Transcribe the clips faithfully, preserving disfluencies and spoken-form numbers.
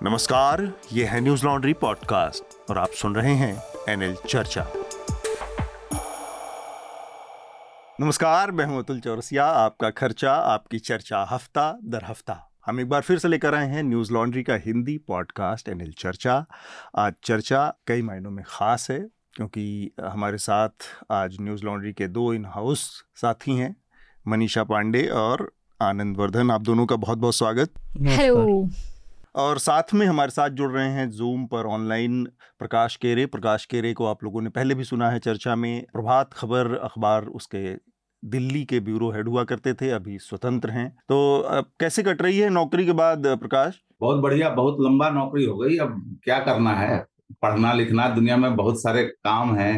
नमस्कार, ये है न्यूज लॉन्ड्री पॉडकास्ट और आप सुन रहे हैं एनएल चर्चा। नमस्कार, मैं हूं अतुल चौरसिया। आपका खर्चा आपकी चर्चा हफ्ता दर हफ्ता हम एक बार फिर से लेकर आए हैं न्यूज लॉन्ड्री का हिंदी पॉडकास्ट एनएल चर्चा। आज चर्चा कई मायनों में खास है क्योंकि हमारे साथ आज न्यूज लॉन्ड्री के दो इन हाउस साथी हैं, मनीषा पांडे और आनंद वर्धन। आप दोनों का बहुत बहुत स्वागत। हेलो। और साथ में हमारे साथ जुड़ रहे हैं जूम पर ऑनलाइन प्रकाश केरे। प्रकाश केरे को आप लोगों ने पहले भी सुना है चर्चा में। प्रभात खबर अखबार उसके दिल्ली के ब्यूरो हेड हुआ करते थे, अभी स्वतंत्र हैं। तो अब कैसे कट रही है नौकरी के बाद प्रकाश? बहुत बढ़िया, बहुत लंबा नौकरी हो गई। अब क्या करना है, पढ़ना लिखना, दुनिया में बहुत सारे काम हैं।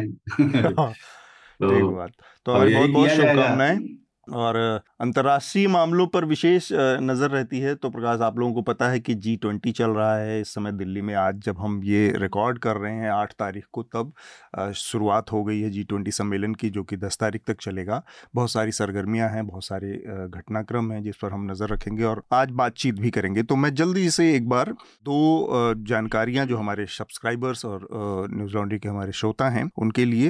तो ठीक बात। तो अब हमारी यही बहुत बहुत किया जाएगा। शुभकामनाएं। और अंतर्राष्ट्रीय मामलों पर विशेष नज़र रहती है। तो प्रकाश, आप लोगों को पता है कि जी ट्वेंटी चल रहा है इस समय दिल्ली में। आज जब हम ये रिकॉर्ड कर रहे हैं आठ तारीख को, तब शुरुआत हो गई है जी ट्वेंटी सम्मेलन की, जो कि दस तारीख तक चलेगा। बहुत सारी सरगर्मियां हैं, बहुत सारे घटनाक्रम हैं जिस पर हम नज़र रखेंगे और आज बातचीत भी करेंगे। तो मैं जल्दी से एक बार दो जानकारियाँ जो हमारे सब्सक्राइबर्स और न्यूज़ लॉन्ड्री के हमारे श्रोता हैं उनके लिए।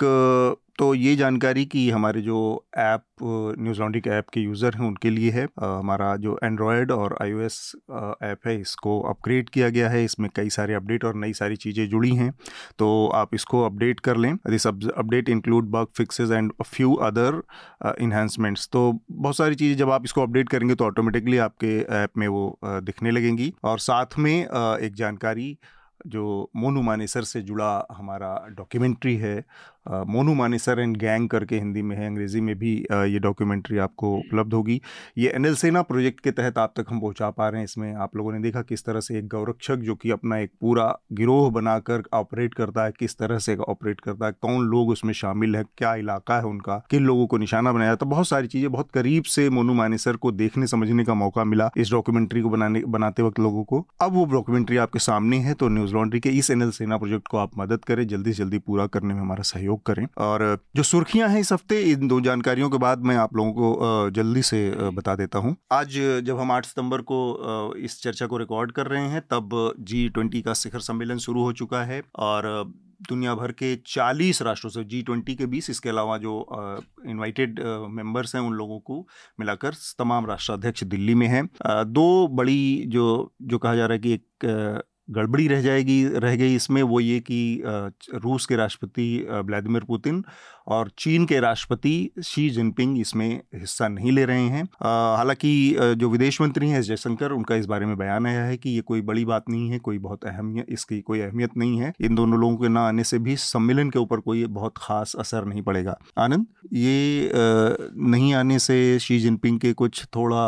एक तो ये जानकारी कि हमारे जो ऐप न्यूज़ लॉन्ड्री के ऐप के यूज़र हैं उनके लिए है। आ, हमारा जो एंड्रॉयड और आईओएस ऐप है इसको अपग्रेड किया गया है। इसमें कई सारे अपडेट और नई सारी चीज़ें जुड़ी हैं, तो आप इसको अपडेट कर लें। This update include bug fixes and a few other enhancements. तो बहुत सारी चीज़ें जब आप इसको अपडेट करेंगे तो ऑटोमेटिकली आपके ऐप में वो आ, दिखने लगेंगी। और साथ में आ, एक जानकारी जो मोनू मानेसर से जुड़ा हमारा डॉक्यूमेंट्री है, मोनू मानेसर एंड गैंग करके हिंदी में है, अंग्रेज़ी में भी ये डॉक्यूमेंट्री आपको उपलब्ध होगी। ये एनएल सेना प्रोजेक्ट के तहत आप तक हम पहुंचा पा रहे हैं। इसमें आप लोगों ने देखा किस तरह से एक गौरक्षक जो कि अपना एक पूरा गिरोह बनाकर ऑपरेट करता है, किस तरह से ऑपरेट करता है, कौन लोग उसमें शामिल है, क्या इलाका है उनका, किन लोगों को निशाना बनाया जाता है। बहुत सारी चीज़ें बहुत करीब से मोनू मानेसर को देखने समझने का मौका मिला इस डॉक्यूमेंट्री को बनाने बनाते वक्त लोगों को। अब वो डॉक्यूमेंट्री आपके सामने है, तो न्यूज़ लॉन्ड्री के इस एनएल सेना प्रोजेक्ट को आप मदद करें, जल्दी से जल्दी पूरा करने में हमारा सहयोग करें। और जो सुर्खियां हैं इस हफ्ते, इन दो जानकारियों के बाद मैं आप लोगों को जल्दी से बता देता हूं। आज जब हम आठ सितंबर को इस चर्चा को रिकॉर्ड कर रहे हैं, तब जी ट्वेंटी का शिखर सम्मेलन शुरू हो चुका है और दुनिया भर के चालीस राष्ट्रों से, जी ट्वेंटी के बीस, इसके अलावा जो इनवाइटेड मेंबर्स हैं उन लोगों को मिलाकर तमाम राष्ट्राध्यक्ष दिल्ली में हैं। दो बड़ी जो जो कहा जा रहा है कि एक गड़बड़ी रह जाएगी रह गई इसमें, वो ये कि रूस के राष्ट्रपति व्लादिमीर पुतिन और चीन के राष्ट्रपति शी जिनपिंग इसमें हिस्सा नहीं ले रहे हैं। हालांकि जो विदेश मंत्री हैं एस जयशंकर, उनका इस बारे में बयान आया है कि ये कोई बड़ी बात नहीं है, कोई बहुत अहमियत इसकी कोई अहमियत नहीं है। इन दोनों लोगों के ना आने से भी सम्मेलन के ऊपर कोई बहुत खास असर नहीं पड़ेगा। आनंद, ये नहीं आने से शी जिनपिंग के कुछ थोड़ा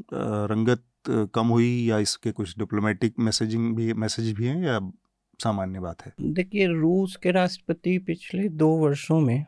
रंगत कम हुई या इसके कुछ डिप्लोमेटिक मैसेजिंग भी मैसेज भी हैं या सामान्य बात है? देखिए, रूस के राष्ट्रपति पिछले दो वर्षों में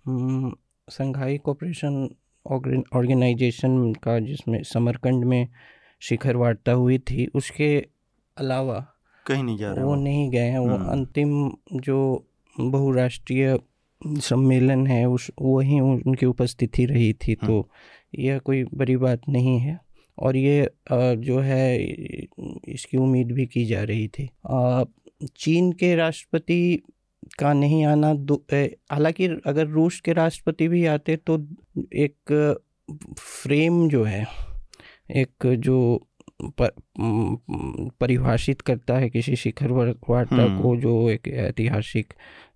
संघाई कोऑपरेशन ऑर्गेनाइजेशन का, जिसमें समरकंद में शिखर वार्ता हुई थी, उसके अलावा कहीं नहीं जा रहे, वो नहीं गए हैं। वो अंतिम जो बहुराष्ट्रीय सम्मेलन है उस वहीं उनकी उपस्थिति रही थी, तो यह कोई बड़ी बात नहीं है और ये जो है इसकी उम्मीद भी की जा रही थी। चीन के राष्ट्रपति का नहीं आना, हालांकि अगर रूस के राष्ट्रपति भी आते तो एक फ्रेम जो है, एक जो पर, परिभाषित करता है किसी शिखर वार्ता को, जो एक ऐतिहासिक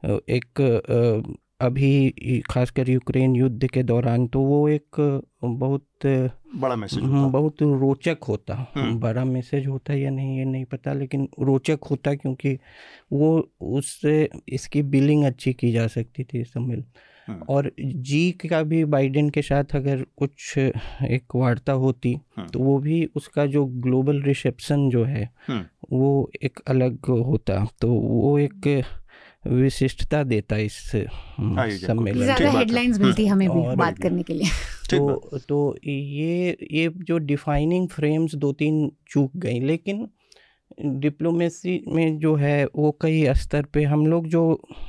एक अभी खासकर यूक्रेन युद्ध के दौरान, तो वो एक बहुत बड़ा मैसेज होता, बहुत रोचक होता। बड़ा मैसेज होता या नहीं ये नहीं पता, लेकिन रोचक होता क्योंकि वो उससे इसकी बिलिंग अच्छी की जा सकती थी सम्मेलन। और जी का भी बाइडेन के साथ अगर कुछ एक वार्ता होती तो वो भी उसका जो ग्लोबल रिसेप्शन जो है वो एक अलग होता, तो वो एक विशिष्टता देता इस सम्मेलन। ज़्यादा हेडलाइंस मिलती हमें भी बात करने के लिए। तो तो ये ये जो डिफाइनिंग फ्रेम्स दो तीन चूक गई, लेकिन डिप्लोमेसी में जो है वो कई स्तर पे हम लोग जो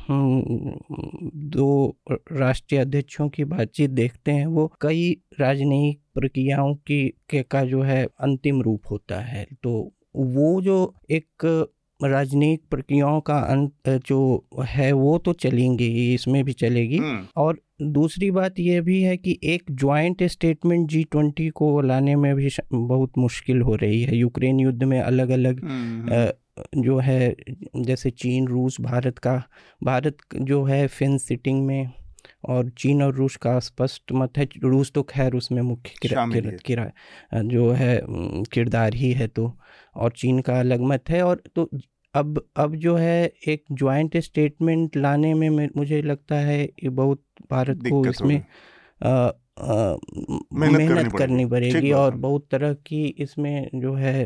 दो राष्ट्रीय अध्यक्षों की बातचीत देखते हैं वो कई राजनयिक प्रक्रियाओं की के का जो है अंतिम रूप होता है। तो वो जो एक राजनीतिक प्रक्रियाओं का अंत जो है वो तो चलेंगे ही, इसमें भी चलेगी। और दूसरी बात यह भी है कि एक जॉइंट स्टेटमेंट जी ट्वेंटी को लाने में भी बहुत मुश्किल हो रही है। यूक्रेन युद्ध में अलग अलग जो है, जैसे चीन, रूस, भारत का भारत जो है फेंस सिटिंग में, और चीन और रूस का स्पष्ट मत है। रूस तो खैर उसमें मुख्य किरा, किरा, जो है किरदार ही है, तो और चीन का अलग मत है। और तो अब अब जो है एक जॉइंट स्टेटमेंट लाने में मुझे लगता है ये बहुत भारत को इसमें आ, आ, मेहनत करनी पड़ेगी, और बहुत तरह की इसमें जो है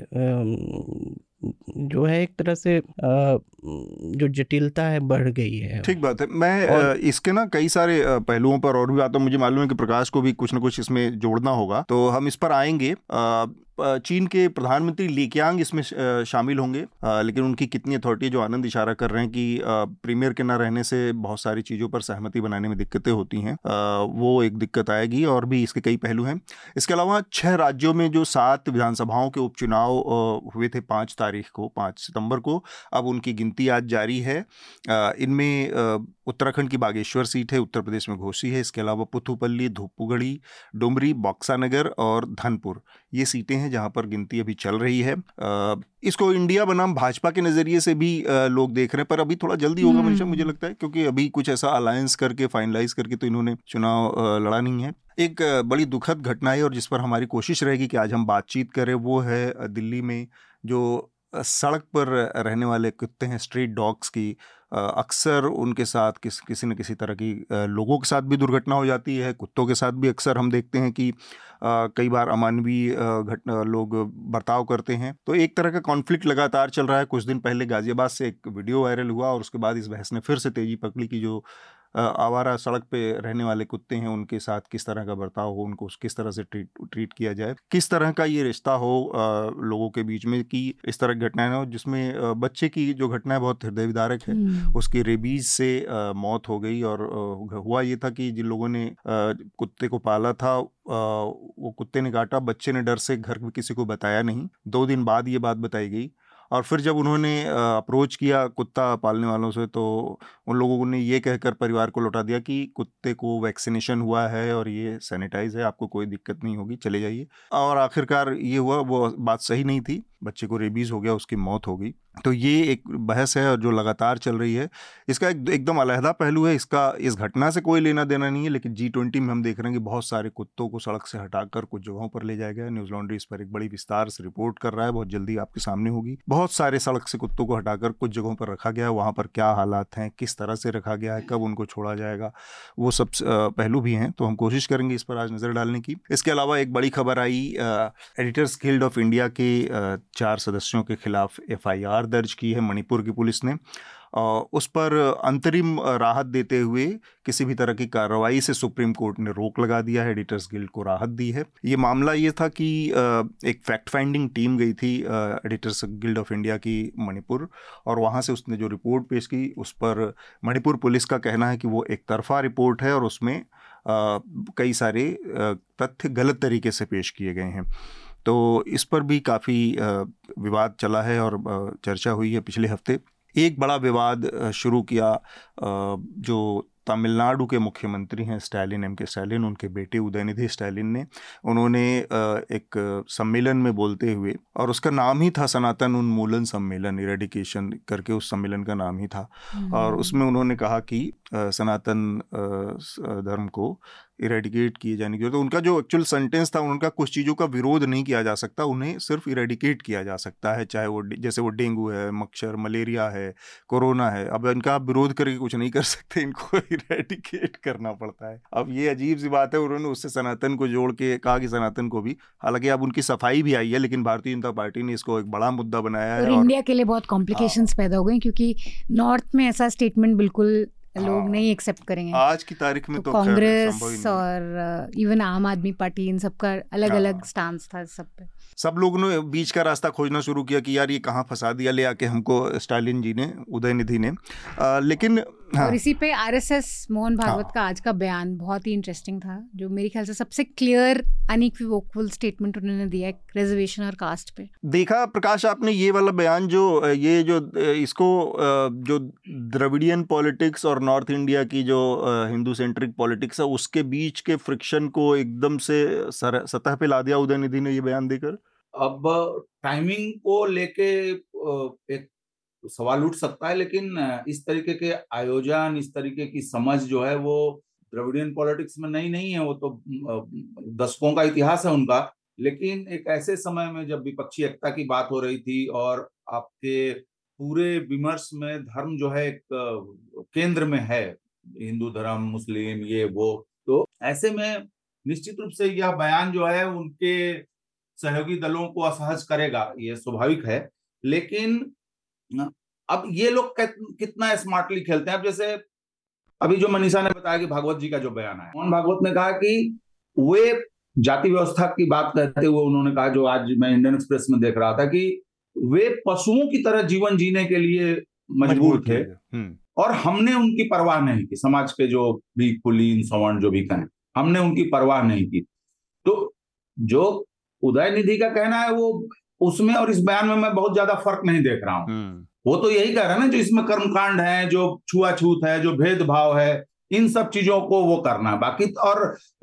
आ, जो है एक तरह से जो जटिलता है बढ़ गई है। ठीक बात है। मैं और इसके ना कई सारे पहलुओं पर और भी बात, मुझे मालूम है कि प्रकाश को भी कुछ ना कुछ इसमें जोड़ना होगा, तो हम इस पर आएंगे। चीन के प्रधानमंत्री ली कीयांग इसमें शामिल होंगे, लेकिन उनकी कितनी अथॉरिटी, जो आनंद इशारा कर रहे हैं कि प्रीमियर के ना रहने से बहुत सारी चीज़ों पर सहमति बनाने में दिक्कतें होती हैं, वो एक दिक्कत आएगी। और भी इसके कई पहलू हैं। इसके अलावा छह राज्यों में जो सात विधानसभाओं के उपचुनाव हुए थे पाँच तारीख को, पाँच सितंबर को, अब उनकी गिनती आज जारी है। इनमें उत्तराखंड की बागेश्वर सीट है, उत्तर प्रदेश में घोसी है। इसके अलावा पुथुपल्ली, धूपगढ़ी, डुमरी, बक्सानगर और धनपुर, ये सीटें हैं जहां पर गिनती अभी चल रही है। इसको इंडिया बनाम भाजपा के नज़रिए से भी लोग देख रहे हैं, पर अभी थोड़ा जल्दी होगा मनीषा, मुझे लगता है, क्योंकि अभी कुछ ऐसा अलायंस करके फाइनलाइज करके तो इन्होंने चुनाव लड़ा नहीं है। एक बड़ी दुखद घटना है और जिस पर हमारी कोशिश रहेगी कि आज हम बातचीत करें, वो है दिल्ली में जो सड़क पर रहने वाले कुत्ते हैं, स्ट्रीट डॉग्स की, अक्सर उनके साथ किस किसी न किसी तरह की लोगों के साथ भी दुर्घटना हो जाती है। कुत्तों के साथ भी अक्सर हम देखते हैं कि कई बार अमानवीय घटना लोग बर्ताव करते हैं। तो एक तरह का कॉन्फ्लिक्ट लगातार चल रहा है। कुछ दिन पहले गाजियाबाद से एक वीडियो वायरल हुआ और उसके बाद इस बहस ने फिर से तेजी पकड़ी कि जो आवारा सड़क पे रहने वाले कुत्ते हैं उनके साथ किस तरह का बर्ताव हो, उनको किस तरह से ट्रीट ट्रीट किया जाए, किस तरह का ये रिश्ता हो आ, लोगों के बीच में, कि इस तरह की घटनाएं हो। जिसमें आ, बच्चे की जो घटना है बहुत हृदय विदारक है, उसकी रेबीज से आ, मौत हो गई। और आ, हुआ ये था कि जिन लोगों ने आ, कुत्ते को पाला था, आ, वो कुत्ते ने काटा, बच्चे ने डर से घर में किसी को बताया नहीं। दो दिन बाद ये बात बताई गई और फिर जब उन्होंने अप्रोच किया कुत्ता पालने वालों से, तो उन लोगों ने ये कहकर परिवार को लौटा दिया कि कुत्ते को वैक्सीनेशन हुआ है और ये सैनिटाइज है, आपको कोई दिक्कत नहीं होगी, चले जाइए। और आखिरकार ये हुआ, वो बात सही नहीं थी, बच्चे को रेबीज हो गया, उसकी मौत हो गई। तो ये एक बहस है और जो लगातार चल रही है। इसका एक एकदम अलहदा पहलू है, इसका इस घटना से कोई लेना देना नहीं है, लेकिन जी ट्वेंटी में हम देख रहे हैं कि बहुत सारे कुत्तों को सड़क से हटाकर कुछ जगहों पर ले जाया गया। न्यूज़ लॉन्ड्री इस पर एक बड़ी विस्तार से रिपोर्ट कर रहा है, बहुत जल्दी आपके सामने होगी। बहुत सारे सड़क से कुत्तों को हटाकर कुछ जगहों पर रखा गया है, वहाँ पर क्या हालात हैं, किस तरह से रखा गया है, कब उनको छोड़ा जाएगा, वो सब पहलू भी हैं। तो हम कोशिश करेंगे इस पर आज नज़र डालने की। इसके अलावा एक बड़ी खबर आई, एडिटर्स गिल्ड ऑफ इंडिया के चार सदस्यों के खिलाफ एफ आई आर दर्ज की है मणिपुर की पुलिस ने। उस पर अंतरिम राहत देते हुए किसी भी तरह की कार्रवाई से सुप्रीम कोर्ट ने रोक लगा दिया है, एडिटर्स गिल्ड को राहत दी है। ये मामला ये था कि एक फैक्ट फाइंडिंग टीम गई थी एडिटर्स गिल्ड ऑफ इंडिया की मणिपुर, और वहाँ से उसने जो रिपोर्ट पेश की उस पर मणिपुर पुलिस का कहना है कि वो एक तरफा रिपोर्ट है और उसमें कई सारे तथ्य गलत तरीके से पेश किए गए हैं। तो इस पर भी काफ़ी विवाद चला है और चर्चा हुई है पिछले हफ्ते। एक बड़ा विवाद शुरू किया जो तमिलनाडु के मुख्यमंत्री हैं स्टालिन, एम के स्टालिन, उनके बेटे उदयनिधि स्टालिन ने, उन्होंने एक सम्मेलन में बोलते हुए, और उसका नाम ही था सनातन उन्मूलन सम्मेलन, इरेडिकेशन करके उस सम्मेलन का नाम ही था, और उसमें उन्होंने कहा कि सनातन धर्म को इरेडिकेट किए जाने की। तो उनका जो एक्चुअल सेंटेंस था, उनका कुछ चीज़ों का विरोध नहीं किया जा सकता, उन्हें सिर्फ इरेडिकेट किया जा सकता है, चाहे वो जैसे वो डेंगू है, मच्छर, मलेरिया है, कोरोना है। अब इनका आप विरोध करके कुछ नहीं कर सकते, इनको इरेडिकेट करना पड़ता है। अब ये अजीब सी बात है, उन्होंने उससे सनातन को जोड़ के कहा कि सनातन को भी, हालांकि अब उनकी सफाई भी आई है, लेकिन भारतीय जनता पार्टी ने इसको एक बड़ा मुद्दा बनाया है और इंडिया के लिए बहुत कॉम्प्लिकेशंस पैदा हो गए, क्योंकि नॉर्थ में ऐसा स्टेटमेंट बिल्कुल लोग नहीं एक्सेप्ट करेंगे आज की तारीख में। तो, तो कांग्रेस और इवन आम आदमी पार्टी, इन सब का अलग अलग स्टांस था सब पे। सब लोगों ने बीच का रास्ता खोजना शुरू किया कि यार ये कहाँ फंसा दिया ले आके हमको स्टालिन जी ने, उदयनिधि ने। आ, लेकिन हाँ। और इसी पे आरएसएस मोहन भागवत हाँ। का आज का बयान बहुत ही इंटरेस्टिंग था, जो मेरे ख्याल से सबसे क्लियर अनइक्विवोकल स्टेटमेंट उन्होंने दिया है रिजर्वेशन और कास्ट पे। देखा प्रकाश आपने ये वाला बयान, जो ये जो इसको जो द्रविडियन पॉलिटिक्स और नॉर्थ इंडिया की जो हिंदू सेंट्रिक पॉलिटिक्स है उसके बीच के फ्रिक्शन को एकदम से सतह पे ला दिया उदयनिधि ने ये बयान देकर। अब टाइमिंग को लेके एक सवाल उठ सकता है, लेकिन इस तरीके के आयोजन, इस तरीके की समझ जो है वो द्रविडियन पॉलिटिक्स में नई नहीं है, वो तो दशकों का इतिहास है उनका। लेकिन एक ऐसे समय में जब विपक्षी एकता की बात हो रही थी और आपके पूरे विमर्श में धर्म जो है एक केंद्र में है, हिंदू धर्म, मुस्लिम, ये वो, तो ऐसे में निश्चित रूप से यह बयान जो है उनके सहयोगी दलों को असहज करेगा, ये स्वाभाविक है। लेकिन अब ये लोग कितना स्मार्टली खेलते हैं। अब जैसे अभी जो मनीषा ने बताया कि भागवत जी का जो बयान है, मोहन भागवत ने कहा कि वे जाति व्यवस्था की बात करते हुए उन्होंने कहा, जो आज मैं इंडियन एक्सप्रेस में देख रहा था, कि वे पशुओं की तरह जीवन जीने के लिए मजबूर थे और हमने उनकी परवाह नहीं की। समाज के जो भी कुलीन सवर्ण जो भी कहें, हमने उनकी परवाह नहीं की। तो जो उदयनिधि का कहना है वो उसमें और इस बयान में मैं बहुत ज्यादा फर्क नहीं देख रहा हूं। वो तो यही कह रहा है ना, जो इसमें कर्मकांड है, जो छुआछूत है, जो भेदभाव है, इन सब चीजों को वो करना। बाकी और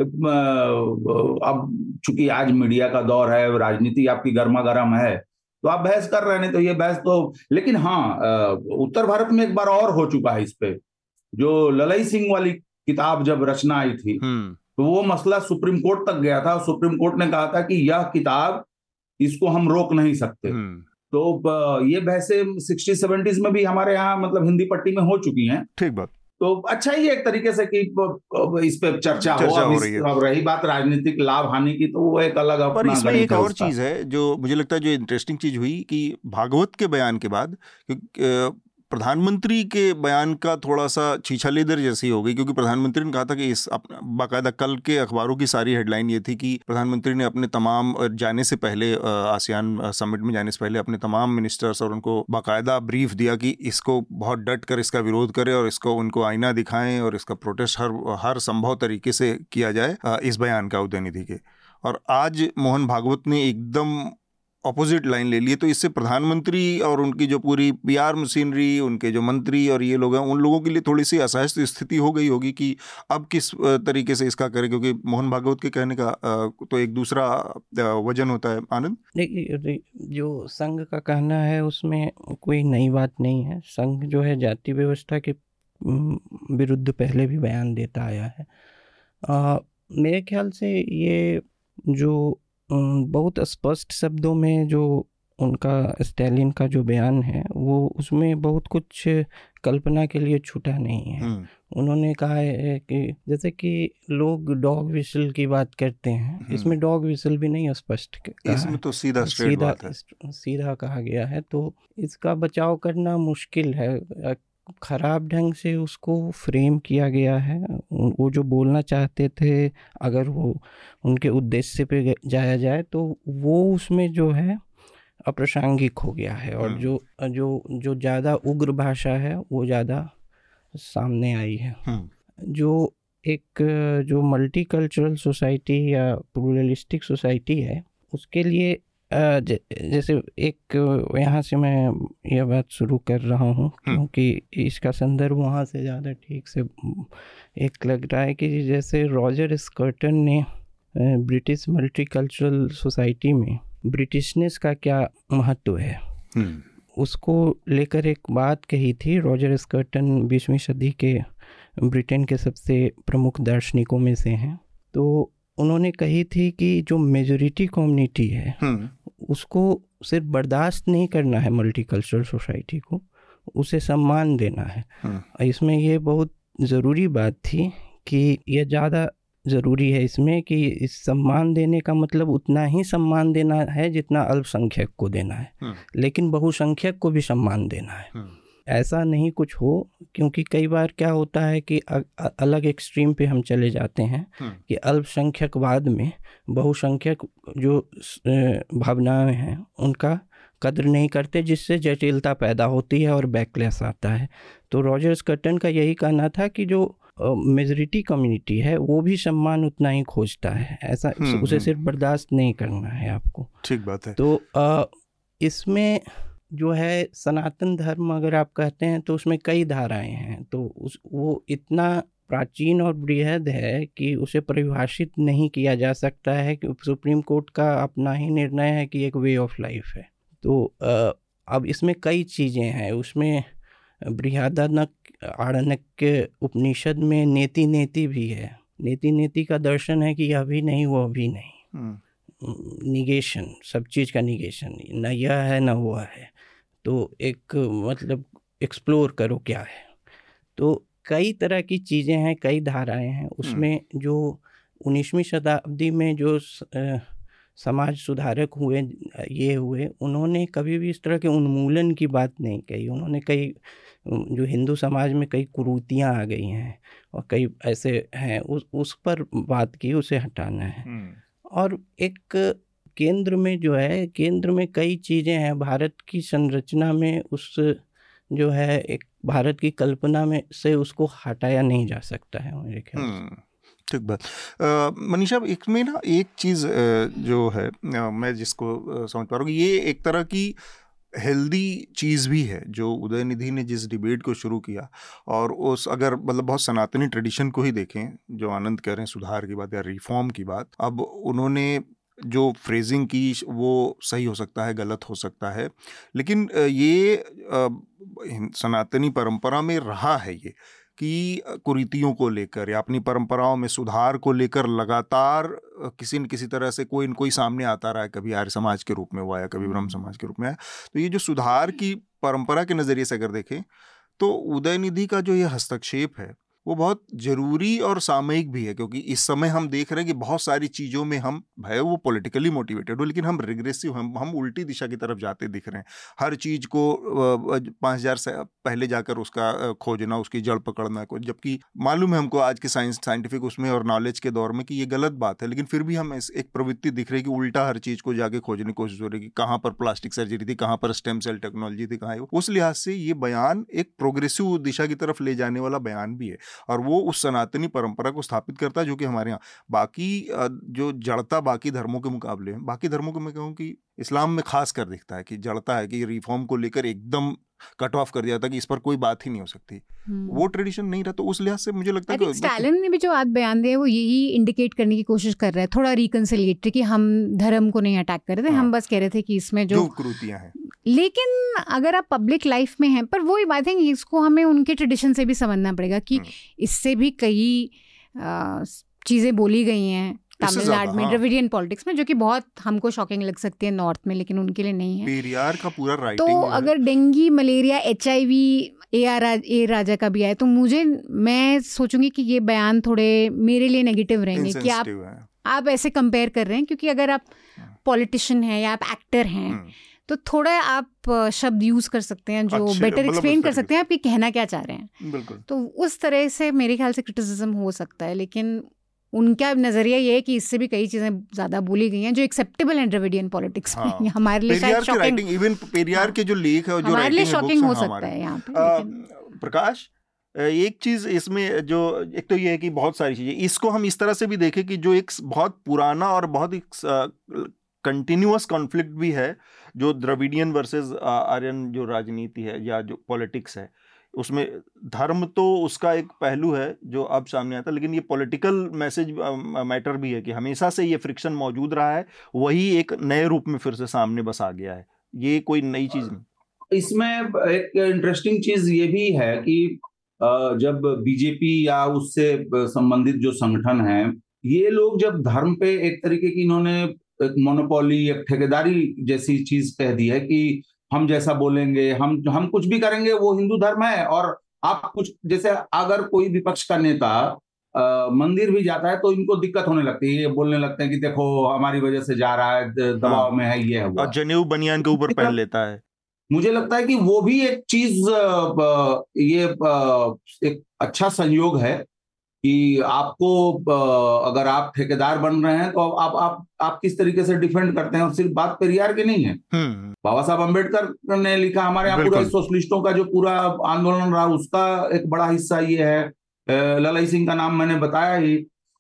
अब चूंकि आज मीडिया का दौर है, राजनीति आपकी गर्मा गर्म है, तो आप बहस कर रहे हैं, तो ये बहस तो, लेकिन हाँ, उत्तर भारत में एक बार और हो चुका है इस पे। जो ललई सिंह वाली किताब जब रचना आई थी तो वो मसला सुप्रीम कोर्ट तक गया था। सुप्रीम कोर्ट ने कहा था कि यह किताब, इसको हम रोक नहीं सकते। तो ये बहसें सिक्सटी सेवेंटीज में भी हमारे यहाँ मतलब हिंदी पट्टी में हो चुकी हैं। ठीक बात। तो अच्छा ही एक तरीके से कि इस पे चर्चा, चर्चा हो, हो रही है। अब रही बात राजनीतिक लाभ हानि की, तो वो एक अलग अपना। पर इसमें एक और चीज है जो मुझे लगता है जो इंटरेस्टिंग चीज हुई कि भागवत के बयान के बाद प्रधानमंत्री के बयान का थोड़ा सा छीछालेदर जैसी हो गई, क्योंकि प्रधानमंत्री ने कहा था कि इस बाकायदा कल के अखबारों की सारी हेडलाइन ये थी कि प्रधानमंत्री ने अपने तमाम जाने से पहले, आसियान समिट में जाने से पहले, अपने तमाम मिनिस्टर्स और उनको बाकायदा ब्रीफ दिया कि इसको बहुत डट कर इसका विरोध करें और इसको उनको आईना दिखाएं और इसका प्रोटेस्ट हर हर संभव तरीके से किया जाए इस बयान का उदयनिधि के। और आज मोहन भागवत ने एकदम ऑपोजिट लाइन ले लिए। तो इससे प्रधानमंत्री और उनकी जो पूरी पीआर मशीनरी, उनके जो मंत्री और ये लोग हैं, उन लोगों के लिए थोड़ी सी असहज स्थिति हो गई होगी कि अब किस तरीके से इसका करें, क्योंकि मोहन भागवत के कहने का तो एक दूसरा वजन होता है। आनंद, देखिए, जो संघ का कहना है उसमें कोई नई बात नहीं है। संघ जो है जाति व्यवस्था के विरुद्ध पहले भी बयान देता आया है। आ, मेरे ख्याल से ये जो बहुत स्पष्ट शब्दों में जो उनका स्टालिन का जो बयान है, वो उसमें बहुत कुछ कल्पना के लिए छूटा नहीं है। उन्होंने कहा है कि जैसे कि लोग डॉग विसल की बात करते हैं, इसमें डॉग विसल भी नहीं स्पष्ट कहा, इसमें तो सीधा सीधा सीधा कहा गया है। तो इसका बचाव करना मुश्किल है। खराब ढंग से उसको फ्रेम किया गया है। वो जो बोलना चाहते थे, अगर वो उनके उद्देश्य पे जाया जाए तो वो उसमें जो है अप्रासंगिक हो गया है, और जो जो जो ज़्यादा उग्र भाषा है वो ज़्यादा सामने आई है। जो एक जो मल्टीकल्चरल सोसाइटी या प्लूरलिस्टिक सोसाइटी है, उसके लिए जैसे एक यहाँ से मैं यह बात शुरू कर रहा हूँ क्योंकि इसका संदर्भ वहाँ से ज़्यादा ठीक से एक लग रहा है कि जैसे रॉजर स्कर्टन ने ब्रिटिश मल्टीकल्चरल सोसाइटी में ब्रिटिशनेस का क्या महत्व है उसको लेकर एक बात कही थी। रॉजर स्कर्टन बीसवीं सदी के ब्रिटेन के सबसे प्रमुख दार्शनिकों में से हैं। तो उन्होंने कही थी कि जो मेजॉरिटी कम्युनिटी है उसको सिर्फ बर्दाश्त नहीं करना है मल्टीकल्चरल सोसाइटी को, उसे सम्मान देना है। इसमें ये बहुत ज़रूरी बात थी कि यह ज़्यादा ज़रूरी है इसमें कि इस सम्मान देने का मतलब उतना ही सम्मान देना है जितना अल्पसंख्यक को देना है, लेकिन बहुसंख्यक को भी सम्मान देना है। ऐसा नहीं कुछ हो, क्योंकि कई बार क्या होता है कि अलग एक्सट्रीम पे हम चले जाते हैं कि अल्पसंख्यकवाद में बहुसंख्यक जो भावनाएं हैं उनका कदर नहीं करते, जिससे जटिलता पैदा होती है और बैकलैश आता है। तो रॉजर स्कर्टन का यही कहना था कि जो मेजॉरिटी कम्युनिटी है वो भी सम्मान उतना ही खोजता है, ऐसा उसे सिर्फ बर्दाश्त नहीं करना है आपको। ठीक बात है। तो आ, इसमें जो है सनातन धर्म अगर आप कहते हैं तो उसमें कई धाराएं हैं, तो उस वो इतना प्राचीन और बृहद है कि उसे परिभाषित नहीं किया जा सकता है, कि सुप्रीम कोर्ट का अपना ही निर्णय है कि एक वे ऑफ लाइफ है। तो आ, अब इसमें कई चीज़ें हैं, उसमें बृहदारण्यक आरण्यक उपनिषद में नेति नेति भी है। नेति नेति का दर्शन है कि यह भी नहीं वो भी नहीं, निगेशन, सब चीज़ का निगेशन, न यह है न वो है। तो एक मतलब एक्सप्लोर करो क्या है। तो कई तरह की चीज़ें हैं, कई धाराएं हैं उसमें। जो उन्नीसवीं शताब्दी में जो आ, समाज सुधारक हुए ये हुए, उन्होंने कभी भी इस तरह के उन्मूलन की बात नहीं कही। उन्होंने कई जो हिंदू समाज में कई कुरीतियाँ आ गई हैं और कई ऐसे हैं, उस उस पर बात की, उसे हटाना है। और एक केंद्र में जो है, केंद्र में कई चीज़ें हैं भारत की संरचना में, उस जो है एक भारत की कल्पना में से उसको हटाया नहीं जा सकता है मेरे ख्याल से। ठीक बात। मनीषा, एक में ना एक चीज़ जो है आ, मैं जिसको आ, समझ पा रहा हूँ, ये एक तरह की हेल्दी चीज़ भी है जो उदयनिधि ने जिस डिबेट को शुरू किया, और उस अगर मतलब बहुत सनातनी ट्रेडिशन को ही देखें, जो आनंद कह रहे हैं सुधार की बात या रिफॉर्म की बात, अब उन्होंने जो फ्रेजिंग की वो सही हो सकता है, गलत हो सकता है, लेकिन ये सनातनी परंपरा में रहा है ये कि कुरीतियों को लेकर या अपनी परंपराओं में सुधार को लेकर लगातार किसी न किसी तरह से कोई न कोई सामने आता रहा है। कभी आर्य समाज के रूप में हुआ या कभी ब्रह्म समाज के रूप में आया। तो ये जो सुधार की परंपरा के नज़रिए से अगर देखें तो उदयनिधि का जो ये हस्तक्षेप है वो बहुत ज़रूरी और सामयिक भी है, क्योंकि इस समय हम देख रहे हैं कि बहुत सारी चीज़ों में हम भले वो पॉलिटिकली मोटिवेटेड हो, लेकिन हम रिग्रेसिव, हम हम उल्टी दिशा की तरफ जाते दिख रहे हैं। हर चीज़ को पाँच हज़ार से पहले जाकर उसका खोजना, उसकी जड़ पकड़ना को, जबकि मालूम है हमको आज के साइंस साइंटिफिक उसमें और नॉलेज के दौर में कि ये गलत बात है, लेकिन फिर भी हम इस एक प्रवृत्ति दिख रही है कि उल्टा हर चीज़ को जाके खोजने की कोशिश हो रही है कि कहाँ पर प्लास्टिक सर्जरी थी, कहाँ पर स्टेम सेल टेक्नोलॉजी थी, कहाँ है। उस लिहाज से ये बयान एक प्रोग्रेसिव दिशा की तरफ ले जाने वाला बयान भी है, और वो उस सनातनी परंपरा को स्थापित करता है जो कि हमारे यहाँ बाकी जो जड़ता बाकी धर्मों के मुकाबले है, बाकी धर्मों को मैं कहूँ कि इस्लाम में खास कर दिखता है कि जड़ता है कि रिफॉर्म को लेकर एकदम कट ऑफ कर दिया था कि इस पर कोई बात ही नहीं हो सकती। वो ट्रेडिशन नहीं रहा, तो उस लिहाज से मुझे लगता है कि स्टालिन ने भी जो आज बयान दिया वो यही इंडिकेट करने की कोशिश कर रहा है, थोड़ा रिकंसिलिएटरी, कि हम धर्म को नहीं अटैक कर रहे थे, हाँ। हम बस कह रहे थे कि इसमें जो कुरीतियां हैं। लेकिन अगर आप पब्लिक लाइफ में हैं, पर वही बात है कि इसको हमें उनके ट्रेडिशन से भी समझना पड़ेगा कि इससे भी कई चीज़ें बोली गई हैं तमिलनाडु में, द्रविडियन पॉलिटिक्स में, जो कि बहुत हमको शॉकिंग लग सकती है नॉर्थ में, लेकिन उनके लिए नहीं है। पेरियार का पूरा राइटिंग तो अगर dengue, malaria, H I V, A R A Raja का भी आए, तो मुझे मैं सोचूंगी कि ये बयान थोड़े मेरे लिए नेगेटिव रहेंगे कि आप आप ऐसे कंपेयर कर रहे हैं, क्योंकि अगर आप पॉलिटिशियन हैं या आप एक्टर हैं तो थोड़ा आप शब्द यूज कर सकते हैं जो बेटर एक्सप्लेन कर सकते हैं आप ये कहना क्या चाह रहे हैं। तो उस तरह से मेरे ख्याल से क्रिटिसिज्म हो सकता है, लेकिन उनका नजरिया ये है कि इससे भी कई चीजें ज्यादा बोली गई हैं जो एक्सेप्टेबल हैं द्रविडियन पॉलिटिक्स में। हाँ। हमारे लिए शायद शॉकिंग, इवन पेरियार के जो लेख है, जो हमारे लिए शॉकिंग हो सकता है यहाँ पे। प्रकाश, एक चीज इसमें जो एक तो ये है कि बहुत सारी चीजें इसको हम इस तरह से भी देखें कि जो एक बहुत पुराना और बहुत एक कंटिन्यूअस कॉन्फ्लिक्ट भी है, जो द्रविडियन वर्सेस आर्यन जो राजनीति है या जो पॉलिटिक्स है, उसमें धर्म तो उसका एक पहलू है जो अब सामने आता है, लेकिन ये पॉलिटिकल मैसेज मैटर भी है कि हमेशा से ये फ्रिक्शन मौजूद रहा है, वही एक नए रूप में फिर से सामने बस आ गया है, ये कोई नई चीज नहीं। इसमें एक इंटरेस्टिंग चीज ये भी है कि जब बीजेपी या उससे संबंधित जो संगठन है, ये लोग जब धर्म पे एक तरीके की इन्होंने एक मोनोपोली, एक ठेकेदारी जैसी चीज कह दी है कि हम जैसा बोलेंगे, हम हम कुछ भी करेंगे, वो हिंदू धर्म है, और आप कुछ, जैसे अगर कोई विपक्ष का नेता आ, मंदिर भी जाता है तो इनको दिक्कत होने लगती है, ये बोलने लगते हैं कि देखो हमारी वजह से जा रहा है, दबाव हाँ। में है, ये है वो, और जनेऊ बनियान के ऊपर पहन लेता है। मुझे लगता है कि वो भी एक चीज, ये एक अच्छा संयोग है कि आपको अगर आप ठेकेदार बन रहे हैं तो आप आप आप किस तरीके से डिफेंड करते हैं, और सिर्फ बात पेरियार की नहीं है। बाबा साहब अम्बेडकर ने लिखा, हमारे यहाँ पूरा सोशलिस्टों का जो पूरा आंदोलन रहा उसका एक बड़ा हिस्सा ये है। ललाई सिंह का नाम मैंने बताया ही।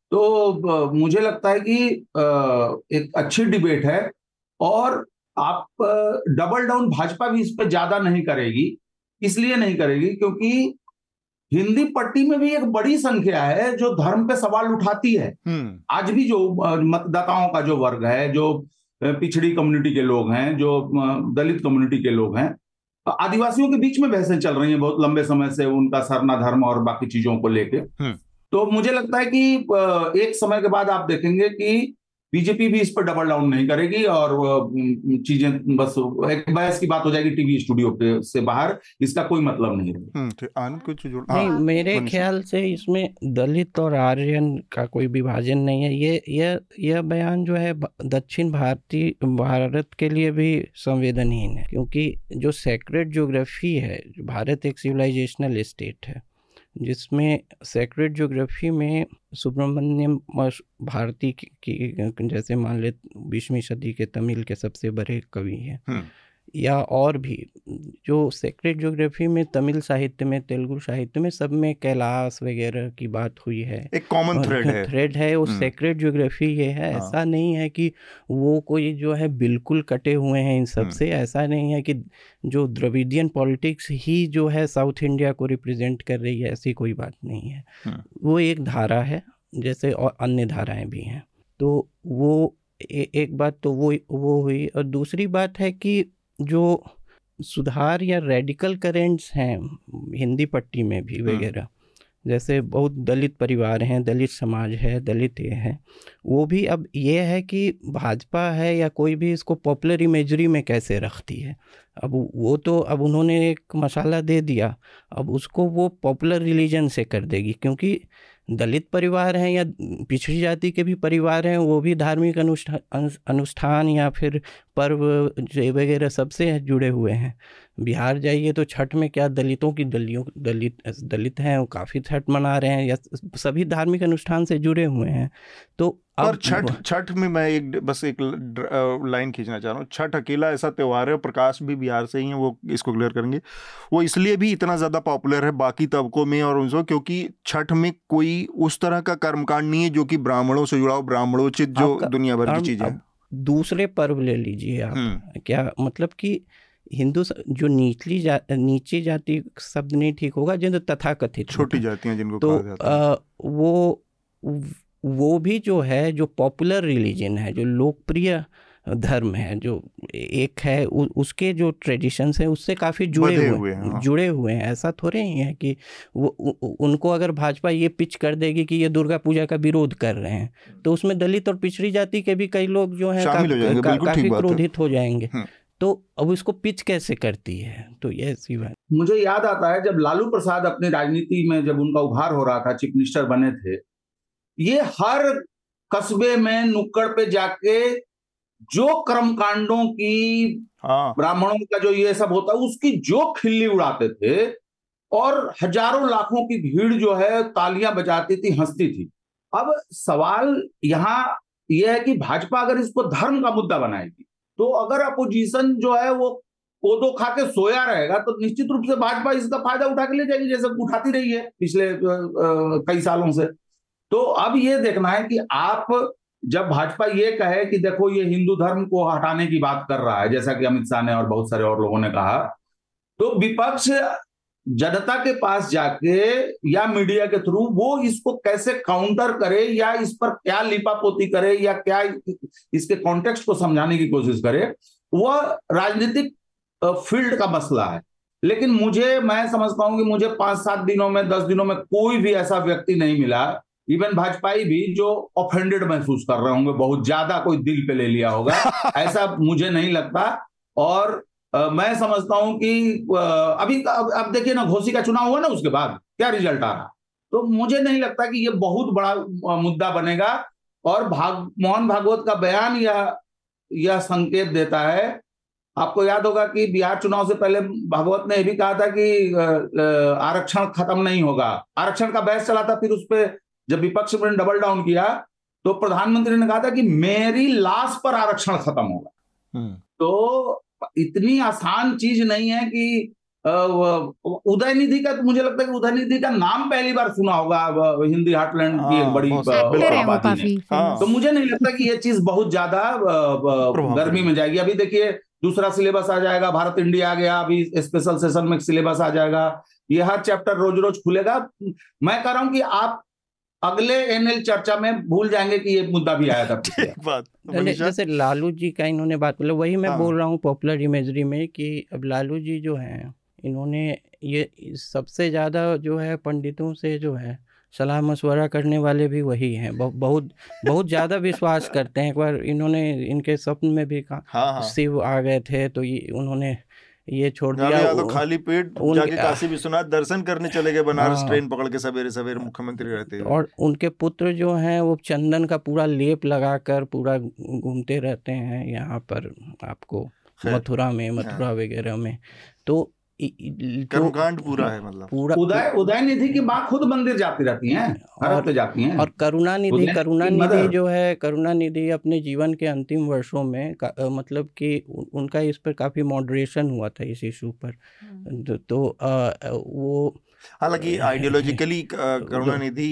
तो मुझे लगता है कि एक अच्छी डिबेट है, और आप डबल डाउन भाजपा भी इस पर ज्यादा नहीं करेगी। इसलिए नहीं करेगी क्योंकि हिंदी पट्टी में भी एक बड़ी संख्या है जो धर्म पे सवाल उठाती है। आज भी जो मतदाताओं का जो वर्ग है, जो पिछड़ी कम्युनिटी के लोग हैं, जो दलित कम्युनिटी के लोग हैं, आदिवासियों के बीच में बहसें चल रही हैं बहुत लंबे समय से, उनका सरना धर्म और बाकी चीजों को लेके। तो मुझे लगता है कि एक समय के बाद आप देखेंगे कि बीजेपी भी इस पर डबल डाउन नहीं करेगी, और चीजें बस एक बहस की बात हो जाएगी टीवी स्टूडियो पे से बाहर, इसका कोई मतलब नहीं है। आनंद कुछ जोड़ नहीं, मेरे ख्याल से इसमें दलित और आर्यन का कोई विभाजन नहीं है। ये यह यह बयान जो है दक्षिण भारतीय भारत के लिए भी संवेदनहीन है, क्योंकि जो सेक्रेड ज्योग्राफी है, भारत एक सिविलाइजेशनल स्टेट है जिसमें सेक्रेड ज्योग्राफी में सुब्रमण्यम भारती की, की जैसे मान ले बीसवीं सदी के तमिल के सबसे बड़े कवि हैं, या और भी जो सेक्रेड ज्योग्राफी में तमिल साहित्य में, तेलुगु साहित्य में, सब में कैलाश वगैरह की बात हुई है। एक कॉमन थ्रेड है थ्रेड है वो सेक्रेड ज्योग्राफी ये है। हाँ। ऐसा नहीं है कि वो कोई जो है बिल्कुल कटे हुए हैं इन सब से। ऐसा नहीं है कि जो द्रविडियन पॉलिटिक्स ही जो है साउथ इंडिया को रिप्रेजेंट कर रही है, ऐसी कोई बात नहीं है। वो एक धारा है जैसे और अन्य धाराएं भी हैं। तो वो ए, एक बात तो वो वो हुई। और दूसरी बात है कि जो सुधार या रेडिकल करेंट्स हैं हिंदी पट्टी में भी वगैरह, जैसे बहुत दलित परिवार हैं, दलित समाज है, दलित ये है, वो भी अब ये है कि भाजपा है या कोई भी इसको पॉपुलर इमेजरी में कैसे रखती है। अब वो तो अब उन्होंने एक मसाला दे दिया, अब उसको वो पॉपुलर रिलीजन से कर देगी, क्योंकि दलित परिवार हैं या पिछड़ी जाति के भी परिवार हैं, वो भी धार्मिक अनुष्ठान अनुष्ठान या फिर पर्व वगैरह सबसे जुड़े हुए हैं। बिहार जाइए तो छठ में क्या दलितों की दलियों दलित दलित हैं, वो काफ़ी छठ मना रहे हैं, या सभी धार्मिक अनुष्ठान से जुड़े हुए हैं। तो और छठ छठ में मैं एक बस एक लाइन खींचना चाह रहा हूँ। छठ अकेला ऐसा त्यौहार है, प्रकाश भी बिहार से ही है, वो इसको क्लियर करेंगे। वो इसलिए भी इतना ज़्यादा पॉपुलर है बाकी तबकों में और उनको, क्योंकि छठ में कोई उस तरह का कर्मकांड नहीं है जो कि ब्राह्मणों से जुड़ा हो, ब्राह्मणोचित जो दुनिया भर की चीज़ें। दूसरे पर्व ले लीजिए आप, क्या मतलब कि हिंदू जो निचली जा, नीची जाति शब्द नहीं ठीक होगा, जिन तथाकथित छोटी जातियां जिनको तो कहा जाता है, आ, वो वो भी जो है, जो पॉपुलर रिलीजन है, जो लोकप्रिय धर्म है, जो एक है उ, उसके जो ट्रेडिशंस हैं उससे काफ़ी जुड़े हुए, हुए हैं हाँ। जुड़े हुए हैं। ऐसा थोड़े ही है कि वो उ, उनको अगर भाजपा ये पिच कर देगी कि ये दुर्गा पूजा का विरोध कर रहे हैं, तो उसमें दलित और पिछड़ी जाति के भी कई लोग जो हैं काफ़ी का, का, क्रोधित हो जाएंगे। तो अब इसको पिच कैसे करती है, तो ये ऐसी बात। मुझे याद आता है जब लालू प्रसाद अपनी राजनीति में, जब उनका उभार हो रहा था, चीफ मिनिस्टर बने थे, ये हर कस्बे में नुक्कड़ पे जाके जो कर्मकांडों की, ब्राह्मणों का जो ये सब होता है उसकी जो खिल्ली उड़ाते थे, और हजारों लाखों की भीड़ जो है तालियां बजाती थी, हंसती थी। अब सवाल यहाँ यह है कि भाजपा अगर इसको धर्म का मुद्दा बनाएगी, तो अगर अपोजिशन जो है वो कोदो खा के सोया रहेगा, तो निश्चित रूप से भाजपा इसका फायदा उठा के ले जाएगी, जैसे उठाती रही है पिछले कई सालों से। तो अब ये देखना है कि आप जब भाजपा ये कहे कि देखो ये हिंदू धर्म को हटाने की बात कर रहा है, जैसा कि अमित शाह ने और बहुत सारे और लोगों ने कहा, तो विपक्ष जनता के पास जाके या मीडिया के थ्रू वो इसको कैसे काउंटर करे, या इस पर क्या लिपापोती करे, या क्या इसके कॉन्टेक्स्ट को समझाने की कोशिश करे, वह राजनीतिक फील्ड का मसला है। लेकिन मुझे, मैं समझता हूं कि मुझे पांच सात दिनों में, दस दिनों में कोई भी ऐसा व्यक्ति नहीं मिला, इवन भाजपाई भी, जो ऑफेंडेड महसूस कर रहे होंगे, बहुत ज्यादा कोई दिल पे ले लिया होगा, ऐसा मुझे नहीं लगता। और आ, मैं समझता हूं कि आ, अभी अब, अब देखिए ना, घोसी का चुनाव हुआ ना, उसके बाद क्या रिजल्ट आ रहा, तो मुझे नहीं लगता कि ये बहुत बड़ा मुद्दा बनेगा। और भाग मोहन भागवत का बयान यह यह संकेत देता है। आपको याद होगा कि बिहार चुनाव से पहले भागवत ने यह भी कहा था कि आरक्षण खत्म नहीं होगा, आरक्षण का बहस चला था, फिर उस पर जब विपक्ष ने डबल डाउन किया तो प्रधानमंत्री ने कहा था कि मेरी लाश पर आरक्षण खत्म होगा। तो इतनी आसान चीज नहीं है कि उदय निधि का, तो मुझे लगता है कि उदय निधि का नाम पहली बार सुना होगा हिंदी हार्टलैंड की एक बड़ी आबादी ने। तो मुझे नहीं लगता कि ये चीज बहुत ज्यादा गर्मी में जाएगी। अभी देखिए दूसरा सिलेबस आ जाएगा, भारत इंडिया आ गया, अभी स्पेशल सेशन में सिलेबस आ जाएगा, ये हर चैप्टर रोज रोज खुलेगा। मैं कह रहा हूं कि आप अगले एनएल चर्चा में भूल जाएंगे कि ये मुद्दा भी आया था। एक बात जैसे लालू जी का इन्होंने बात बोला, वही मैं हाँ। बोल रहा हूँ पॉपुलर इमेजरी में कि अब लालू जी जो हैं इन्होंने ये सबसे ज़्यादा जो है पंडितों से जो है सलाह मशवरा करने वाले भी वही हैं, बहुत बहुत ज़्यादा विश्वास करते हैं। एक बार इन्होंने इनके स्वप्न में भी कहा हाँ हाँ। शिव आ गए थे तो ये उन्होंने ये छोड़ दिया, तो खाली पेट जाके काशी विश्वनाथ दर्शन करने चले गए बनारस हाँ, ट्रेन पकड़ के सवेरे सवेरे मुख्यमंत्री रहते हैं। और उनके पुत्र जो हैं वो चंदन का पूरा लेप लगाकर पूरा घूमते रहते हैं यहाँ पर आपको मथुरा में मथुरा वगैरह में। तो कर्मकांड पूरा है, मतलब पूरा उदय उदय निधि की माँ खुद मंदिर जाती रहती हैं, हर हफ्ते जाती हैं। और करुणानिधि करुणानिधि जो है करुणानिधि अपने जीवन के अंतिम वर्षों में मतलब कि उनका इस पर काफी मॉडरेशन हुआ था इस इशू पर। तो, तो आ, वो हालांकि आइडियोलॉजिकली करुणानिधि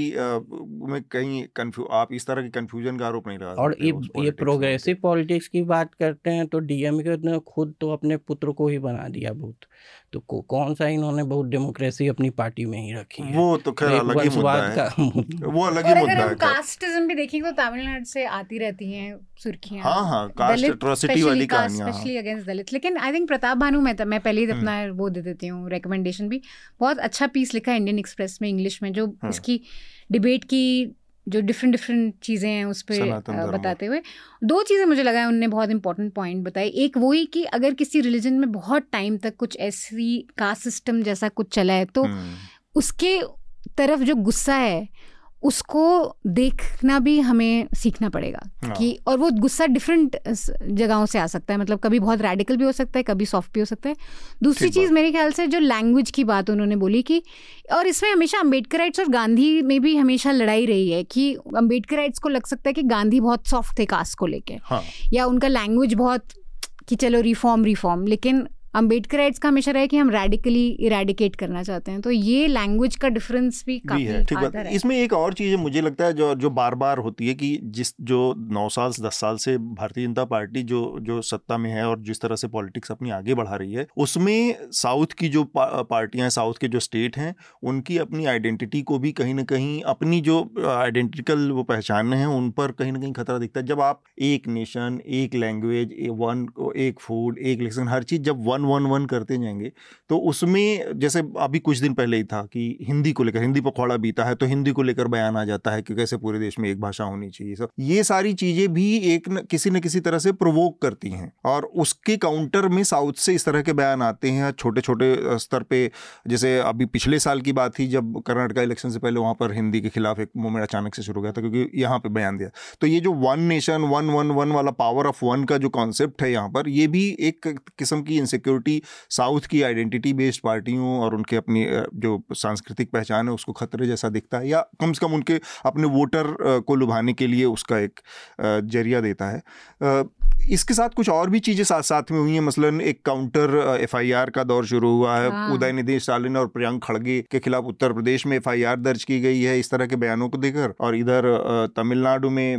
में कहीं कंफ्यू आप इस तरह के कंफ्यूजन का आरोप नहीं लगा। और ये ये प्रोग्रेसिव पॉलिटिक्स की बात करते हैं तो डीएमके ने खुद तो अपने पुत्र को ही बना दिया भूत, तो कौन सा इन्होंने बहुत डेमोक्रेसी अपनी पार्टी में ही रखी है। वो तो खैर अलग ही मुद्दा है, वो अलग ही मुद्दा है। अगर हम कास्टिज्म भी देखेंगे तो तमिलनाडु से आती रहती हैं सुर्खियां, हाँ हाँ कास्ट एट्रोसिटी वाली कहानियां, स्पेशली अगेंस्ट दलित। लेकिन आई थिंक प्रताप भानु में मैं पहले ही अपना वो दे देती हूँ रिकमेंडेशन भी, बहुत अच्छा पीस लिखा है इंडियन एक्सप्रेस में इंग्लिश में, जो इसकी डिबेट की जो डिफरेंट डिफरेंट चीज़ें हैं उस पर बताते हुए दो चीज़ें मुझे लगा है उनने बहुत इंपॉर्टेंट पॉइंट बताए। एक वही कि अगर किसी रिलीजन में बहुत टाइम तक कुछ ऐसी कास्ट सिस्टम जैसा कुछ चला है तो उसके तरफ जो गुस्सा है उसको देखना भी हमें सीखना पड़ेगा कि, और वो गुस्सा डिफरेंट जगहों से आ सकता है, मतलब कभी बहुत रैडिकल भी हो सकता है, कभी सॉफ्ट भी हो सकता है। दूसरी चीज़ मेरे ख्याल से जो लैंग्वेज की बात उन्होंने बोली कि, और इसमें हमेशा अम्बेडकराइट्स और गांधी में भी हमेशा लड़ाई रही है कि अम्बेडकराइट्स को लग सकता है कि गांधी बहुत सॉफ्ट थे कास्ट को लेके, हाँ। या उनका लैंग्वेज बहुत कि चलो रिफॉर्म रिफॉर्म, लेकिन अम्बेडकराइट्स का हमेशा रहा है कि हम रेडिकली इरेडिकेट करना चाहते हैं। तो ये लैंग्वेज का डिफरेंस भी काफी है। ठीक बात है। इसमें एक और चीज़ मुझे लगता है जो जो बार बार होती है कि जिस जो नौ साल दस साल से भारतीय जनता पार्टी जो जो सत्ता में है और जिस तरह से पॉलिटिक्स अपनी आगे बढ़ा रही है, उसमें साउथ की जो पार्टियां हैं, साउथ के जो स्टेट हैं, उनकी अपनी आइडेंटिटी को भी कहीं ना कहीं अपनी जो आइडेंटिकल वो पहचान हैं उन पर कहीं ना कहीं खतरा दिखता है। जब आप एक नेशन, एक लैंग्वेज, वन एक फूड, एक लेसन, हर चीज़ जब वन वन वन करते जाएंगे तो उसमें जैसे अभी कुछ दिन पहले ही था कि हिंदी को लेकर, हिंदी पखवाड़ा बीता है तो हिंदी को लेकर बयान आ जाता है कि कैसे पूरे देश में एक भाषा होनी चाहिए। सब ये सारी चीजें भी एक न, किसी न किसी तरह से प्रोवोक करती हैं और उसके काउंटर में साउथ से इस तरह के बयान आते हैं छोटे छोटे स्तर पे। जैसे अभी पिछले साल की बात थी जब कर्नाटका इलेक्शन से पहले वहां पर हिंदी के खिलाफ एक मूवमेंट अचानक से शुरू हो गया था क्योंकि यहाँ पे बयान दिया। तो ये जो one nation one one one वाला पावर ऑफ वन का जो कॉन्सेप्ट है यहाँ पर, ये भी एक किस्म की इनसिक्योरिटी साउथ की आइडेंटिटी बेस्ड पार्टियों और उनके अपनी जो सांस्कृतिक पहचान है उसको खतरे जैसा दिखता है, या कम से कम उनके अपने वोटर को लुभाने के लिए उसका एक जरिया देता है। इसके साथ कुछ और भी चीज़ें साथ साथ में हुई हैं, मसलन एक काउंटर एफआईआर का दौर शुरू हुआ है। उदयनिधि स्टालिन और प्रियंक खड़गे के खिलाफ उत्तर प्रदेश में एफआईआर दर्ज की गई है इस तरह के बयानों को देकर, और इधर तमिलनाडु में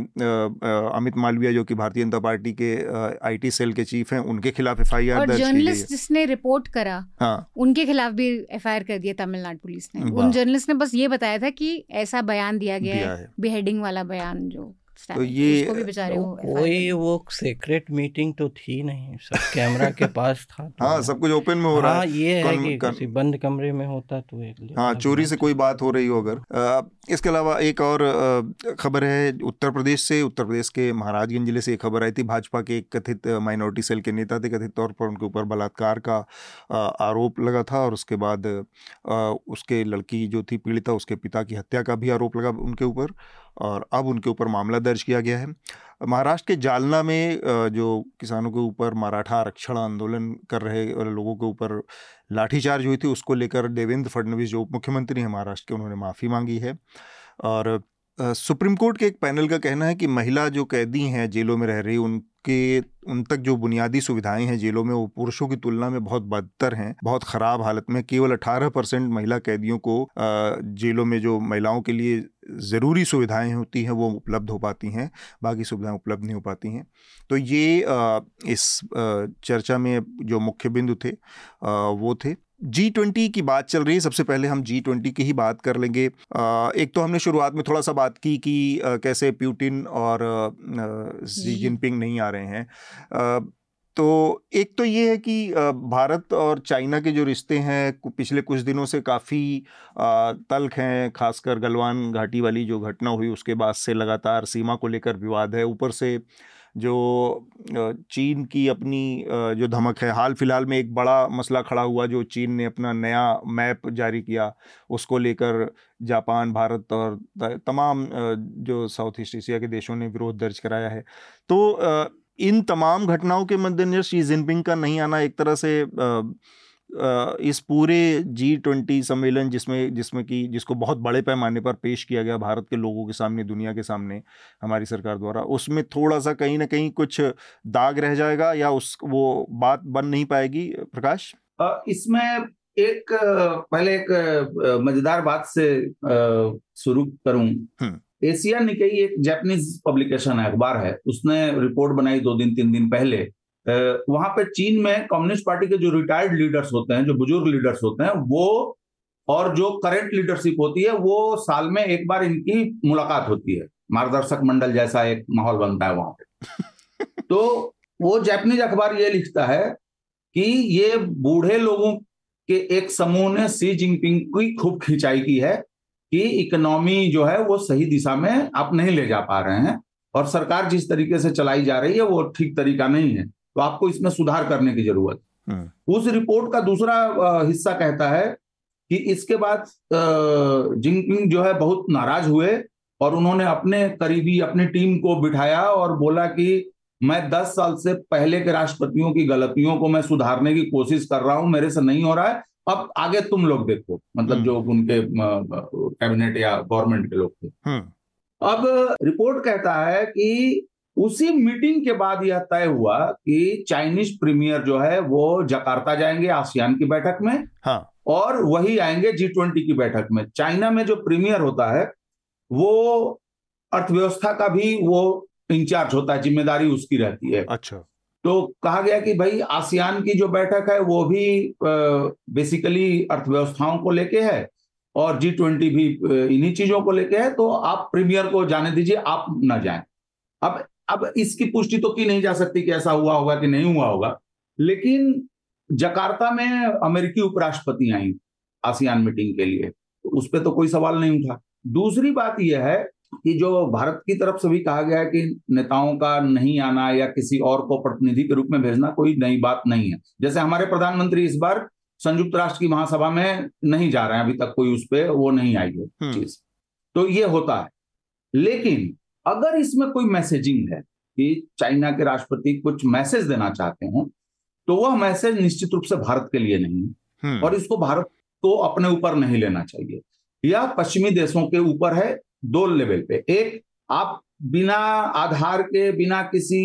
अमित मालविया जो कि भारतीय जनता पार्टी के आईटी सेल के चीफ हैं उनके खिलाफ एफआईआर दर्ज की गई है। जिसने रिपोर्ट करा हाँ। उनके खिलाफ भी एफआईआर कर दिया तमिलनाडु पुलिस ने। उन जर्नलिस्ट ने बस ये बताया था कि ऐसा बयान दिया गया दिया है, बेहेडिंग वाला बयान जो तो ये भी बेचारे वो कोई वो सीक्रेट मीटिंग तो थी नहीं, सब कैमरा के पास था तो हाँ सब कुछ ओपन में हो रहा हाँ, है। ये है कि किसी बंद कमरे में होता तो एक हाँ चोरी से कोई बात हो रही हो अगर। इसके अलावा एक और खबर है उत्तर प्रदेश से। उत्तर प्रदेश के महाराजगंज जिले से एक खबर आई थी, भाजपा के एक कथित माइनॉरिटी सेल के नेता थे, कथित तौर पर उनके ऊपर बलात्कार का आरोप लगा था और उसके बाद उसके लड़की जो थी पीड़िता, उसके पिता की हत्या का भी आरोप लगा उनके ऊपर और अब उनके ऊपर मामला दर्ज किया गया है। महाराष्ट्र के जालना में जो किसानों के ऊपर मराठा आरक्षण आंदोलन कर रहे लोगों के ऊपर लाठीचार्ज हुई थी उसको लेकर देवेंद्र फडणवीस जो उप मुख्यमंत्री हैं महाराष्ट्र के, उन्होंने माफ़ी मांगी है। और सुप्रीम कोर्ट के एक पैनल का कहना है कि महिला जो कैदी हैं जेलों में रह रही, उनके उन तक जो बुनियादी सुविधाएं हैं जेलों में, वो पुरुषों की तुलना में बहुत बदतर हैं, बहुत ख़राब हालत में। केवल अठारह परसेंट महिला कैदियों को जेलों में जो महिलाओं के लिए ज़रूरी सुविधाएं होती हैं वो उपलब्ध हो पाती हैं, बाकी सुविधाएं उपलब्ध नहीं हो पाती हैं। तो ये इस चर्चा में जो मुख्य बिंदु थे वो थे। जी ट्वेंटी की बात चल रही है, सबसे पहले हम जी ट्वेंटी की ही बात कर लेंगे। एक तो हमने शुरुआत में थोड़ा सा बात की कि कैसे पुतिन और शी जिनपिंग नहीं आ रहे हैं। तो एक तो ये है कि भारत और चाइना के जो रिश्ते हैं पिछले कुछ दिनों से काफ़ी तल्ख हैं, खासकर गलवान घाटी वाली जो घटना हुई उसके बाद से लगातार सीमा को लेकर विवाद है। ऊपर से जो चीन की अपनी जो धमक है, हाल फिलहाल में एक बड़ा मसला खड़ा हुआ जो चीन ने अपना नया मैप जारी किया, उसको लेकर जापान, भारत और तमाम जो साउथ ईस्ट एशिया के देशों ने विरोध दर्ज कराया है। तो इन तमाम घटनाओं के मद्देनजर शी जिनपिंग का नहीं आना एक तरह से इस पूरे जी ट्वेंटी सम्मेलन जिसमें जिसमें कि जिसको बहुत बड़े पैमाने पर पेश किया गया भारत के लोगों के सामने, दुनिया के सामने हमारी सरकार द्वारा, उसमें थोड़ा सा कहीं ना कहीं कुछ दाग रह जाएगा या उस वो बात बन नहीं पाएगी। प्रकाश, इसमें एक पहले एक मजेदार बात से शुरू करूं। एशिया निकाई एक जापानीज पब्लिकेशन है, अखबार है, उसने रिपोर्ट बनाई दो दिन तीन दिन पहले। वहां पे चीन में कम्युनिस्ट पार्टी के जो रिटायर्ड लीडर्स होते हैं, जो बुजुर्ग लीडर्स होते हैं, वो और जो करंट लीडरशिप होती है, वो साल में एक बार इनकी मुलाकात होती है। मार्गदर्शक मंडल जैसा एक माहौल बनता है वहां पे। तो वो जापानीज अखबार ये लिखता है कि ये बूढ़े लोगों के एक समूह ने शी जिनपिंग की खूब खिंचाई की है कि इकोनॉमी जो है वो सही दिशा में आप नहीं ले जा पा रहे हैं और सरकार जिस तरीके से चलाई जा रही है वो ठीक तरीका नहीं है, तो आपको इसमें सुधार करने की जरूरत है। उस रिपोर्ट का दूसरा हिस्सा कहता है कि इसके बाद जिनपिंग जो है बहुत नाराज हुए और उन्होंने अपने करीबी अपनी टीम को बिठाया और बोला कि मैं दस साल से पहले के राष्ट्रपतियों की गलतियों को मैं सुधारने की कोशिश कर रहा हूं, मेरे से नहीं हो रहा है, अब आगे तुम लोग देखो। मतलब जो उनके कैबिनेट या गवर्नमेंट के लोग थे। अब रिपोर्ट कहता है कि उसी मीटिंग के बाद यह तय हुआ कि चाइनीज प्रीमियर जो है वो जकार्ता जाएंगे आसियान की बैठक में, हाँ, और वही आएंगे जी ट्वेंटी की बैठक में। चाइना में जो प्रीमियर होता है वो अर्थव्यवस्था का भी वो इंचार्ज होता है, जिम्मेदारी उसकी रहती है। अच्छा। तो कहा गया कि भाई आसियान की जो बैठक है वो भी बेसिकली अर्थव्यवस्थाओं को लेके है और जी ट्वेंटी भी इन्हीं चीजों को लेके है, तो आप प्रीमियर को जाने दीजिए, आप ना जाएं। अब अब इसकी पुष्टि तो की नहीं जा सकती कि ऐसा हुआ होगा कि नहीं हुआ होगा, लेकिन जकार्ता में अमेरिकी उपराष्ट्रपति आई आसियान मीटिंग के लिए, तो उस पर तो कोई सवाल नहीं उठा। दूसरी बात यह है कि जो भारत की तरफ से भी कहा गया है कि नेताओं का नहीं आना या किसी और को प्रतिनिधि के रूप में भेजना कोई नई बात नहीं है। जैसे हमारे प्रधानमंत्री इस बार संयुक्त राष्ट्र की महासभा में नहीं जा रहे हैं, अभी तक कोई उस पर वो नहीं आई है चीज, तो ये होता है। लेकिन अगर इसमें कोई मैसेजिंग है कि चाइना के राष्ट्रपति कुछ मैसेज देना चाहते हैं, तो वह मैसेज निश्चित रूप से भारत के लिए नहीं है और इसको भारत को अपने ऊपर नहीं लेना चाहिए। यह पश्चिमी देशों के ऊपर है दो लेवल पे। एक, आप बिना आधार के, बिना किसी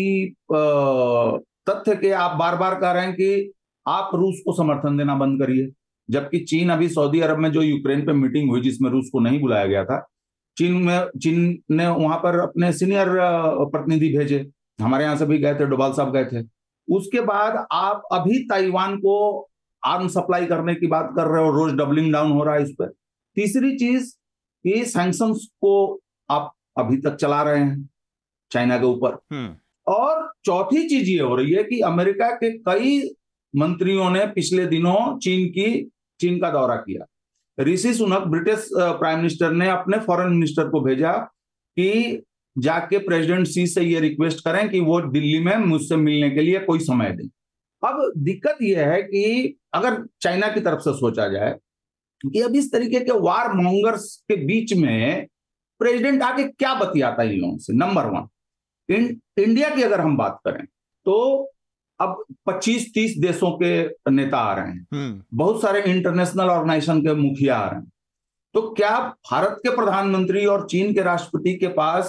तथ्य के आप बार बार कह रहे हैं कि आप रूस को समर्थन देना बंद करिए, जबकि चीन अभी सऊदी अरब में जो यूक्रेन पे मीटिंग हुई जिसमें रूस को नहीं बुलाया गया था, चीन में चीन ने वहां पर अपने सीनियर प्रतिनिधि भेजे, हमारे यहां से भी गए थे, डोभाल साहब गए थे। उसके बाद आप अभी ताइवान को आर्म सप्लाई करने की बात कर रहे हो, रोज डबलिंग डाउन हो रहा है इस पर। तीसरी चीज कि सैंक्शंस को आप अभी तक चला रहे हैं चाइना के ऊपर। और चौथी चीज ये हो रही है कि अमेरिका के कई मंत्रियों ने पिछले दिनों चीन की चीन का दौरा किया। Rishi Sunak British prime minister ने अपने फॉरेन मिनिस्टर को भेजा कि जाके प्रेसिडेंट शी से ये रिक्वेस्ट करें कि वो दिल्ली में मुझसे मिलने के लिए कोई समय दें। अब दिक्कत यह है कि अगर चाइना की तरफ से सोचा जाए कि अब इस तरीके के वार मॉन्गर्स के बीच में प्रेसिडेंट आके क्या बतियाता है इन लोगों से। नंबर वन, इन, इंडिया की अगर हम बात करें तो अब पच्चीस तीस देशों के नेता आ रहे हैं, बहुत सारे इंटरनेशनल ऑर्गेनाइजेशन के मुखिया आ रहे हैं। तो क्या भारत के प्रधानमंत्री और चीन के राष्ट्रपति के पास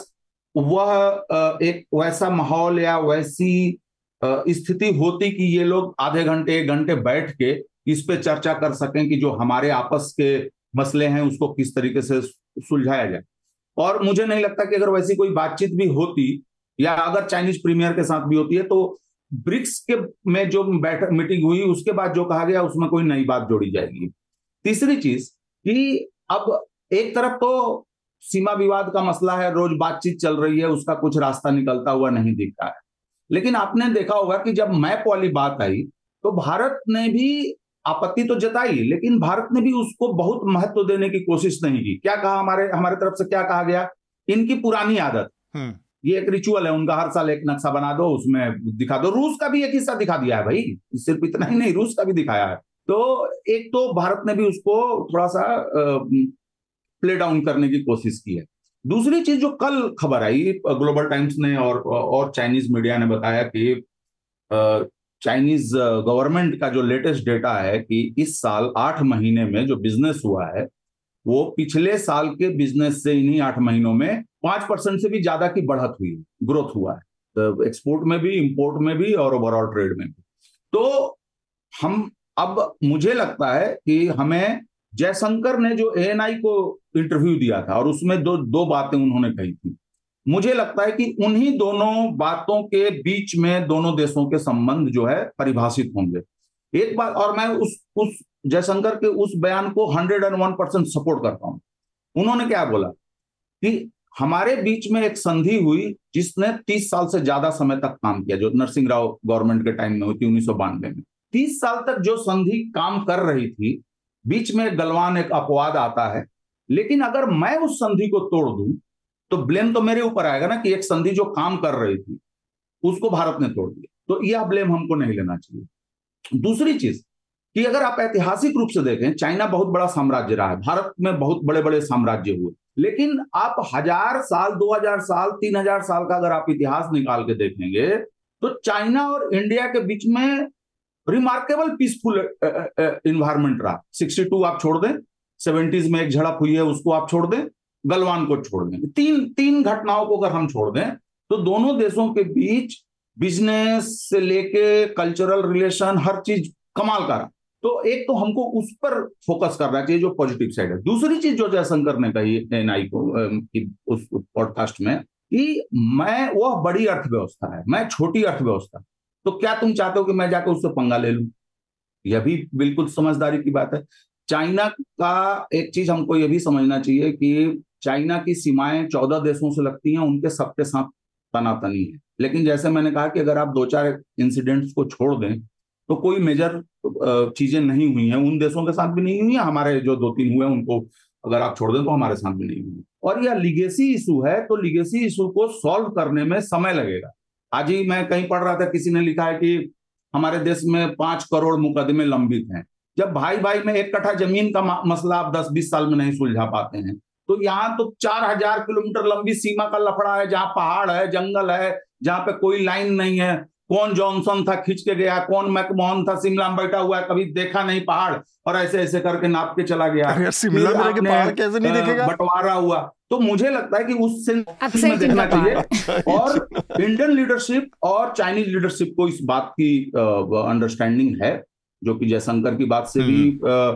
वह एक वैसा माहौल या वैसी स्थिति होती कि ये लोग आधे घंटे एक घंटे बैठ के इस पे चर्चा कर सकें कि जो हमारे आपस के मसले हैं उसको किस तरीके से सुलझाया जाए? और मुझे नहीं लगता कि अगर वैसी कोई बातचीत भी होती या अगर चाइनीज प्रीमियर के साथ भी होती है तो ब्रिक्स के में जो बैठक मीटिंग हुई उसके बाद जो कहा गया उसमें कोई नई बात जोड़ी जाएगी। तीसरी चीज कि अब एक तरफ तो सीमा विवाद का मसला है, रोज बातचीत चल रही है, उसका कुछ रास्ता निकलता हुआ नहीं दिख रहा है। लेकिन आपने देखा होगा कि जब मैप वाली बात आई तो भारत ने भी आपत्ति तो जताई, लेकिन भारत ने भी उसको बहुत महत्व देने की कोशिश नहीं की। क्या कहा हमारे हमारे तरफ से, क्या कहा गया? इनकी पुरानी आदत, ये एक रिचुअल है उनका, हर साल एक नक्शा बना दो, उसमें दिखा दो। रूस का भी एक हिस्सा दिखा दिया है भाई, सिर्फ इतना ही नहीं, रूस का भी दिखाया है। तो एक तो भारत ने भी उसको थोड़ा सा प्ले डाउन करने की कोशिश की है। दूसरी चीज जो कल खबर आई, ग्लोबल टाइम्स ने और और चाइनीज मीडिया ने बताया कि चाइनीज गवर्नमेंट का जो लेटेस्ट डेटा है कि इस साल आठ महीने में जो बिजनेस हुआ है वो पिछले साल के बिजनेस से इन्हीं आठ महीनों में पांच परसेंट से भी ज्यादा की बढ़त हुई, ग्रोथ हुआ है, तो एक्सपोर्ट में भी, इंपोर्ट में भी और ओवरऑल ट्रेड में भी। तो हम अब मुझे लगता है कि हमें, जयशंकर ने जो ए एन आई को इंटरव्यू दिया था और उसमें दो दो बातें उन्होंने कही थी, मुझे लगता है कि उन्हीं दोनों बातों के बीच में दोनों देशों के संबंध जो है परिभाषित होंगे। एक बात, और मैं उस उस जयशंकर के उस बयान को hundred and one percent support करता हूं। उन्होंने क्या बोला कि हमारे बीच में एक संधि हुई जिसने तीस साल से ज्यादा समय तक काम किया, जो नरसिंह राव गवर्नमेंट के टाइम में हुई थी उन्नीस सौ बानवे में। तीस साल तक जो संधि काम कर रही थी, बीच में गलवान एक अपवाद आता है, लेकिन अगर मैं उस संधि को तोड़ दूं तो ब्लेम तो मेरे ऊपर आएगा ना कि एक संधि जो काम कर रही थी उसको भारत ने तोड़ दिया, तो यह ब्लेम हमको नहीं लेना चाहिए। दूसरी चीज कि अगर आप ऐतिहासिक रूप से देखें, चाइना बहुत बड़ा साम्राज्य रहा है, भारत में बहुत बड़े बड़े साम्राज्य हुए, लेकिन आप हजार साल, दो हजार साल, तीन हजार साल का अगर आप इतिहास निकाल के देखेंगे तो चाइना और इंडिया के बीच में रिमार्केबल पीसफुल इन्वायरमेंट रहा। सिक्सटी टू आप छोड़ दें, सेवेंटीज में एक झड़प हुई है उसको आप छोड़ दें, गलवान को छोड़ दें, तीन तीन घटनाओं को अगर हम छोड़ दें तो दोनों देशों के बीच बिजनेस से लेके कल्चरल रिलेशन हर चीज कमाल का रहा। तो एक तो हमको उस पर फोकस करना चाहिए जो पॉजिटिव साइड है। दूसरी चीज जो जयशंकर ने कही एन आई को कि उस पॉडकास्ट में कि मैं, वह बड़ी अर्थव्यवस्था है, मैं छोटी अर्थव्यवस्था, तो क्या तुम चाहते हो कि मैं जाकर उससे पंगा ले लूं? यह भी बिल्कुल समझदारी की बात है। चाइना का एक चीज हमको यह भी समझना चाहिए कि चाइना की सीमाएं चौदह देशों से लगती हैं, उनके सबके साथ तनातनी है। लेकिन जैसे मैंने कहा कि अगर आप दो चार इंसिडेंट्स को छोड़ दें तो कोई मेजर चीजें नहीं हुई हैं, उन देशों के साथ भी नहीं हुई हैं, हमारे जो दो तीन हुए उनको अगर आप छोड़ दें तो हमारे साथ भी नहीं हुई। और यह लीगेसी इशू है, तो लीगेसी इशू को सॉल्व करने में समय लगेगा। आज ही मैं कहीं पढ़ रहा था, किसी ने लिखा है कि हमारे देश में पांच करोड़ मुकदमे लंबित हैं। जब भाई भाई में एक कट्ठा जमीन का मसला आप दस बीस साल में नहीं सुलझा पाते हैं, तो यहाँ तो चार हजार किलोमीटर लंबी सीमा का लफड़ा है, जहाँ पहाड़ है, जंगल है, जहाँ पे कोई लाइन नहीं है। कौन जॉनसन था खींच के गया, कौन मैकमोहन था शिमला में बैठा हुआ है, कभी देखा नहीं पहाड़, और ऐसे ऐसे करके नाप के चला गया। शिमला में के पहाड़ कैसे नहीं देखेगा? बंटवारा हुआ। तो मुझे लगता है कि उस सेंस में देखना चाहिए। और इंडियन लीडरशिप और चाइनीज लीडरशिप को इस बात की अंडरस्टैंडिंग है, जो कि जयशंकर की बात से भी आ,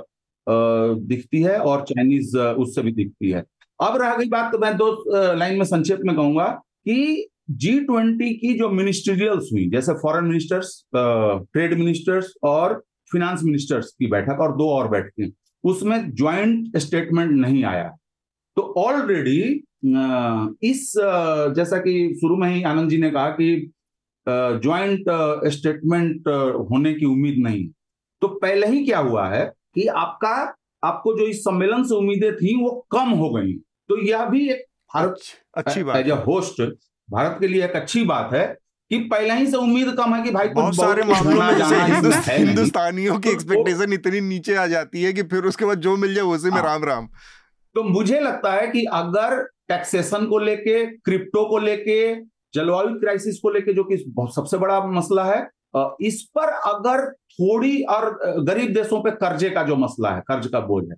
आ, दिखती है और चाइनीज उससे भी दिखती है। अब रह गई बात, तो मैं दो लाइन में संक्षेप में कहूंगा कि जी ट्वेंटी की जो मिनिस्ट्रियल्स हुई, जैसे फॉरेन मिनिस्टर्स, ट्रेड मिनिस्टर्स और फिनेंस मिनिस्टर्स की बैठक और दो और बैठकें, उसमें ज्वाइंट स्टेटमेंट नहीं आया। तो ऑलरेडी इस जैसा कि शुरू में ही आनंद जी ने कहा कि ज्वाइंट स्टेटमेंट होने की उम्मीद नहीं, तो पहले ही क्या हुआ है कि आपका आपको जो इस सम्मेलन से उम्मीदें थी वो कम हो गई। तो यह भी एक भारत अच्छी बात, एज ए होस्ट भारत के लिए एक अच्छी बात है कि पहले ही से उम्मीद कम है कि भाई बहुत सारे मामलों में जैसे हिंदुस्त, हिंदुस्तानियों की एक्सपेक्टेशन इतनी नीचे आ जाती है कि फिर उसके बाद जो मिल जाए उसी में राम राम। तो मुझे लगता है कि अगर टैक्सेशन को लेके, क्रिप्टो को लेके, जलवायु क्राइसिस को लेके, जो कि सबसे बड़ा मसला है, इस पर अगर थोड़ी, और गरीब देशों पे कर्जे का जो मसला है, कर्ज का बोझ है,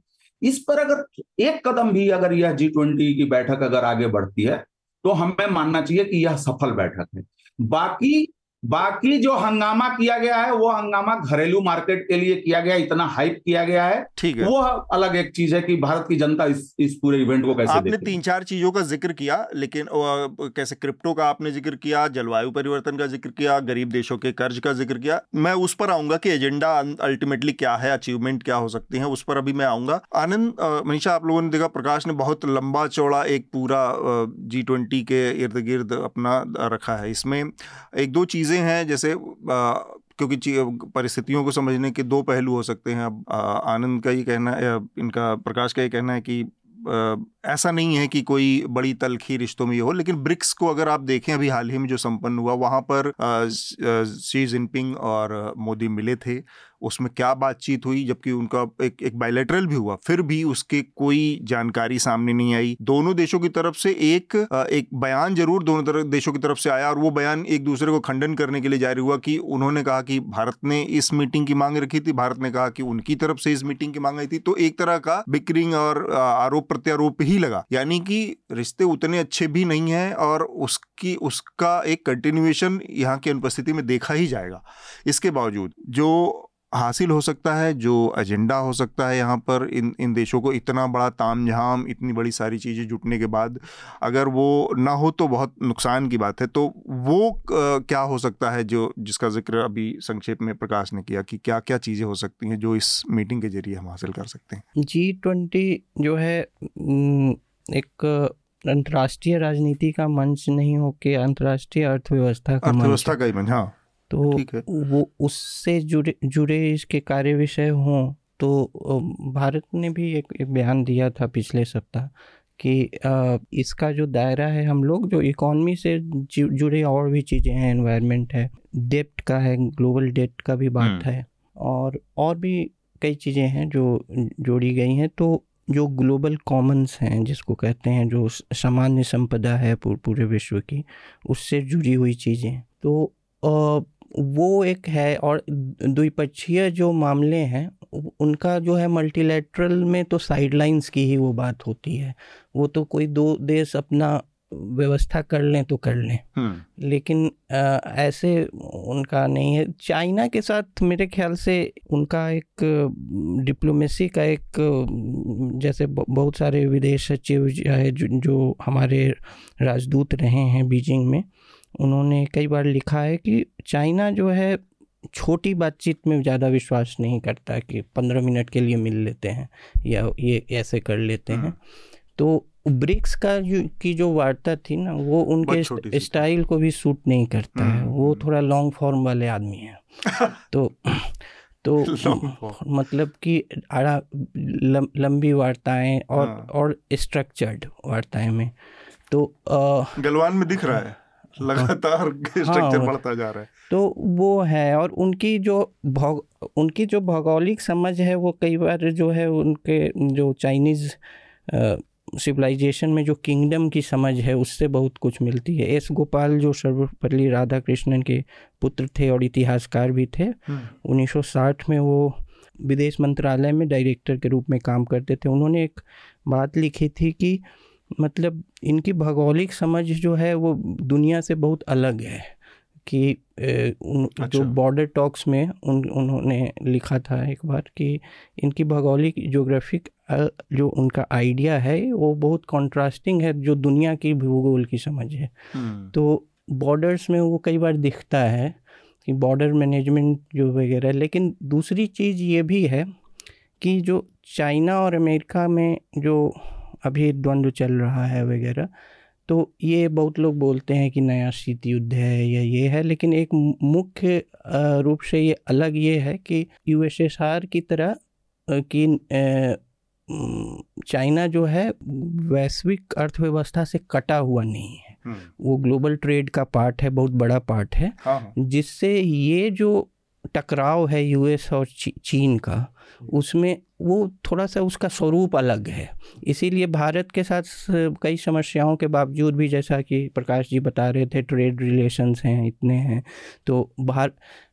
इस पर अगर एक कदम भी अगर यह जी ट्वेंटी की बैठक अगर आगे बढ़ती है तो हमें मानना चाहिए कि यह सफल बैठक है। बाकी बाकी जो हंगामा किया गया है वो हंगामा घरेलू मार्केट के लिए किया गया, इतना हाइप किया गया है, ठीक है, वो अलग एक चीज है कि भारत की जनता इस इस पूरे इवेंट को कैसे आपने देखेगी। तीन चार चीजों का जिक्र किया, लेकिन कैसे क्रिप्टो का आपने जिक्र किया, जलवायु परिवर्तन का जिक्र किया, गरीब देशों के कर्ज का जिक्र किया। मैं उस पर आऊंगा कि एजेंडा अल्टीमेटली क्या है, अचीवमेंट क्या हो सकती है, उस पर अभी मैं आऊंगा। आनंद, मनीषा, आप लोगों ने देखा प्रकाश ने बहुत लंबा चौड़ा एक पूरा जी ट्वेंटी के इर्द गिर्द अपना रखा है। इसमें एक दो चीजें हैं, जैसे क्योंकि परिस्थितियों को समझने के दो पहलू हो सकते हैं। अब आनंद का ये कहना है, इनका प्रकाश का ये कहना है कि ऐसा नहीं है कि कोई बड़ी तलखी रिश्तों में ये हो, लेकिन ब्रिक्स को अगर आप देखें अभी हाल ही में जो संपन्न हुआ, वहाँ पर शी जिनपिंग और मोदी मिले थे, उसमें क्या बातचीत हुई, जबकि उनका एक एक बायलैटरल भी हुआ, फिर भी उसके कोई जानकारी सामने नहीं आई। दोनों देशों की तरफ से एक एक बयान जरूर दोनों तरफ देशों की तरफ से आया, और वो बयान एक दूसरे को खंडन करने के लिए जारी हुआ कि उन्होंने कहा कि भारत ने इस मीटिंग की मांग रखी थी, भारत ने कहा कि उनकी तरफ से इस मीटिंग की मांग आई थी। तो एक तरह का बिक्रिंग और आरोप प्रत्यारोप ही लगा, यानी कि रिश्ते उतने अच्छे भी नहीं हैं, और उसकी उसका एक कंटिन्यूएशन यहाँ की अनुपस्थिति में देखा ही जाएगा। इसके बावजूद जो हासिल हो सकता है, जो एजेंडा हो सकता है यहाँ पर, इन इन देशों को इतना बड़ा तामझाम, इतनी बड़ी सारी चीज़ें जुटने के बाद अगर वो ना हो तो बहुत नुकसान की बात है। तो वो आ, क्या हो सकता है जो जिसका जिक्र अभी संक्षेप में प्रकाश ने किया, कि क्या क्या चीज़ें हो सकती हैं जो इस मीटिंग के जरिए हम हासिल कर सकते हैं। जी ट्वेंटी जो है एक अंतर्राष्ट्रीय राजनीति का मंच नहीं होकर अंतर्राष्ट्रीय अर्थव्यवस्था का अर्थव्यवस्था का ही मंच, हाँ, तो वो उससे जुड़े जुड़े इसके कार्य विषय हों। तो भारत ने भी एक, एक बयान दिया था पिछले सप्ताह कि आ, इसका जो दायरा है, हम लोग जो इकॉनमी से जुड़े और भी चीज़ें हैं, एनवायरनमेंट है, डेप्ट का है, ग्लोबल डेप्ट का भी बात है, और और भी कई चीज़ें हैं जो जोड़ी गई हैं। तो जो ग्लोबल कॉमन्स हैं, जिसको कहते हैं, जो सामान्य संपदा है पूरे विश्व की, उससे जुड़ी हुई चीज़ें, तो आ, वो एक है। और द्विपक्षीय जो मामले हैं उनका जो है मल्टीलैटरल में तो साइडलाइंस की ही वो बात होती है, वो तो कोई दो देश अपना व्यवस्था कर लें तो कर लें, लेकिन आ, ऐसे उनका नहीं है। चाइना के साथ मेरे ख्याल से उनका एक डिप्लोमेसी का एक, जैसे बहुत सारे विदेश सचिव है जो, जो हमारे राजदूत रहे हैं बीजिंग में, उन्होंने कई बार लिखा है कि चाइना जो है छोटी बातचीत में ज़्यादा विश्वास नहीं करता, कि पंद्रह मिनट के लिए मिल लेते हैं या ये ऐसे कर लेते हैं। तो ब्रिक्स का जो की जो वार्ता थी ना, वो उनके स्टाइल को भी सूट नहीं करता है, वो थोड़ा लॉन्ग फॉर्म वाले आदमी हैं। तो तो मतलब कि आड़ा लम, लंबी वार्ताएं और और स्ट्रक्चर्ड वार्ताएं में, तो आ, गलवान में दिख रहा है लगातार स्ट्रक्चर हाँ, बढ़ता जा रहा है। तो वो है, और उनकी जो भौग उनकी जो भौगोलिक समझ है, वो कई बार जो है उनके जो चाइनीज़ सिविलाइजेशन में जो किंगडम की समझ है, उससे बहुत कुछ मिलती है। एस गोपाल जो सर्वपल्ली राधाकृष्णन के पुत्र थे और इतिहासकार भी थे, उन्नीस सौ साठ में वो विदेश मंत्रालय में डायरेक्टर के रूप में काम करते थे। उन्होंने एक बात लिखी थी कि मतलब इनकी भौगोलिक समझ जो है वो दुनिया से बहुत अलग है, कि उन अच्छा। जो बॉर्डर टॉक्स में उन उन्होंने लिखा था एक बार कि इनकी भौगोलिक ज्योग्राफिक जो उनका आइडिया है वो बहुत कॉन्ट्रास्टिंग है जो दुनिया की भूगोल की समझ है। तो बॉर्डर्स में वो कई बार दिखता है कि बॉर्डर मैनेजमेंट जो वगैरह। लेकिन दूसरी चीज़ ये भी है कि जो चाइना और अमेरिका में जो अभी द्वंद्व चल रहा है वगैरह, तो ये बहुत लोग बोलते हैं कि नया शीत युद्ध है या ये है, लेकिन एक मुख्य रूप से ये अलग ये है कि यूएसएसआर की तरह कि चाइना जो है वैश्विक अर्थव्यवस्था से कटा हुआ नहीं है, वो ग्लोबल ट्रेड का पार्ट है, बहुत बड़ा पार्ट है, जिससे ये जो टकराव है यूएस और ची, चीन का, उसमें वो थोड़ा सा उसका स्वरूप अलग है। इसीलिए भारत के साथ कई समस्याओं के बावजूद भी, जैसा कि प्रकाश जी बता रहे थे, ट्रेड रिलेशंस हैं, इतने हैं, तो बाहर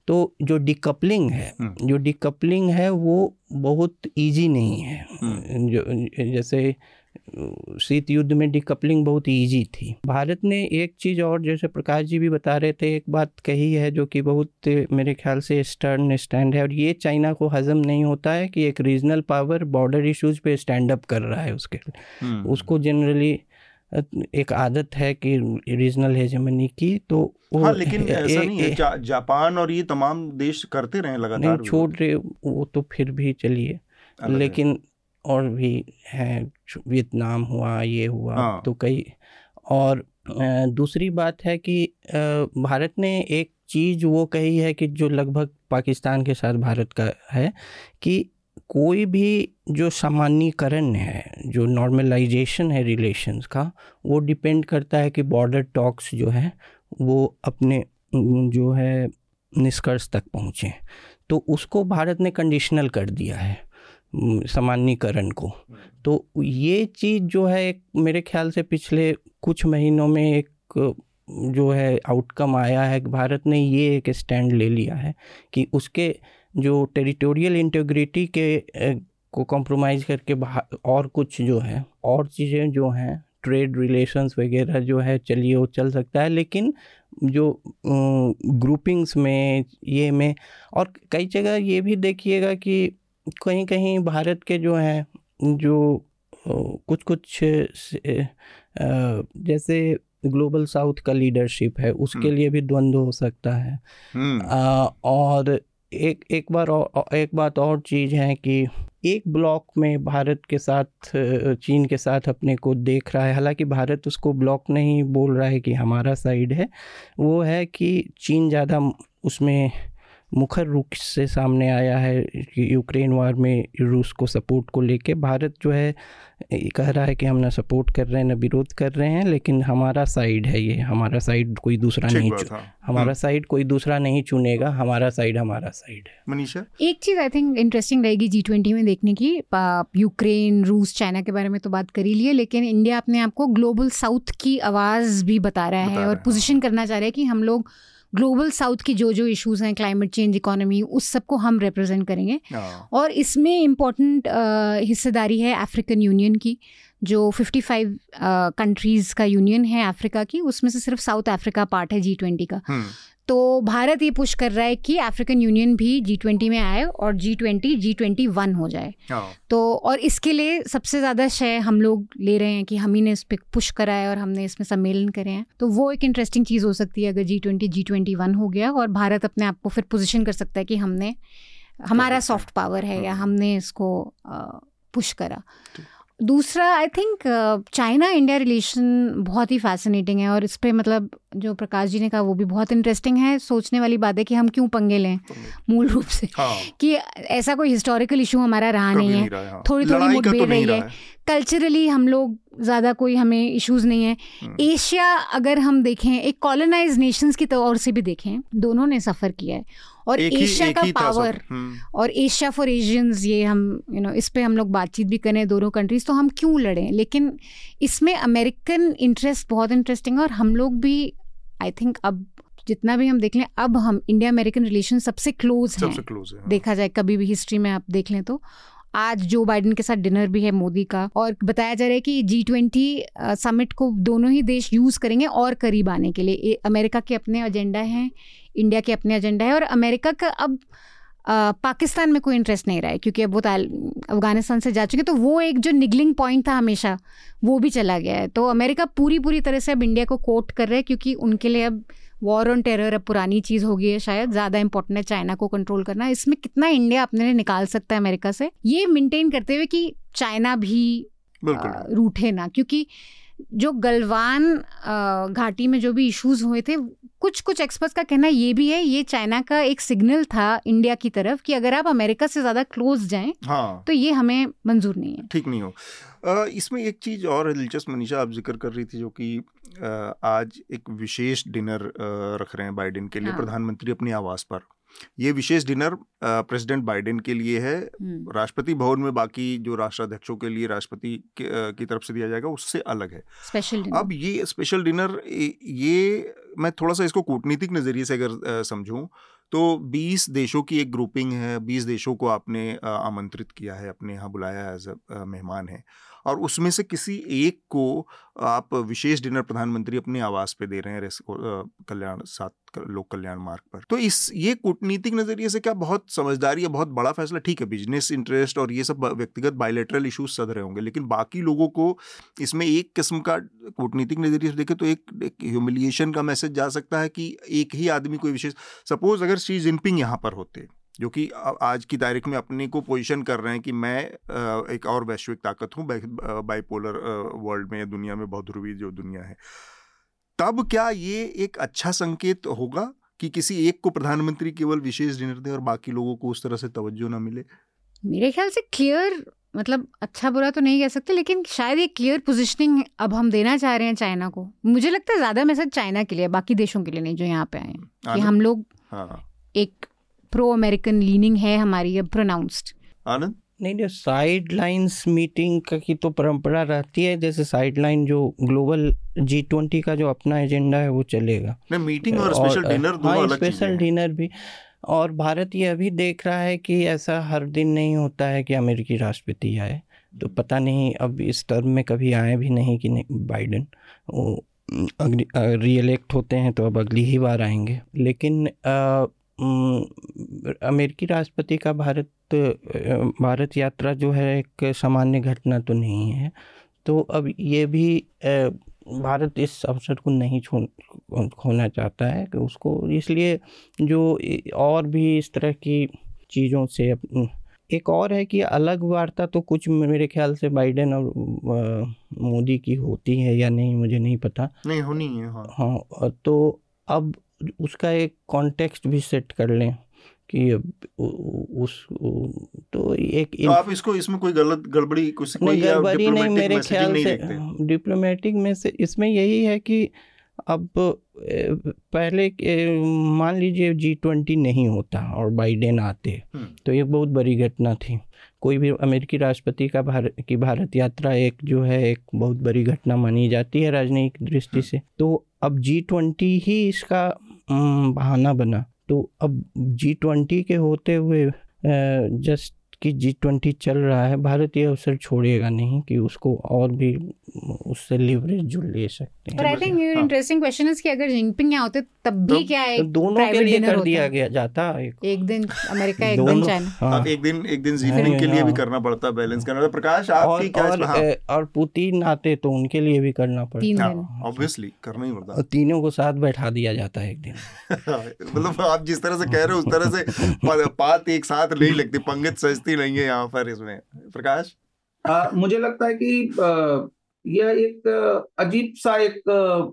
तो जो डिकपलिंग है जो डिकपलिंग है वो बहुत इजी नहीं है। जो जैसे शीत युद्ध में डिकपलिंग बहुत इजी थी। भारत ने एक चीज़ और, जैसे प्रकाश जी भी बता रहे थे, एक बात कही है जो कि बहुत मेरे ख्याल से स्टर्न स्टैंड है, और ये चाइना को हजम नहीं होता है कि एक रीजनल पावर बॉर्डर इश्यूज पे स्टैंड अप कर रहा है। उसके उसको जनरली एक आदत है कि रीजनल हेजेमनी की, तो हाँ, लेकिन ए, ऐसा ए, नहीं है। जा, जापान और ये तमाम देश करते रहे लगातार, नहीं छोड़ रहे वो तो फिर भी चलिए, लेकिन और भी है, वियतनाम हुआ, ये हुआ, हाँ। तो कई और दूसरी बात है कि भारत ने एक चीज़ वो कही है कि जो लगभग पाकिस्तान के साथ भारत का है कि कोई भी जो सामान्यीकरण है, जो नॉर्मलाइजेशन है रिलेशंस का, वो डिपेंड करता है कि बॉर्डर टॉक्स जो है वो अपने जो है निष्कर्ष तक पहुँचे। तो उसको भारत ने कंडीशनल कर दिया है सामान्यीकरण को। तो ये चीज़ जो है एक मेरे ख्याल से पिछले कुछ महीनों में एक जो है आउटकम आया है, भारत ने ये एक स्टैंड ले लिया है कि उसके जो टेरिटोरियल इंटीग्रिटी के को कॉम्प्रोमाइज़ करके और कुछ जो है और चीज़ें जो हैं ट्रेड रिलेशंस वगैरह जो है, चलिए वो चल सकता है, लेकिन जो ग्रुपिंग्स में ये में और कई जगह ये भी देखिएगा कि कहीं कहीं भारत के जो हैं जो कुछ कुछ जैसे ग्लोबल साउथ का लीडरशिप है, उसके लिए भी द्वंद्व हो सकता है। आ, और एक एक बार और, एक बात और चीज़ है कि एक ब्लॉक में भारत के साथ चीन के साथ अपने को देख रहा है, हालांकि भारत उसको ब्लॉक नहीं बोल रहा है कि हमारा साइड है, वो है कि चीन ज़्यादा उसमें मुखर रूप से सामने आया है कि यूक्रेन वार में रूस को सपोर्ट को लेके। भारत जो है कह रहा है कि हम ना सपोर्ट कर रहे हैं ना विरोध कर रहे हैं, लेकिन हमारा साइड है ये, हमारा साइड कोई दूसरा नहीं चु, हमारा साइड कोई दूसरा नहीं चुनेगा, हमारा साइड हमारा साइड है। मनीषा, एक चीज़ आई थिंक इंटरेस्टिंग रहेगी जी ट्वेंटी में देखने की, यूक्रेन रूस चाइना के बारे में तो बात कर ही लिए, लेकिन इंडिया अपने आप को ग्लोबल साउथ की आवाज़ भी बता रहा है और पोजिशन करना चाह रहा है कि हम लोग ग्लोबल साउथ की जो जो इश्यूज हैं, क्लाइमेट चेंज, इकोनॉमी, उस सबको हम रिप्रेजेंट करेंगे। और इसमें इम्पोर्टेंट हिस्सेदारी है अफ्रीकन यूनियन की, जो पचपन कंट्रीज़ का यूनियन है अफ्रीका की, उसमें से सिर्फ साउथ अफ्रीका पार्ट है जी ट्वेंटी का। तो भारत ये पुश कर रहा है कि अफ्रीकन यूनियन भी जी ट्वेंटी में आए और G twenty G twenty one हो जाए। तो और इसके लिए सबसे ज़्यादा श्रेय हम लोग ले रहे हैं कि हम ही ने इस पर पुश करा है और हमने इसमें सम्मेलन करे हैं। तो वो एक इंटरेस्टिंग चीज़ हो सकती है अगर G twenty G twenty one हो गया, और भारत अपने आप को फिर पोजिशन कर सकता है कि हमने हमारा सॉफ्ट पावर है या हमने इसको पुश करा। दूसरा I think China India relation बहुत ही फैसिनेटिंग है, और इस पे मतलब जो प्रकाश जी ने कहा वो भी बहुत इंटरेस्टिंग है। सोचने वाली बात है कि हम क्यों पंगे लें मूल रूप से, हाँ। कि ऐसा कोई हिस्टोरिकल इशू हमारा रहा नहीं है, है हाँ। थोड़ी थोड़ी मुठभेड़ रही है, कल्चरली हम लोग ज़्यादा कोई हमें इश्यूज नहीं है। एशिया अगर हम देखें, एक कॉलोनाइज नेशंस की तौर से भी देखें, दोनों ने सफ़र किया है, और एशिया का पावर और एशिया फॉर एशियंस, ये हम यू नो इस पे हम लोग बातचीत भी करें दोनों कंट्रीज, तो हम क्यों लड़ें। लेकिन इसमें अमेरिकन इंटरेस्ट बहुत इंटरेस्टिंग है, और हम लोग भी आई थिंक अब जितना भी हम देख लें, अब हम इंडिया अमेरिकन रिलेशन सबसे क्लोज हैं, सबसे क्लोज है, देखा जाए कभी भी हिस्ट्री में आप देख लें तो। आज जो बाइडेन के साथ डिनर भी है मोदी का, और बताया जा रहा है कि जी ट्वेंटी समिट को दोनों ही देश यूज़ करेंगे और करीब आने के लिए। अमेरिका के अपने एजेंडा हैं, इंडिया के अपने एजेंडा है, और अमेरिका का अब आ, पाकिस्तान में कोई इंटरेस्ट नहीं रहा है क्योंकि अब वो अफगानिस्तान से जा चुके, तो वो एक जो निगलिंग पॉइंट था हमेशा, वो भी चला गया है। तो अमेरिका पूरी पूरी तरह से अब इंडिया को कोट कर रहा है, क्योंकि उनके लिए अब वॉर ऑन टेरर अब पुरानी चीज़ हो गई है, शायद ज़्यादा इंपॉर्टेंट है चाइना को कंट्रोल करना। इसमें कितना इंडिया अपने लिए निकाल सकता है अमेरिका से, ये मेंटेन करते हुए कि चाइना भी रूठे ना, क्योंकि जो गलवान घाटी में जो भी इश्यूज हुए थे, कुछ कुछ एक्सपर्ट्स का कहना ये भी है, ये चाइना का एक सिग्नल था इंडिया की तरफ कि अगर आप अमेरिका से ज़्यादा क्लोज जाएं, हाँ। तो ये हमें मंजूर नहीं है, ठीक नहीं हो। आ, इसमें एक चीज़ और दिलचस्प मनीषा आप जिक्र कर रही थी, जो कि आज एक विशेष डिनर रख रहे हैं बाइडेन के लिए, हाँ। प्रधानमंत्री अपनी आवास पर। ये विशेष डिनर प्रेसिडेंट बाइडेन के लिए है, राष्ट्रपति भवन में बाकी जो राष्ट्राध्यक्षों के लिए राष्ट्रपति की तरफ से दिया जाएगा उससे अलग है स्पेशल डिनर। अब ये स्पेशल डिनर, ये मैं थोड़ा सा इसको कूटनीतिक नज़रिए से अगर समझूं तो बीस देशों की एक ग्रुपिंग है, बीस देशों को आपने आमंत्रित किया है, अपने यहाँ बुलाया एज अ मेहमान है, और उसमें से किसी एक को आप विशेष डिनर प्रधानमंत्री अपने आवास पे दे रहे हैं, कल्याण सात लोक कल्याण मार्ग पर। तो इस ये कूटनीतिक नजरिए से क्या बहुत समझदारी है, बहुत बड़ा फैसला? ठीक है, बिजनेस इंटरेस्ट और ये सब व्यक्तिगत बायलैटरल इश्यूज सध रहे होंगे, लेकिन बाकी लोगों को इसमें एक किस्म का कूटनीतिक नजरिए से देखें तो एक, एक ह्यूमिलिएशन का मैसेज जा सकता है कि एक ही आदमी कोई विशेष, सपोज अगर शी जिनपिंग यहाँ पर होते, जो कि आज की तारीख में अपने को पोजीशन कर रहे हैं कि मैं एक और वैश्विक ताकत हूँ बाइपोलर वर्ल्ड में या दुनिया में, बहुध्रुवी जो दुनिया है, तब क्या ये एक अच्छा संकेत होगा कि किसी एक को प्रधानमंत्री केवल विशेष डिनर दे और बाकी लोगों को उस तरह से तवज्जो ना मिले? मेरे ख्याल से क्लियर, मतलब अच्छा बुरा तो नहीं कह सकते, लेकिन शायद ये क्लियर पोजीशनिंग अब हम देना चाह रहे हैं चाइना को। मुझे लगता है ज्यादा मैसेज चाइना के लिए, बाकी देशों के लिए नहीं जो यहाँ पे आए हैं, कि हम लोग हाँ। एक प्रो अमेरिकन लीनिंग है हमारी अब प्रोनाउंस्ड। आनंद? नहीं नहीं, साइड लाइन्स मीटिंग की तो परंपरा रहती है, जैसे साइड लाइन जो ग्लोबल जी ट्वेंटी का जो अपना एजेंडा है वो चलेगा। नहीं, मीटिंग और स्पेशल डिनर दोनों अलग चीजें हैं। स्पेशल डिनर भी, और भारत ये अभी देख रहा है कि ऐसा हर दिन नहीं होता है कि अमेरिकी राष्ट्रपति आए, तो पता नहीं अब इस टर्म में कभी आए भी नहीं कि नहीं बाइडेन, वो री इलेक्ट होते हैं तो अब अगली ही बार आएंगे। लेकिन आ, अमेरिकी राष्ट्रपति का भारत भारत यात्रा जो है एक सामान्य घटना तो नहीं है, तो अब ये भी भारत इस अवसर को नहीं छो खोना चाहता है कि उसको, इसलिए जो और भी इस तरह की चीज़ों से, एक और है कि अलग वार्ता तो कुछ मेरे ख्याल से बाइडेन और मोदी की होती है या नहीं, मुझे नहीं पता। नहीं होनी है। हाँ हाँ, तो अब उसका एक कॉन्टेक्स्ट भी सेट कर लें कि उस तो एक तो आप इसको, इसमें कोई गलत गड़बड़ी कुछ कोई गड़बड़ी नहीं मेरे ख्याल से डिप्लोमेटिक में से इसमें यही है कि अब पहले मान लीजिए जी ट्वेंटी नहीं होता और बाइडेन आते तो ये बहुत बड़ी घटना थी। कोई भी अमेरिकी राष्ट्रपति का भारत की भारत यात्रा एक जो है एक बहुत बड़ी घटना मानी जाती है राजनीतिक दृष्टि से। तो अब जी ट्वेंटी ही इसका बहाना बना, तो अब जी ट्वेंटी के होते हुए जस्ट कि जी ट्वेंटी चल रहा है, भारत ये अवसर छोड़ेगा नहीं कि उसको और भी उससे लिवरेज जो ले सकते हैं। पर आई थिंक ये इंटरेस्टिंग क्वेश्चन है कि अगर जिनपिंग यहाँ होते तब भी तो, क्या है, तो दोनों के लिए कर दिया गया जाता एक, एक दिन अमेरिका एक दिन चाइना। हाँ। एक दिन एक दिन जिनपिंग के लिए भी करना पड़ता, बैलेंस करना। प्रकाश आपकी क्या और, और, और पुतिन आते तो उनके लिए भी करना पड़ता, ऑब्वियसली करना ही पड़ता। तीनों को साथ बैठा दिया जाता है एक दिन। मतलब आप जिस तरह से कह रहे हो उस तरह से बात एक साथ नहीं लगती, पंगत सजती नहीं है यहाँ पर इसमें। प्रकाश? आ, मुझे लगता है कि यह एक अजीब सा एक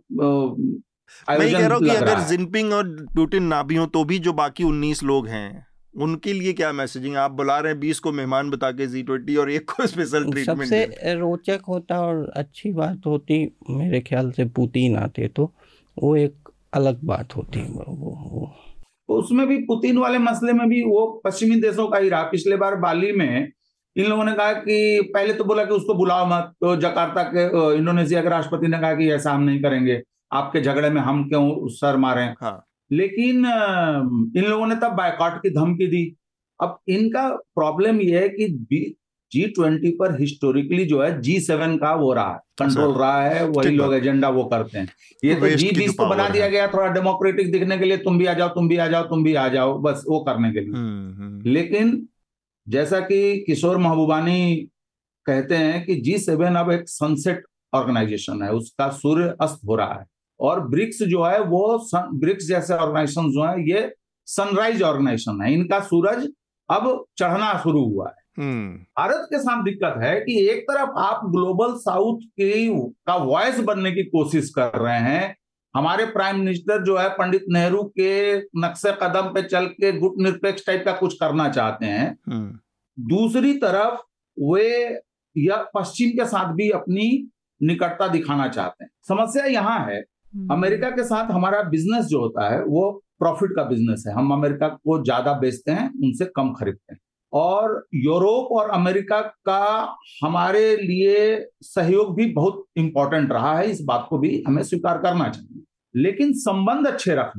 मैं कह रहा हूँ कि अगर जिनपिंग और पुतिन ना भी हो तो भी जो बाकी उन्नीस लोग हैं उनके लिए क्या मैसेजिंग आप बुला रहे हैं? बीस को मेहमान बता के जी ट्वेंटी और एक को स्पेशल ट्रीटमेंट। सबसे रोचक होता और अच्छी बात होती मेरे ख्याल से पुतिन आते तो वो एक अलग बात होती। वो, वो उसमें भी पुतिन वाले मसले में भी वो पश्चिमी देशों का ही रहा। पिछले बार बाली में इन लोगों ने कहा कि पहले तो बोला कि उसको बुलाओ मत, तो जकार्ता के इंडोनेशिया के राष्ट्रपति ने कहा कि ऐसा हम नहीं करेंगे, आपके झगड़े में हम क्यों सर मारें। हाँ। लेकिन इन लोगों ने तब बायकॉट की धमकी दी। अब इनका प्रॉब्लम यह है कि जी ट्वेंटी पर हिस्टोरिकली जो है जी सेवन का वो रहा है, कंट्रोल रहा है, वही लोग एजेंडा वो करते हैं। ये तो जी बीस को बना दिया गया थोड़ा डेमोक्रेटिक दिखने के लिए, तुम भी आ जाओ तुम भी आ जाओ तुम भी आ जाओ, बस वो करने के लिए। लेकिन जैसा कि किशोर महबूबानी कहते हैं कि जी सेवन अब एक सनसेट ऑर्गेनाइजेशन है, उसका सूर्य अस्त हो रहा है। और ब्रिक्स जो है वो ब्रिक्स जैसे ऑर्गेनाइजेशन जो है ये सनराइज ऑर्गेनाइजेशन है, इनका सूरज अब चढ़ना शुरू हुआ है। भारत के साथ दिक्कत है कि एक तरफ आप ग्लोबल साउथ की का वॉइस बनने की कोशिश कर रहे हैं, हमारे प्राइम मिनिस्टर जो है पंडित नेहरू के नक्शे कदम पे चल के गुटनिरपेक्ष टाइप का कुछ करना चाहते हैं। दूसरी तरफ वे या पश्चिम के साथ भी अपनी निकटता दिखाना चाहते हैं। समस्या यहाँ है, अमेरिका के साथ हमारा बिजनेस जो होता है वो प्रॉफिट का बिजनेस है। हम अमेरिका को ज्यादा बेचते हैं, उनसे कम खरीदते हैं। और यूरोप और अमेरिका का हमारे लिए सहयोग भी बहुत इंपॉर्टेंट रहा है, इस बात को भी हमें स्वीकार करना चाहिए। लेकिन संबंध अच्छे रखना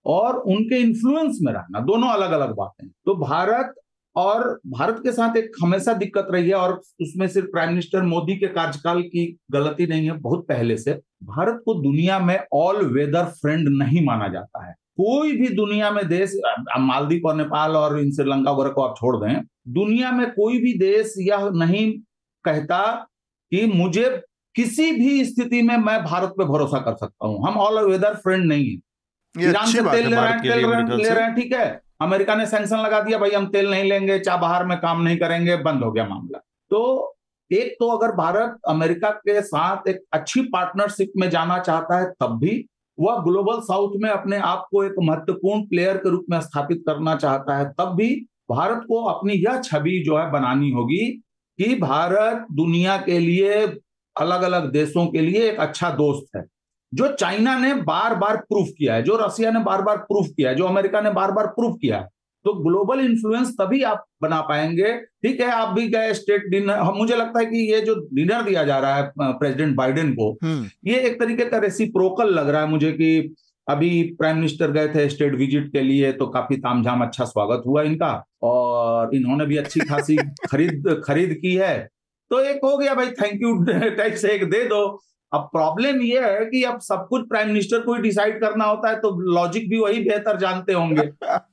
और उनके इन्फ्लुएंस में रहना, दोनों अलग अलग बातें। तो भारत और भारत के साथ एक हमेशा दिक्कत रही है, और उसमें सिर्फ प्राइम मिनिस्टर मोदी के कार्यकाल की गलती नहीं है, बहुत पहले से भारत को दुनिया में ऑल वेदर फ्रेंड नहीं माना जाता है। कोई भी दुनिया में देश, मालदीव और नेपाल और इन श्रीलंका वगैरह को आप छोड़ दें, दुनिया में कोई भी देश यह नहीं कहता कि मुझे किसी भी स्थिति में मैं भारत पे भरोसा कर सकता हूं। हम ऑल वेदर फ्रेंड नहीं है। ईरान से तेल ले रहे हैं, तेल ले रहे हैं, ठीक है, अमेरिका ने सैंक्शन लगा दिया, भाई हम तेल नहीं लेंगे, चाहे बाहर में काम नहीं करेंगे, बंद हो गया मामला। तो एक तो अगर भारत अमेरिका के साथ एक अच्छी पार्टनरशिप में जाना चाहता है, तब भी वह ग्लोबल साउथ में अपने आप को एक महत्वपूर्ण प्लेयर के रूप में स्थापित करना चाहता है, तब भी भारत को अपनी यह छवि जो है बनानी होगी कि भारत दुनिया के लिए, अलग अलग देशों के लिए एक अच्छा दोस्त है, जो चाइना ने बार बार प्रूफ किया है, जो रशिया ने बार बार प्रूफ किया है, जो अमेरिका ने बार बार प्रूफ किया है। तो ग्लोबल इन्फ्लुएंस तभी आप बना पाएंगे। ठीक है, आप भी गए स्टेट डिनर, मुझे लगता है कि ये जो डिनर दिया जा रहा है प्रेसिडेंट बाइडेन को, ये एक तरीके का रेसिप्रोकल लग रहा है मुझे, कि अभी प्राइम मिनिस्टर गए थे स्टेट विजिट के लिए, तो काफी तामझाम अच्छा स्वागत हुआ इनका, और इन्होंने भी अच्छी खासी खरीद खरीद की है। तो एक हो गया भाई, थैंक यू टाइप से एक दे दो। अब प्रॉब्लम यह है कि अब सब कुछ प्राइम मिनिस्टर को ही डिसाइड करना होता है, तो लॉजिक भी वही बेहतर जानते होंगे।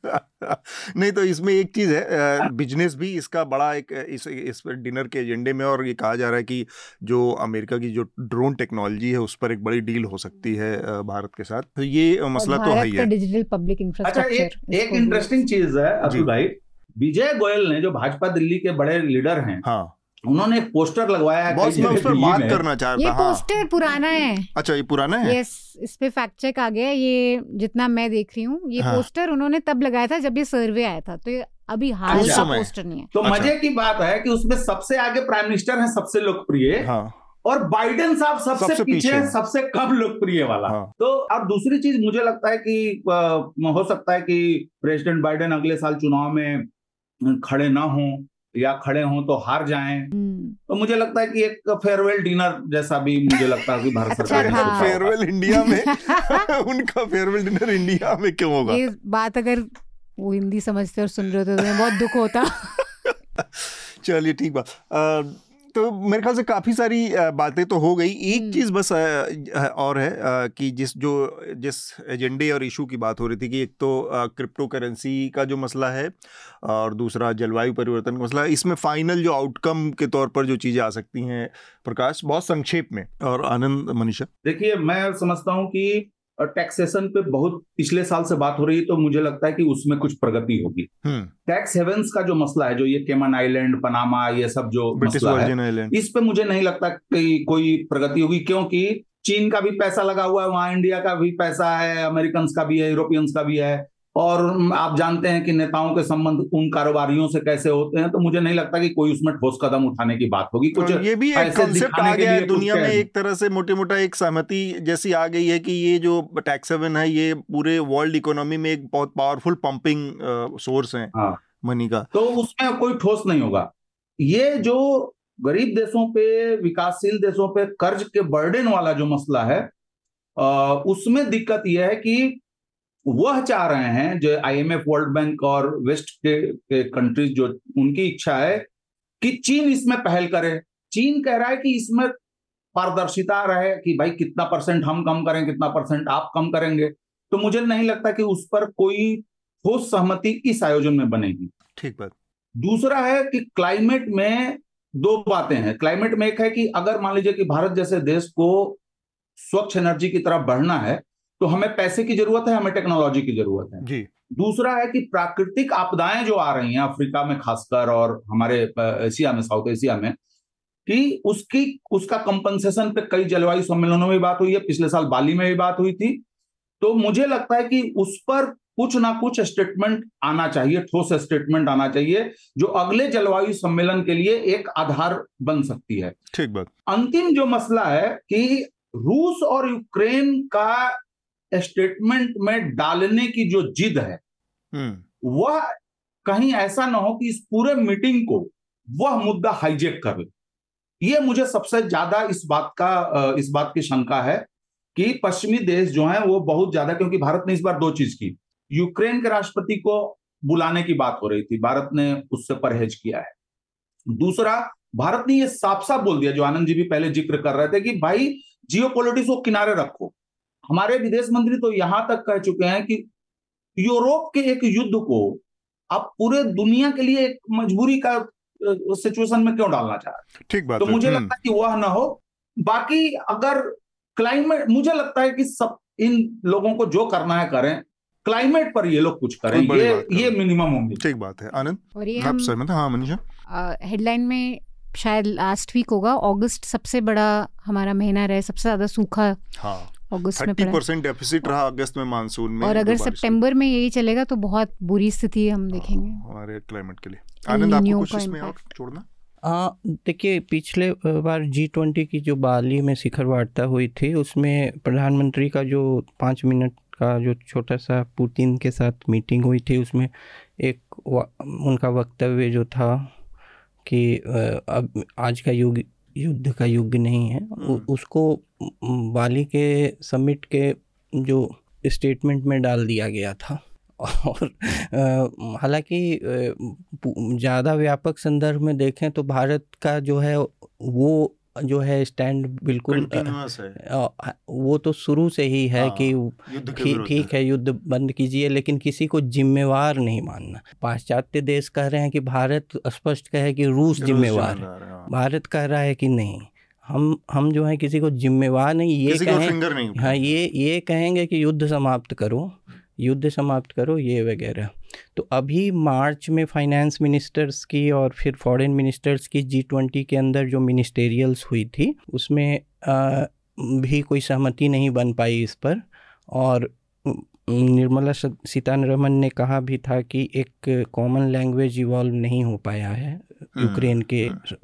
नहीं तो इसमें एक चीज है, बिजनेस भी इसका बड़ा एक इस इस डिनर के एजेंडे में, और ये कहा जा रहा है कि जो अमेरिका की जो ड्रोन टेक्नोलॉजी है उस पर एक बड़ी डील हो सकती है भारत के साथ। तो ये मसला तो है ही है। Digital public infrastructure. अच्छा, एक, एक इंटरेस्टिंग चीज है अतुल भाई, विजय गोयल ने, जो भाजपा दिल्ली के बड़े लीडर हैं, हाँ, उन्होंने एक पोस्टर लगवाया है। बॉस, मैं उस पर बात करना चाहता। ये पोस्टर पुराना है। अच्छा, ये पुराना है। यस, इस पे फैक्ट चेक आ गया, ये जितना मैं देख रही हूँ, ये हाँ। पोस्टर उन्होंने तब लगाया था जब ये सर्वे आया था, तो ये अभी हाल का पोस्टर नहीं है। तो अच्छा। मजे की बात है कि उसमें सबसे आगे प्राइम मिनिस्टर है, सबसे लोकप्रिय, हाँ। और बाइडेन साहब सबसे, सबसे पीछे है, सबसे कम लोकप्रिय वाला, हाँ। तो और दूसरी चीज मुझे लगता है कि हो सकता है कि प्रेसिडेंट बाइडेन अगले साल चुनाव में खड़े ना हो, या खड़े हों तो हार जाएं। तो मुझे लगता है कि एक फेयरवेल डिनर जैसा भी मुझे लगता है कि भारत सरकार ने फेयरवेल इंडिया में उनका फेयरवेल डिनर इंडिया में क्यों होगा? ये बात अगर वो हिंदी समझते और सुन रहे होते तो मैं बहुत दुख होता। चलिए ठीक बात। तो मेरे ख्याल से काफ़ी सारी बातें तो हो गई। एक चीज़ बस और है कि जिस जो जिस एजेंडे और इशू की बात हो रही थी कि एक तो क्रिप्टो करेंसी का जो मसला है और दूसरा जलवायु परिवर्तन का मसला है, इसमें फाइनल जो आउटकम के तौर पर जो चीज़ें आ सकती हैं, प्रकाश बहुत संक्षेप में, और आनंद, मनीषा। देखिए, मैं समझता हूँ कि टैक्सेशन पे बहुत पिछले साल से बात हो रही है, तो मुझे लगता है कि उसमें कुछ प्रगति होगी। टैक्स हेवेंस का जो मसला है, जो ये केमन आइलैंड, पनामा, ये सब जो मसला है, इस पे मुझे नहीं लगता कि कोई प्रगति होगी, क्योंकि चीन का भी पैसा लगा हुआ है वहां, इंडिया का भी पैसा है, अमेरिकन का भी है, यूरोपियंस का भी है, और आप जानते हैं कि नेताओं के संबंध उन कारोबारियों से कैसे होते हैं। तो मुझे नहीं लगता कि कोई उसमें ठोस कदम उठाने की बात होगी। कुछ ये भी एक कांसेप्ट आ गया है दुनिया में, एक तरह से मोटे मोटा एक सहमति जैसी आ गई है कि ये जो टैक्स हेवन है, ये पूरे वर्ल्ड इकोनॉमी में एक बहुत पावरफुल पंपिंग सोर्स है मनी का। तो उसमें कोई ठोस नहीं होगा। ये जो गरीब देशों पे, विकासशील देशों पे कर्ज के बर्डन वाला जो मसला है, उसमें दिक्कत यह है कि वह चाह रहे हैं, जो आईएमएफ, वर्ल्ड बैंक और वेस्ट के, के कंट्रीज, जो उनकी इच्छा है कि चीन इसमें पहल करे। चीन कह रहा है कि इसमें पारदर्शिता रहे, कि भाई कितना परसेंट हम कम करें, कितना परसेंट आप कम करेंगे। तो मुझे नहीं लगता कि उस पर कोई ठोस सहमति इस आयोजन में बनेगी। ठीक बात। दूसरा है कि क्लाइमेट में दो बातें हैं। क्लाइमेट में एक है कि अगर मान लीजिए कि भारत जैसे देश को स्वच्छ एनर्जी की तरफ बढ़ना है, तो हमें पैसे की जरूरत है, हमें टेक्नोलॉजी की जरूरत है जी। दूसरा है कि प्राकृतिक आपदाएं जो आ रही हैं अफ्रीका में खासकर, और हमारे एशिया में, साउथ एशिया में, कि उसकी उसका कंपनसेशन पे कई जलवायु सम्मेलनों में बात हुई है, पिछले साल बाली में भी बात हुई थी। तो मुझे लगता है कि उस पर कुछ ना कुछ स्टेटमेंट आना चाहिए, ठोस स्टेटमेंट आना चाहिए, जो अगले जलवायु सम्मेलन के लिए एक आधार बन सकती है। ठीक बात। अंतिम जो मसला है कि रूस और यूक्रेन का स्टेटमेंट में डालने की जो जिद है, वह कहीं ऐसा ना हो कि इस पूरे मीटिंग को वह मुद्दा हाईजेक कर ले। यह मुझे सबसे ज्यादा इस बात का इस बात की शंका है कि पश्चिमी देश जो हैं वो बहुत ज्यादा, क्योंकि भारत ने इस बार दो चीज की, यूक्रेन के राष्ट्रपति को बुलाने की बात हो रही थी, भारत ने उससे परहेज किया है। दूसरा, भारत ने ये साफ साफ बोल दिया, जो आनंद जी भी पहले जिक्र कर रहे थे, कि भाई जियोपॉलिटिक्स को किनारे रखो। हमारे विदेश मंत्री तो यहां तक कह चुके हैं कि यूरोप के एक युद्ध को आप पूरे दुनिया के लिए एक मजबूरी का सिचुएशन में क्यों डालना चाह रहे हैं। ठीक बात तो है। मुझे लगता है कि वह ना हो। बाकी अगर क्लाइमेट, मुझे लगता है कि सब इन लोगों को जो करना है करें, क्लाइमेट पर ये लोग कुछ करें, ये ये मिनिमम होंगे। ठीक बात है आनंद, और ये आप सहमत हैं? हाँ मनीषा, हेडलाइन में शायद लास्ट वीक होगा, अगस्त सबसे बड़ा हमारा महीना रहे, सबसे ज्यादा सूखा हाँ अगस्त में तीस परसेंट डेफिसिट रहा अगस्त में मानसून में, और अगर सितंबर में यही चलेगा तो बहुत बुरी स्थिति हम देखेंगे हमारे क्लाइमेट के लिए। आनंद, आपको कुछ इसमें और जोड़ना? हाँ देखिए, पिछले बार जी ट्वेंटी की जो बाली में शिखर वार्ता हुई थी, उसमें प्रधानमंत्री का जो पाँच मिनट का जो छोटा सा पुतिन के साथ मीटिंग हुई थी, उसमें एक उनका वक्तव्य जो था कि अब आज का युग युद्ध का युग नहीं है, उ, उसको बाली के समिट के जो स्टेटमेंट में डाल दिया गया था। और हालांकि ज़्यादा व्यापक संदर्भ में देखें तो भारत का जो है वो जो है स्टैंड बिल्कुल है। वो तो शुरू से ही है कि ठीक है युद्ध बंद कीजिए, लेकिन किसी को जिम्मेवार नहीं मानना। पाश्चात्य देश कह रहे हैं कि भारत स्पष्ट कहे कि रूस जिम्मेवार है, भारत कह रहा है कि नहीं, हम हम जो है किसी को जिम्मेवार नहीं, ये कहें हाँ ये ये कहेंगे कि युद्ध समाप्त करो, युद्ध समाप्त करो ये वगैरह। तो अभी मार्च में फाइनेंस मिनिस्टर्स की और फिर फॉरेन मिनिस्टर्स की जी ट्वेंटी के अंदर जो मिनिस्टेरियल्स हुई थी, उसमें आ, भी कोई सहमति नहीं बन पाई इस पर। और निर्मला सीतारमण ने कहा भी था कि एक कॉमन लैंग्वेज इवॉल्व नहीं हो पाया है यूक्रेन के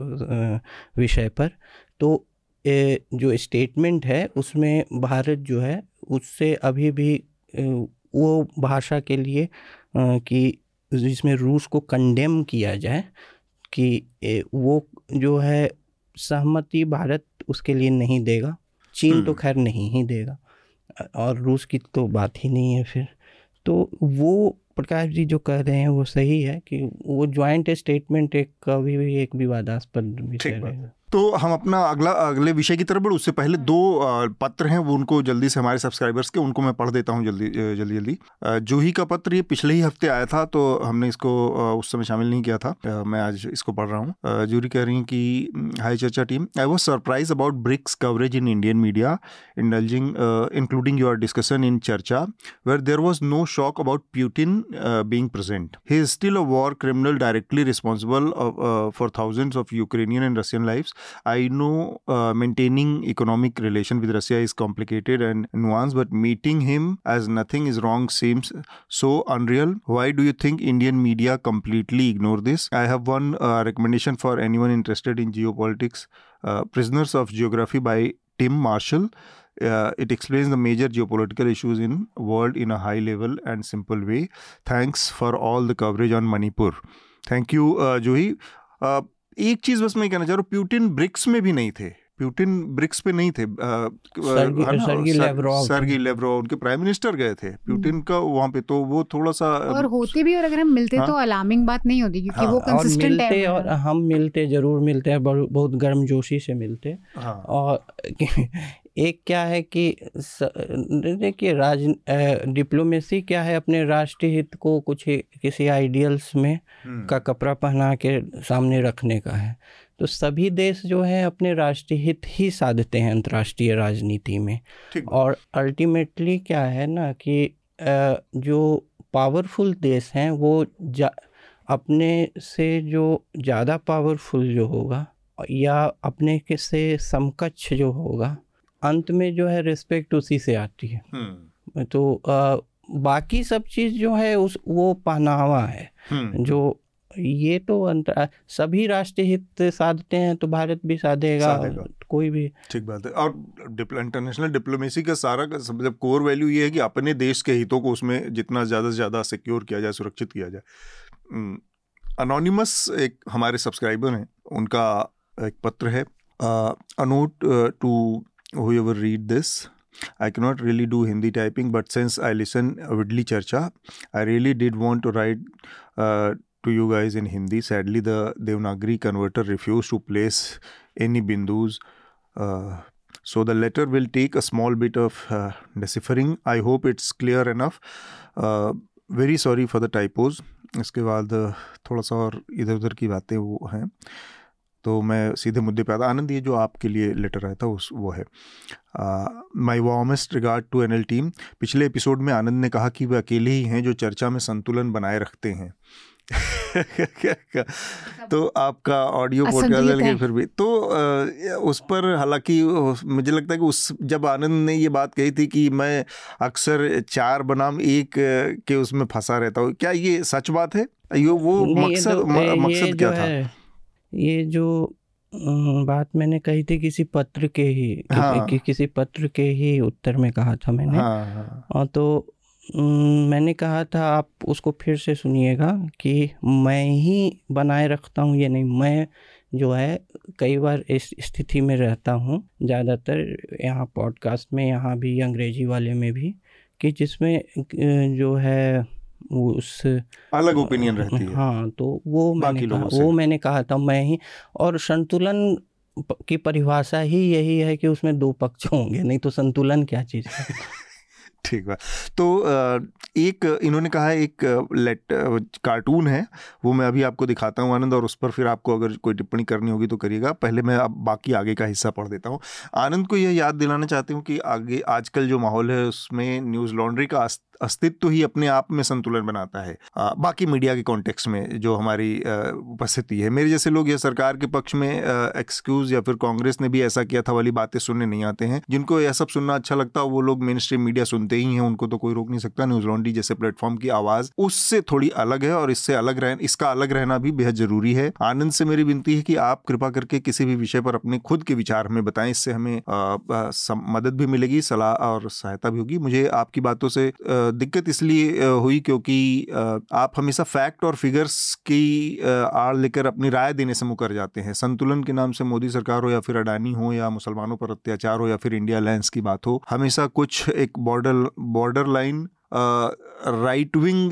विषय पर। तो ए, जो स्टेटमेंट है उसमें भारत जो है उससे अभी भी ए, वो भाषा के लिए कि जिसमें रूस को कंडेम किया जाए कि वो जो है सहमति भारत उसके लिए नहीं देगा। चीन तो खैर नहीं ही देगा और रूस की तो बात ही नहीं है फिर। तो वो प्रकाश जी जो कह रहे हैं वो सही है कि वो ज्वाइंट स्टेटमेंट एक कभी भी एक विवादास्पद विषय रहेगा। तो हम अपना अगला अगले विषय की तरफ बढ़े, उससे पहले दो पत्र हैं वो उनको जल्दी से हमारे सब्सक्राइबर्स के उनको मैं पढ़ देता हूं जल्दी जल्दी जल्दी। जूही का पत्र ये पिछले ही हफ्ते आया था तो हमने इसको उस समय शामिल नहीं किया था, मैं आज इसको पढ़ रहा हूं। जूही कह रही हैं कि hi Charcha team, I was surprise about BRICS coverage in Indian media indulging including your discussion in Charcha where there was no shock about Putin being present. He is still a war criminal directly responsible for thousands of Ukrainian and Russian lives. I know uh, maintaining economic relation with Russia is complicated and nuanced, but meeting him as nothing is wrong seems so unreal. Why do you think Indian media completely ignore this? I have one uh, recommendation for anyone interested in geopolitics. Uh, Prisoners of Geography by Tim Marshall. Uh, it explains the major geopolitical issues in world in a high level and simple way. Thanks for all the coverage on Manipur. Thank you, uh, Johi. Uh, एक चीज बस मैं कहना चाह रहा हूँ, Putin BRICS में भी नहीं थे, पुतिन ब्रिक्स पे नहीं थे, सर्गी लेवरोव उनके प्राइम मिनिस्टर गए थे, पुतिन का वहाँ पे, तो वो थोड़ा सा और होते भी, और अगर हम मिलते हाँ? तो अलार्मिंग बात नहीं होती क्योंकि हाँ? वो कंसिस्टेंट है। और हम मिलते जरूर मिलते हैं, बहुत गर्मजोशी से मिलते हाँ? और एक क्या है कि देखिए राज डिप्लोमेसी क्या है, अपने राष्ट्रीय हित को कुछ किसी आइडियल्स में का कपड़ा पहना के सामने रखने का है। तो सभी देश जो है अपने राष्ट्रीय हित ही साधते हैं अंतर्राष्ट्रीय राजनीति में। और अल्टीमेटली क्या है ना कि जो पावरफुल देश हैं वो अपने से जो ज़्यादा पावरफुल जो होगा या अपने के से समकक्ष जो होगा, अंत में जो है रिस्पेक्ट उसी से आती है। तो आ, बाकी सब चीज़ जो है उस वो पहनावा है जो ये तो अंतर सभी राष्ट्रीय हित साधते हैं तो भारत भी साधेगा, साधेगा। कोई भी। ठीक बात है। और इंटरनेशनल डिप्लोमेसी का सारा का जब कोर वैल्यू ये है कि अपने देश के हितों को उसमें जितना ज़्यादा से ज़्यादा सिक्योर किया जाए, सुरक्षित किया जाए। अनोनिमस एक हमारे सब्सक्राइबर हैं, उनका एक पत्र है, a note to whoever read this. I cannot really do Hindi typing, but since I listen avidly Charcha, I really did want to write uh, to you guys in Hindi. Sadly, the Devanagari converter refused to place any bindus. Uh, so the letter will take a small bit of uh, deciphering. I hope it's clear enough. Uh, very sorry for the typos. इसके बाद थोड़ा सा और इधर उधर की बातें वो हैं, तो मैं सीधे मुद्दे पे आता। आनंद, ये जो आपके लिए लेटर आया था उस वो है, my warmest regard to NL team. पिछले एपिसोड में आनंद ने कहा कि वे अकेले ही हैं जो चर्चा में संतुलन बनाए रखते हैं। तो आपका ऑडियो पॉडकास्ट है लेकिन फिर भी तो उस पर, हालांकि मुझे लगता है कि उस जब आनंद ने ये बात कही थी कि मैं अक्सर चार बनाम एक के उसमें फंसा रहता हूँ, क्या ये सच बात है? ये वो मकसद मकसद क्या था? ये जो बात मैंने कही थी किसी पत्र के ही हाँ। कि, किसी पत्र के ही उत्तर में कहा था मैंने हाँ, हाँ। और तो मैंने कहा था, आप उसको फिर से सुनिएगा, कि मैं ही बनाए रखता हूँ ये नहीं, मैं जो है कई बार इस स्थिति में रहता हूँ, ज़्यादातर यहाँ पॉडकास्ट में, यहाँ भी अंग्रेजी वाले में भी, कि जिसमें जो है उस अलग ओपिनियन रहती है। हाँ, तो वो मैंने कहा, वो मैंने कहा था मैं ही, और संतुलन की परिभाषा ही यही है कि उसमें दो पक्ष होंगे, नहीं तो संतुलन क्या चीज़ है। ठीक है, तो एक इन्होंने कहा एक लेट कार्टून है, वो मैं अभी आपको दिखाता हूँ आनंद, और उस पर फिर आपको अगर कोई टिप्पणी करनी होगी तो करिएगा। पहले मैं अब बाकी आगे का हिस्सा पढ़ देता हूँ। आनंद को यह याद दिलाना चाहती हूँ कि आगे आजकल जो माहौल है उसमें न्यूज़ लॉन्ड्री का अस्तित्व ही अपने आप में संतुलन बनाता है। आ, बाकी मीडिया के कॉन्टेक्स्ट में जो हमारी उपस्थिति है, मेरे जैसे लोग या सरकार के पक्ष में एक्सक्यूज या फिर कांग्रेस ने भी ऐसा किया था वाली बातें सुनने नहीं आते हैं। जिनको यह सब सुनना अच्छा लगता है वो लोग मेन स्ट्रीम मीडिया सुनते ही हैं, उनको तो कोई रोक नहीं सकता। न्यूज़ लॉन्ड्री जैसे प्लेटफॉर्म की आवाज़ उससे थोड़ी अलग है, और इससे अलग रह इसका अलग रहना भी बेहद जरूरी है। आनंद से मेरी विनती है कि आप कृपा करके किसी भी विषय पर अपने खुद के विचार हमें बताएं, इससे हमें आ, आ, मदद भी मिलेगी, सलाह और सहायता भी होगी। मुझे आपकी बातों से आ, दिक्कत इसलिए हुई क्योंकि आप हमेशा फैक्ट और फिगर्स की आड़ लेकर अपनी राय देने से मुकर जाते हैं। संतुलन के नाम से मोदी सरकार हो या फिर अडानी हो या मुसलमानों पर अत्याचार हो या फिर इंडिया अलायंस की बात हो, हमेशा कुछ एक border border line right wing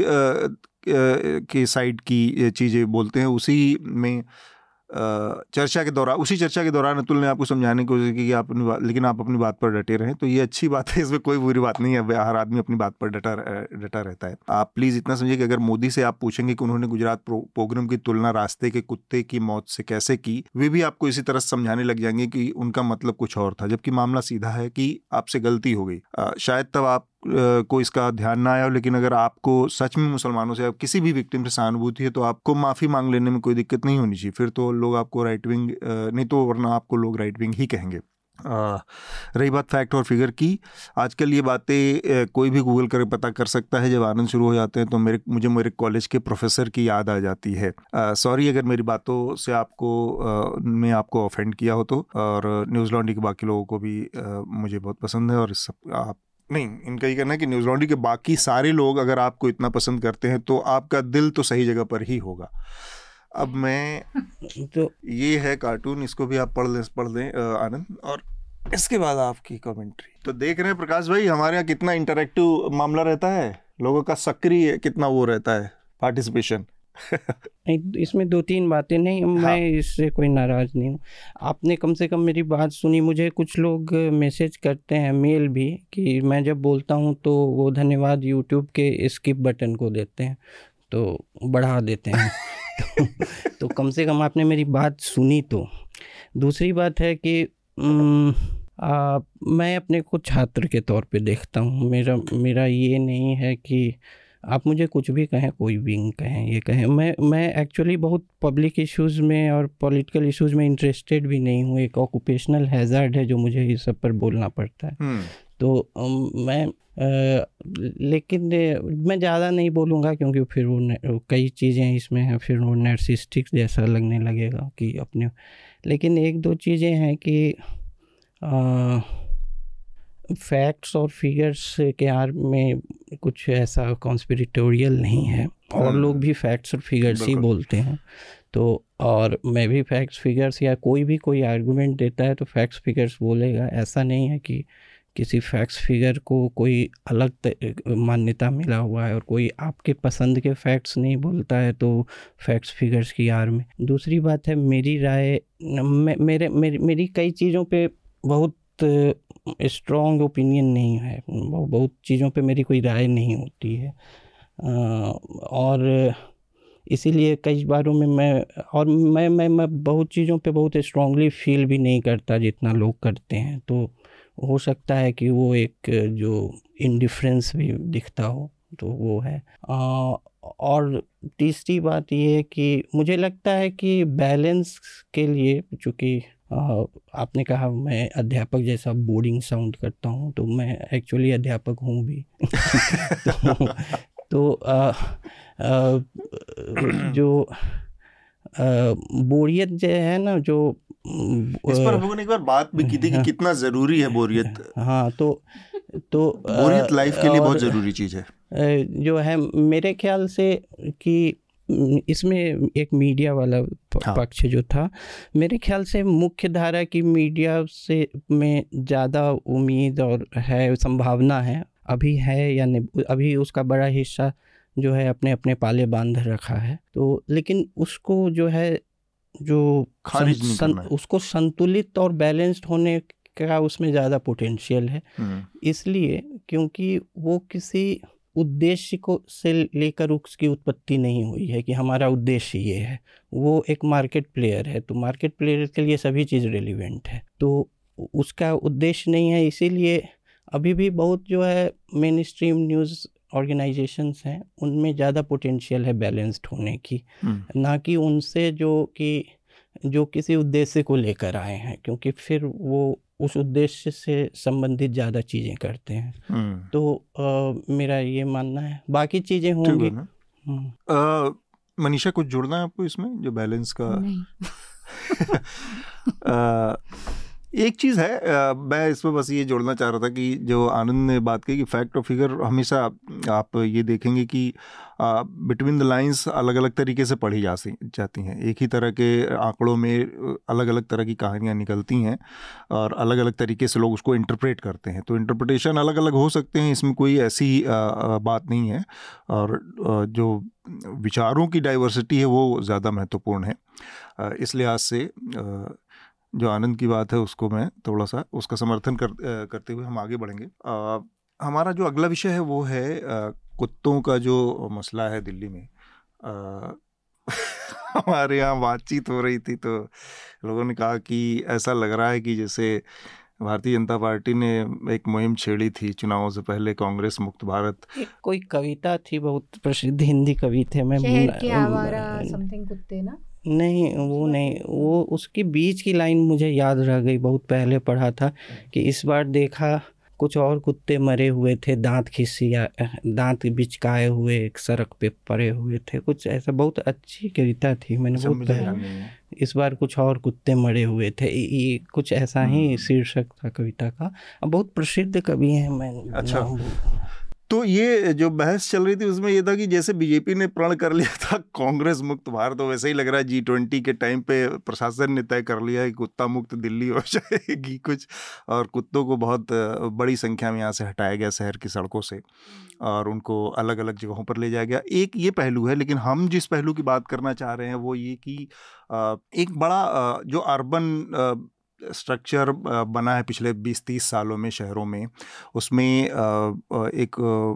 के साइड की चीज़ें बोलते हैं। उसी में चर्चा के दौरान उसी चर्चा के दौरान अतुल ने आपको समझाने की कोशिश की कि आप अपनी बात, लेकिन आप अपनी बात पर डटे रहें, तो ये अच्छी बात है, इसमें कोई बुरी बात नहीं है। हर आदमी अपनी बात पर डटा डटा रहता है। आप प्लीज़ इतना समझिए कि अगर मोदी से आप पूछेंगे कि उन्होंने गुजरात पोग्राम की तुलना रास्ते के कुत्ते की मौत से कैसे की, वे भी आपको इसी तरह समझाने लग जाएंगे कि उनका मतलब कुछ और था, जबकि मामला सीधा है कि आपसे गलती हो गई। शायद तब आप को इसका ध्यान ना आया हो, लेकिन अगर आपको सच में मुसलमानों से, किसी भी विक्टिम से सहानुभूति है, तो आपको माफ़ी मांग लेने में कोई दिक्कत नहीं होनी चाहिए। फिर तो लोग आपको राइट विंग नहीं तो वरना आपको लोग राइट विंग ही कहेंगे। आ, रही बात फैक्ट और फिगर की, आजकल ये बातें कोई भी गूगल कर पता कर सकता है। जब आनंद शुरू हो जाते हैं तो मेरे मुझे मेरे कॉलेज के प्रोफेसर की याद आ जाती है। सॉरी अगर मेरी बातों से आपको आ, मैं आपको ऑफेंड किया हो तो, और न्यूज़ लॉन्ड्री के बाकी लोगों को भी आ, मुझे बहुत पसंद है, और इस सब आप नहीं, इनका ये कहना है कि न्यूज़ लॉन्ड्री के बाकी सारे लोग अगर आपको इतना पसंद करते हैं तो आपका दिल तो सही जगह पर ही होगा। अब मैं तो ये है कार्टून, इसको भी आप पढ़ लें पढ़ लें आनंद, और इसके बाद आपकी कमेंट्री। तो देख रहे हैं प्रकाश भाई हमारे यहाँ कितना इंटरैक्टिव मामला रहता है, लोगों का सक्रिय कितना वो रहता है पार्टिसिपेशन। इसमें दो तीन बातें नहीं, हाँ। मैं इससे कोई नाराज़ नहीं हूँ। आपने कम से कम मेरी बात सुनी। मुझे कुछ लोग मैसेज करते हैं, मेल भी, कि मैं जब बोलता हूँ तो वो धन्यवाद यूट्यूब के स्किप बटन को देते हैं, तो बढ़ा देते हैं। तो, तो कम से कम आपने मेरी बात सुनी। तो दूसरी बात है कि आ, मैं अपने को छात्र के तौर पे देखता हूँ। मेरा मेरा ये नहीं है कि आप मुझे कुछ भी कहें, कोई विंग कहें, ये कहें, मैं मैं एक्चुअली बहुत पब्लिक इश्यूज़ में और पॉलिटिकल इश्यूज़ में इंटरेस्टेड भी नहीं हूँ। एक ऑक्यूपेशनल हैज़ार्ड है जो मुझे इस सब पर बोलना पड़ता है। तो um, मैं आ, लेकिन मैं ज़्यादा नहीं बोलूँगा क्योंकि फिर वो कई चीज़ें इसमें हैं, फिर वो नार्सिस्टिक जैसा लगने लगेगा कि अपने। लेकिन एक दो चीज़ें हैं कि आ, फैक्ट्स और फिगर्स के आर में कुछ ऐसा कॉन्स्पिरेटोरियल नहीं है, और लोग भी फैक्ट्स और फिगर्स ही बोलते हैं। तो और मैं भी फैक्ट्स फिगर्स, या कोई भी कोई आर्गुमेंट देता है तो फैक्ट्स फिगर्स बोलेगा। ऐसा नहीं है कि किसी फैक्ट्स फिगर को कोई अलग मान्यता मिला हुआ है और कोई आपके पसंद के फैक्ट्स नहीं बोलता है तो फैक्ट्स फिगर्स की आड़ में। दूसरी बात है मेरी राय, मे, मेरे मेरी मेरी कई चीज़ों पे बहुत स्ट्रॉन्ग ओपिनियन नहीं है, बहुत चीज़ों पे मेरी कोई राय नहीं होती है और इसीलिए कई बारों में मैं और मैं मैं मैं बहुत चीज़ों पे बहुत स्ट्रांगली फील भी नहीं करता जितना लोग करते हैं। तो हो सकता है कि वो एक जो इंडिफरेंस भी दिखता हो तो वो है। आ, और तीसरी बात ये है कि मुझे लगता है कि बैलेंस के लिए, चूँकि आपने कहा मैं अध्यापक जैसा बोरिंग साउंड करता हूँ, तो मैं एक्चुअली अध्यापक हूँ भी तो, तो आ, आ, जो बोरियत जो है ना, जो इस पर हम लोगों ने एक बार बात भी की थी कि कितना ज़रूरी है बोरियत। हाँ, तो तो बोरियत लाइफ के लिए बहुत ज़रूरी चीज़ है जो है मेरे ख्याल से कि इसमें एक मीडिया वाला पक्ष जो था, मेरे ख्याल से मुख्य धारा की मीडिया से में ज़्यादा उम्मीद और है, संभावना है, अभी है या नहीं, अभी उसका बड़ा हिस्सा जो है अपने अपने पाले बांध रखा है। तो लेकिन उसको जो है जो खारिज सं, नहीं सं, करना है। उसको संतुलित और बैलेंस्ड होने का उसमें ज़्यादा पोटेंशियल है, इसलिए क्योंकि वो किसी उद्देश्य को से लेकर उसकी उत्पत्ति नहीं हुई है कि हमारा उद्देश्य ये है। वो एक मार्केट प्लेयर है, तो मार्केट प्लेयर के लिए सभी चीज़ रेलिवेंट है, तो उसका उद्देश्य नहीं है। इसीलिए अभी भी बहुत जो है मेन स्ट्रीम न्यूज़ ऑर्गेनाइजेशंस हैं उनमें ज़्यादा पोटेंशियल है बैलेंस्ड होने की, ना कि उनसे जो कि जो किसी उद्देश्य को लेकर आए हैं, क्योंकि फिर वो उस उद्देश्य से संबंधित ज़्यादा चीज़ें करते हैं। तो आ, मेरा ये मानना है, बाकी चीज़ें होंगी। मनीषा, कुछ जुड़ना है आपको इसमें जो बैलेंस का? नहीं। आ, एक चीज़ है, मैं इसमें बस ये जोड़ना चाह रहा था कि जो आनंद ने बात की कि फैक्ट और फिगर हमेशा आप ये देखेंगे कि बिटवीन द लाइंस अलग अलग तरीके से पढ़ी जा जाती हैं। एक ही तरह के आंकड़ों में अलग अलग तरह की कहानियाँ निकलती हैं और अलग अलग तरीके से लोग उसको इंटरप्रेट करते हैं, तो इंटरप्रिटेशन अलग अलग हो सकते हैं, इसमें कोई ऐसी आ, बात नहीं है। और जो विचारों की डाइवर्सिटी है वो ज़्यादा महत्वपूर्ण है। इस लिहाज से आ, जो आनंद की बात है उसको मैं थोड़ा सा उसका समर्थन कर, करते हुए हम आगे बढ़ेंगे। आ, हमारा जो अगला विषय है वो है आ, कुत्तों का जो मसला है दिल्ली में। आ, हमारे यहाँ बातचीत हो रही थी तो लोगों ने कहा कि ऐसा लग रहा है कि जैसे भारतीय जनता पार्टी ने एक मुहिम छेड़ी थी चुनावों से पहले, कांग्रेस मुक्त भारत। कोई कविता थी, बहुत प्रसिद्ध हिंदी कवि थे, मैं शहर के आवारा समथिंग कुत्ते ना, नहीं वो नहीं, वो उसकी बीच की लाइन मुझे याद रह गई, बहुत पहले पढ़ा था कि इस बार देखा कुछ और कुत्ते मरे हुए थे, दांत खिसिया दांत बिचकाए हुए एक सड़क पे पड़े हुए थे, कुछ ऐसा। बहुत अच्छी कविता थी, मैंने बहुत पहले, इस बार कुछ और कुत्ते मरे हुए थे, ये कुछ ऐसा ही शीर्षक था कविता का। बहुत प्रसिद्ध कवि हैं, मैं अच्छा। तो ये जो बहस चल रही थी उसमें ये था कि जैसे बीजेपी ने प्रण कर लिया था कांग्रेस मुक्त भारत, तो वैसे ही लग रहा है जी ट्वेंटी के टाइम पे प्रशासन ने तय कर लिया है कि कुत्ता मुक्त दिल्ली हो जाएगी कुछ, और कुत्तों को बहुत बड़ी संख्या में यहाँ से हटाया गया शहर की सड़कों से और उनको अलग अलग जगहों पर ले जाया गया। एक ये पहलू है, लेकिन हम जिस पहलू की बात करना चाह रहे हैं वो ये कि एक बड़ा जो अर्बन स्ट्रक्चर बना है पिछले बीस तीस सालों में शहरों में, उसमें एक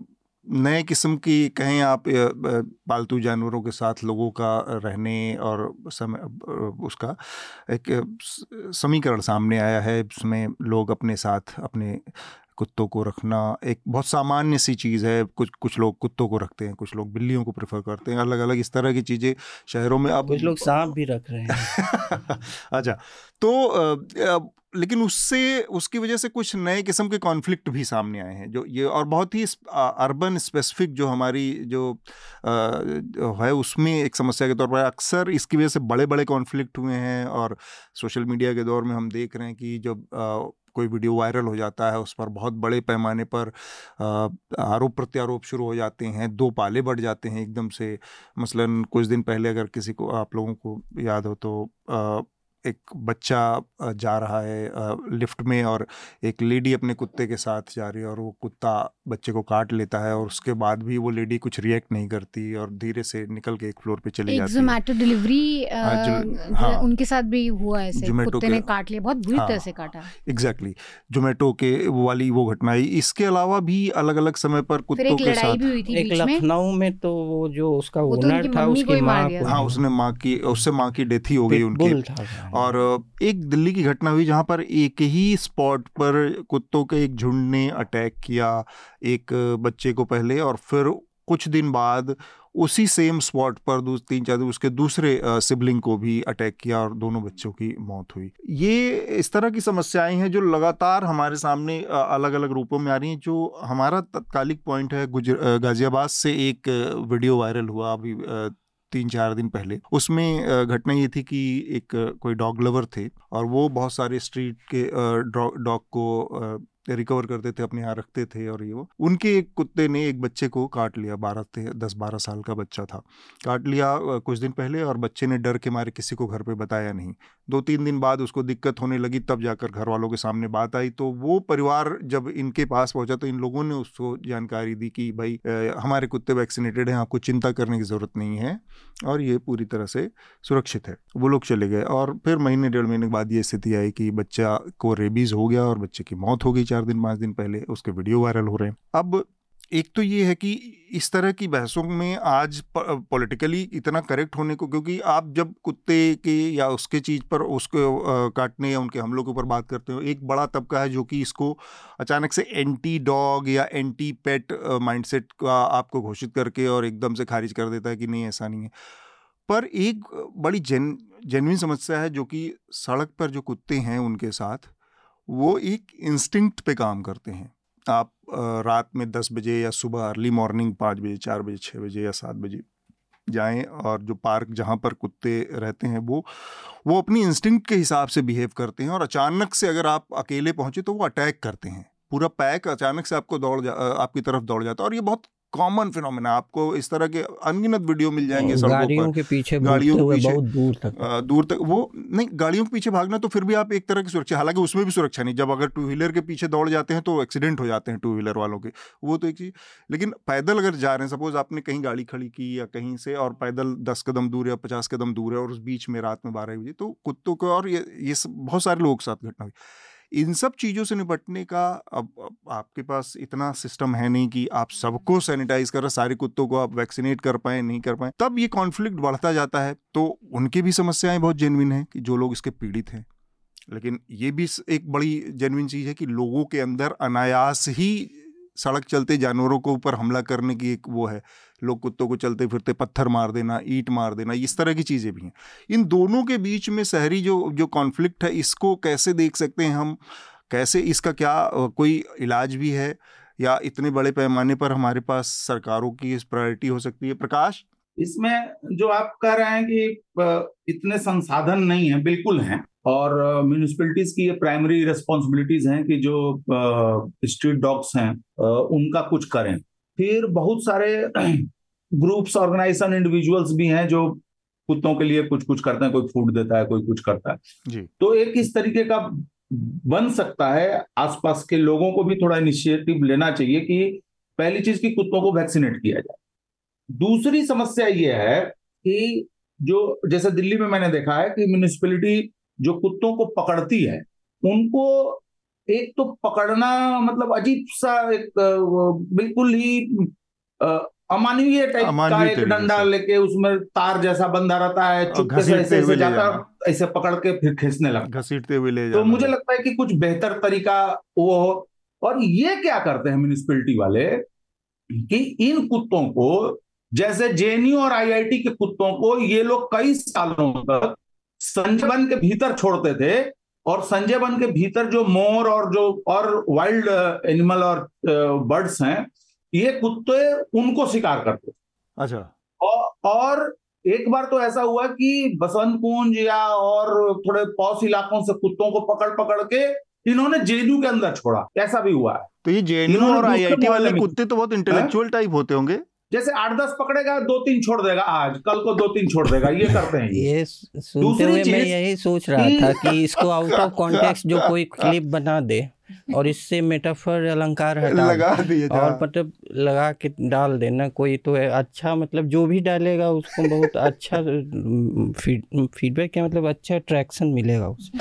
नए किस्म की कहें आप पालतू जानवरों के साथ लोगों का रहने और समय उसका एक समीकरण सामने आया है। उसमें लोग अपने साथ अपने कुत्तों को रखना एक बहुत सामान्य सी चीज़ है। कुछ कुछ लोग कुत्तों को रखते हैं, कुछ लोग बिल्लियों को प्रेफर करते हैं, अलग अलग इस तरह की चीज़ें शहरों में। अब कुछ लोग सांप भी रख रहे हैं। अच्छा, तो आ, लेकिन उससे उसकी वजह से कुछ नए किस्म के कॉन्फ्लिक्ट भी सामने आए हैं जो ये, और बहुत ही अर्बन स्पेसिफिक जो हमारी जो आ, है उसमें एक समस्या के तौर पर अक्सर इसकी वजह से बड़े बड़े कॉन्फ्लिक्ट हुए हैं। और सोशल मीडिया के दौर में हम देख रहे हैं कि जब आ, कोई वीडियो वायरल हो जाता है उस पर बहुत बड़े पैमाने पर आरोप प्रत्यारोप शुरू हो जाते हैं, दो पाले बढ़ जाते हैं एकदम से। मसलन कुछ दिन पहले अगर किसी को, आप लोगों को याद हो तो आ, एक बच्चा जा रहा है लिफ्ट में और एक लेडी अपने कुत्ते के साथ जा रही है और वो कुत्ता बच्चे को काट लेता है और उसके बाद भी वो लेडी कुछ रिएक्ट नहीं करती और धीरे से निकल के एक फ्लोर पे चली जाती है। ज़ोमैटो डिलीवरी हाँ, उनके साथ भी हुआ ऐसे, कुत्ते ने काट लिया, बहुत बुरी तरह से काटा। एग्जैक्टली, ज़ोमैटो के वो वाली वो घटना है। इसके अलावा भी अलग अलग समय पर कुत्तों के साथ भी हुई थी एक लखनऊ में, तो वो जो उसका ओनर था उसकी माँ को, हाँ उसने माँ की उससे माँ की डेथ ही हो गई उनकी। और एक दिल्ली की घटना हुई जहाँ पर एक ही स्पॉट पर कुत्तों के एक झुंड ने अटैक किया एक बच्चे को पहले, और फिर कुछ दिन बाद उसी सेम स्पॉट पर दो तीन चार दिन उसके दूसरे सिबलिंग को भी अटैक किया और दोनों बच्चों की मौत हुई। ये इस तरह की समस्याएं हैं जो लगातार हमारे सामने अलग अलग रूपों में आ रही हैं। जो हमारा तत्कालिक पॉइंट है, गाजियाबाद से एक वीडियो वायरल हुआ अभी तीन चार दिन पहले। उसमें घटना ये थी कि एक कोई डॉग लवर थे और वो बहुत सारे स्ट्रीट के डॉग को रिकवर करते थे, अपने यहाँ रखते थे, और ये वो उनके एक कुत्ते ने एक बच्चे को काट लिया। बारह दस बारह साल का बच्चा था, काट लिया कुछ दिन पहले, और बच्चे ने डर के मारे किसी को घर पे बताया नहीं। दो तीन दिन बाद उसको दिक्कत होने लगी, तब जाकर घर वालों के सामने बात आई। तो वो परिवार जब इनके पास पहुंचा तो इन लोगों ने उसको जानकारी दी कि भाई हमारे कुत्ते वैक्सीनेटेड हैं, आपको चिंता करने की ज़रूरत नहीं है और ये पूरी तरह से सुरक्षित है। वो लोग चले गए और फिर महीने डेढ़ महीने के बाद ये स्थिति आई कि बच्चा को रेबीज़ हो गया और बच्चे की मौत हो गई चार दिन पाँच दिन पहले। उसके वीडियो वायरल हो रहे हैं। अब एक तो ये है कि इस तरह की बहसों में आज पॉलिटिकली इतना करेक्ट होने को, क्योंकि आप जब कुत्ते के या उसके चीज़ पर उसको काटने या उनके हमलों के ऊपर बात करते हो, एक बड़ा तबका है जो कि इसको अचानक से एंटी डॉग या एंटी पेट माइंडसेट का आपको घोषित करके और एकदम से खारिज कर देता है कि नहीं ऐसा नहीं है। पर एक बड़ी जेन जेन्युइन समस्या है जो कि सड़क पर जो कुत्ते हैं उनके साथ, वो एक इंस्टिंक्ट पे काम करते हैं। आप रात में दस बजे या सुबह अर्ली मॉर्निंग पाँच बजे चार बजे छः बजे या सात बजे जाएं और जो पार्क जहाँ पर कुत्ते रहते हैं वो वो अपनी इंस्टिंक्ट के हिसाब से बिहेव करते हैं, और अचानक से अगर आप अकेले पहुँचे तो वो अटैक करते हैं। पूरा पैक अचानक से आपको दौड़ जा आपकी तरफ दौड़ जाता है। और ये बहुत कॉमन फिनोमेना, आपको इस तरह के अनगिनत वीडियो मिल जाएंगे सड़कों गाड़ियों पर, के पीछे गाड़ियों के पीछे बहुत दूर तक दूर तक वो नहीं, गाड़ियों के पीछे भागना तो फिर भी आप एक तरह की सुरक्षा, हालांकि उसमें भी सुरक्षा नहीं। जब अगर टू व्हीलर के पीछे दौड़ जाते हैं तो एक्सीडेंट हो जाते हैं टू व्हीलर वालों के, वो तो एक चीज़। लेकिन पैदल अगर जा रहे हैं, सपोज आपने कहीं गाड़ी खड़ी की या कहीं से, और पैदल दस कदम दूर या पचास कदम दूर है और उस बीच में रात में बारह बजे, तो कुत्तों को, और ये ये बहुत सारे लोगों के साथ घटना हुई। इन सब चीज़ों से निपटने का अब, अब आपके पास इतना सिस्टम है नहीं कि आप सबको सैनिटाइज कर, सारे कुत्तों को आप वैक्सीनेट कर पाएँ नहीं कर पाएँ, तब ये कॉन्फ्लिक्ट बढ़ता जाता है। तो उनकी भी समस्याएं बहुत जेन्युइन हैं कि जो लोग इसके पीड़ित हैं, लेकिन ये भी एक बड़ी जेन्युइन चीज़ है कि लोगों के अंदर अनायास ही सड़क चलते जानवरों के ऊपर हमला करने की एक वो है। लोग कुत्तों को चलते फिरते पत्थर मार देना, ईंट मार देना, इस तरह की चीज़ें भी हैं। इन दोनों के बीच में शहरी जो जो कॉन्फ्लिक्ट है, इसको कैसे देख सकते हैं हम, कैसे इसका क्या कोई इलाज भी है, या इतने बड़े पैमाने पर हमारे पास सरकारों की इस प्रायोरिटी हो सकती है? प्रकाश, इसमें जो आप कह रहे हैं कि इतने संसाधन नहीं है, बिल्कुल हैं, और म्यूनिसिपैलिटीज की ये प्राइमरी रिस्पॉन्सिबिलिटीज हैं कि जो स्ट्रीट डॉग्स हैं उनका कुछ करें। फिर बहुत सारे ग्रुप्स, ऑर्गेनाइजेशन, इंडिविजुअल्स भी हैं जो कुत्तों के लिए कुछ कुछ करते हैं, कोई फूड देता है, कोई कुछ करता है जी। तो एक इस तरीके का बन सकता है। आसपास के लोगों को भी थोड़ा इनिशिएटिव लेना चाहिए कि पहली चीज की कुत्तों को वैक्सीनेट किया जाए। दूसरी समस्या यह है कि जो जैसे दिल्ली में मैंने देखा है कि म्यूनिसिपैलिटी जो कुत्तों को पकड़ती है, उनको एक तो पकड़ना मतलब अजीब सा एक बिल्कुल ही अमानवीय टाइप का एक डंडा लेके उसमें तार जैसा बंधा रहता है, चुपके से ऐसे ऐसे जाता, ऐसे पकड़ के फिर खींचने लगता, घसीटते हुए ले जाना। तो मुझे लगता है कि कुछ बेहतर तरीका वो हो। और ये क्या करते हैं म्यूनिसिपैलिटी वाले कि इन कुत्तों को, जैसे जेएनयू और आईआईटी के कुत्तों को ये लोग कई सालों तक संजय वन के भीतर छोड़ते थे, और संजय वन के भीतर जो मोर और जो और वाइल्ड एनिमल और बर्ड्स हैं, ये कुत्ते उनको शिकार करते थे। अच्छा। और, और एक बार तो ऐसा हुआ कि बसंत कुंज या और थोड़े पॉश इलाकों से कुत्तों को पकड़ पकड़ के इन्होंने जेएनयू के अंदर छोड़ा, ऐसा भी हुआ है। तो ये जेएनयू और आईआईटी वाले कुत्ते तो बहुत इंटेलेक्चुअल टाइप होते होंगे। जैसे आठ दस पकड़ेगा, दो तीन छोड़ देगा, आज कल को दो तीन छोड़ देगा, ये करते हैं ये सुनते हुए मैं यही सोच रहा था कि इसको आउट ऑफ कॉन्टेक्स्ट जो कोई क्लिप बना दे और इससे मेटाफर अलंकार हटा लगा दिए और मतलब लगा के डाल देना कोई, तो अच्छा मतलब जो भी डालेगा उसको बहुत अच्छा फीड फीडबैक क्या मतलब अच्छा अट्रैक्शन मिलेगा उसको।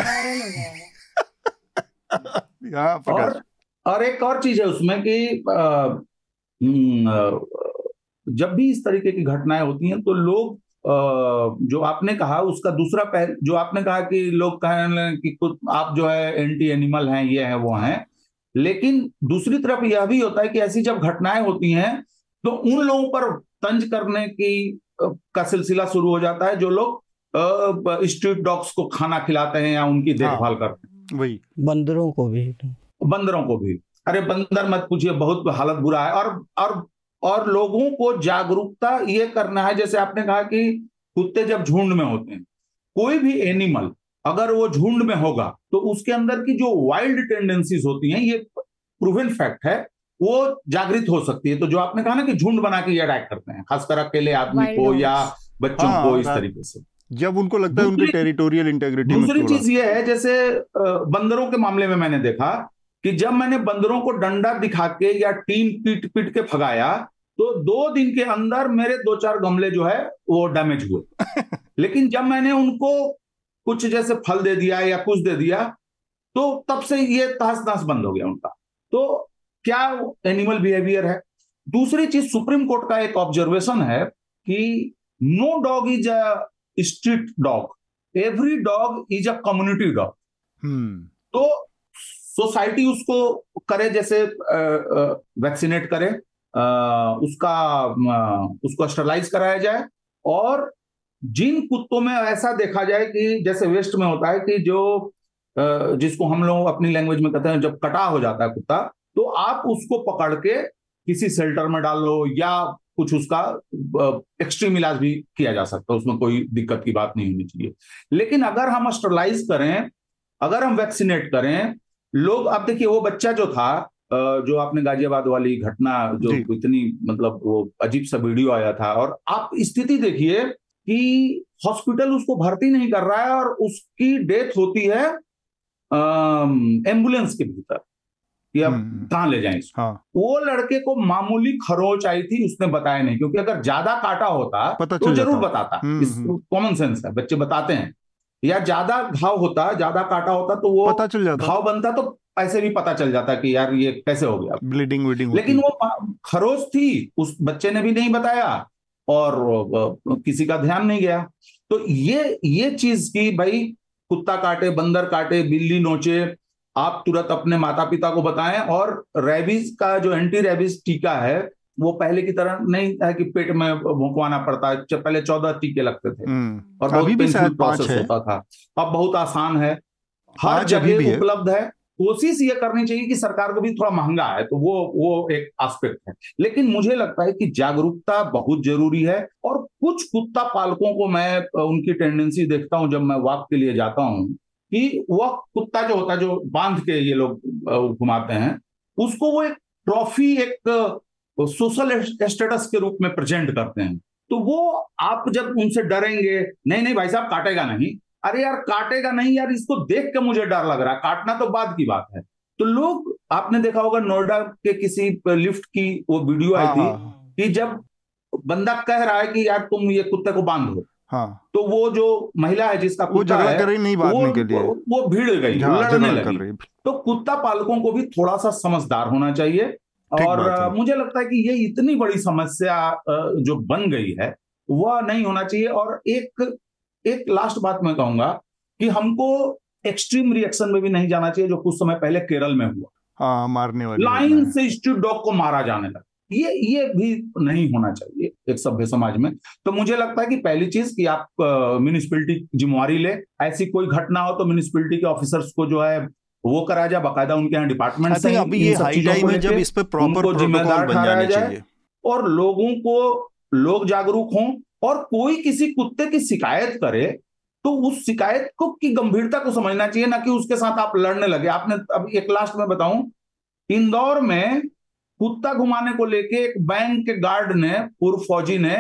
और और एक और चीज है उसमें कि जब भी इस तरीके की घटनाएं होती हैं तो लोग जो आपने कहा उसका दूसरा पहलू, जो आपने कहा कि लोग कहें कि कुछ आप जो है एंटी एनिमल हैं, ये हैं वो हैं, लेकिन दूसरी तरफ यह भी होता है कि ऐसी जब घटनाएं होती हैं तो उन लोगों पर तंज करने की का सिलसिला शुरू हो जाता है जो लोग स्ट्रीट डॉग्स को खाना खिलाते हैं या उनकी देखभाल करते हैं। वही बंदरों को भी बंदरों को भी अरे बंदर मत पूछिए, बहुत हालत बुरा है। और और और लोगों को जागरूकता ये करना है, जैसे आपने कहा कि कुत्ते जब झुंड में होते हैं, कोई भी एनिमल अगर वो झुंड में होगा तो उसके अंदर की जो वाइल्ड टेंडेंसीज होती हैं, ये प्रूवन फैक्ट है, वो जागृत हो सकती है। तो जो आपने कहा ना कि झुंड बना के ये अटैक करते हैं, खासकर अकेले आदमी को या बच्चों हाँ, को, इस तरीके से जब उनको लगता है उनकी टेरिटोरियल इंटेग्रिटी में। दूसरी चीज ये है, जैसे बंदरों के मामले में मैंने देखा कि जब मैंने बंदरों को डंडा दिखा के या टीन पीट पीट के भगाया तो दो दिन के अंदर मेरे दो चार गमले जो है वो डैमेज हुए। लेकिन जब मैंने उनको कुछ जैसे फल दे दिया या कुछ दे दिया तो तब से ये तहस नहस बंद हो गया उनका। तो क्या एनिमल बिहेवियर है। दूसरी चीज, सुप्रीम कोर्ट का एक ऑब्जर्वेशन है कि no dog is a street dog, every dog is a community dog. तो सोसाइटी उसको करे, जैसे वैक्सीनेट करे, आ, उसका आ, उसको स्टरलाइज कराया जाए, और जिन कुत्तों में ऐसा देखा जाए कि जैसे वेस्ट में होता है कि जो आ, जिसको हम लोग अपनी लैंग्वेज में कहते हैं जब कटा हो जाता है कुत्ता, तो आप उसको पकड़ के किसी शेल्टर में डाल लो या कुछ उसका एक्सट्रीम इलाज भी किया जा सकता है, उसमें कोई दिक्कत की बात नहीं होनी चाहिए। लेकिन अगर हम स्टरलाइज करें, अगर हम वैक्सीनेट करें, लोग, अब देखिए वो बच्चा जो था, जो आपने गाजियाबाद वाली घटना, जो इतनी मतलब वो अजीब सा वीडियो आया था, और आप स्थिति देखिए कि हॉस्पिटल उसको भर्ती नहीं कर रहा है और उसकी डेथ होती है एम्बुलेंस के भीतर, कि अब कहां ले जाएं इसको। हाँ। वो लड़के को मामूली खरोच आई थी, उसने बताया नहीं, क्योंकि अगर ज्यादा काटा होता तो जरूर बताता, इस कॉमन सेंस है, बच्चे बताते हैं। या ज्यादा घाव होता, ज्यादा काटा होता तो वो पता चल जाता, घाव बनता तो ऐसे भी पता चल जाता कि यार ये कैसे हो गया, ब्लीडिंग वीडिंग। लेकिन वो खरोच थी, उस बच्चे ने भी नहीं बताया और किसी का ध्यान नहीं गया। तो ये ये चीज की भाई, कुत्ता काटे, बंदर काटे, बिल्ली नोचे, आप तुरंत अपने माता पिता को बताएं। और रेबीज का जो एंटी रेबीज टीका है वो पहले की तरह नहीं है कि पेट में भुंकवाना पड़ता है, पहले चौदह टीके लगते थे और बहुत पेनफुल प्रोसेस होता था, अब बहुत आसान है, हर जगह उपलब्ध है। कोशिश ये करनी चाहिए कि सरकार को भी थोड़ा महंगा है तो वो वो एक एस्पेक्ट है, लेकिन मुझे लगता है कि जागरूकता बहुत जरूरी है। और कुछ कुत्ता पालकों को मैं उनकी टेंडेंसी देखता हूं जब मैं वॉक के लिए जाता हूं, कि वह कुत्ता जो होता है जो बांध के ये लोग घुमाते हैं, उसको वो एक ट्रॉफी, एक सोशल स्टेटस के रूप में प्रेजेंट करते हैं। तो वो आप जब उनसे डरेंगे, नहीं नहीं भाई साहब काटेगा नहीं, अरे यार काटेगा नहीं यार, इसको देख के मुझे डर लग रहा है, काटना तो बाद की बात है। तो लोग, आपने देखा होगा नोएडा के किसी लिफ्ट की वो वीडियो आई थी कि जब बंदा कह रहा है कि यार तुम ये कुत्ते को बांध दो, हाँ, तो वो जो महिला है जिसका कुत्ता है कर रही नहीं बांधने के लिए, वो, वो भीड़ गई, लड़ने लगी। तो कुत्ता पालकों को भी थोड़ा सा समझदार होना चाहिए। और मुझे लगता है कि ये इतनी बड़ी समस्या जो बन गई है वह नहीं होना चाहिए। और एक एक लास्ट बात मैं कहूंगा कि हमको एक्सट्रीम रिएक्शन में भी नहीं जाना चाहिए, जो कुछ समय पहले केरल में हुआ, हाँ, मारने वाली लाइन से स्ट्रीट डॉग को मारा जाने लगा, ये ये भी नहीं होना चाहिए एक सभ्य समाज में। तो मुझे लगता है कि पहली चीज कि आप म्युनिसिपैलिटी जिम्मेवारी ले, ऐसी कोई घटना हो तो म्युनिसिपैलिटी के ऑफिसर्स को जो है वो करा जाए, बाकायदा उनके यहाँ डिपार्टमेंट से अभी ये हाई टाइम है जब इस पे प्रॉपर जिम्मेदार ठहराया जाए और लोगों को, लोग जागरूक हों। और कोई किसी कुत्ते की शिकायत करे तो उस शिकायत को की गंभीरता को समझना चाहिए, ना कि उसके साथ आप लड़ने लगे। आपने अब एक लास्ट में बताऊं, इंदौर में कुत्ता घुमाने को लेके एक बैंक के गार्ड ने, पूर्व फौजी ने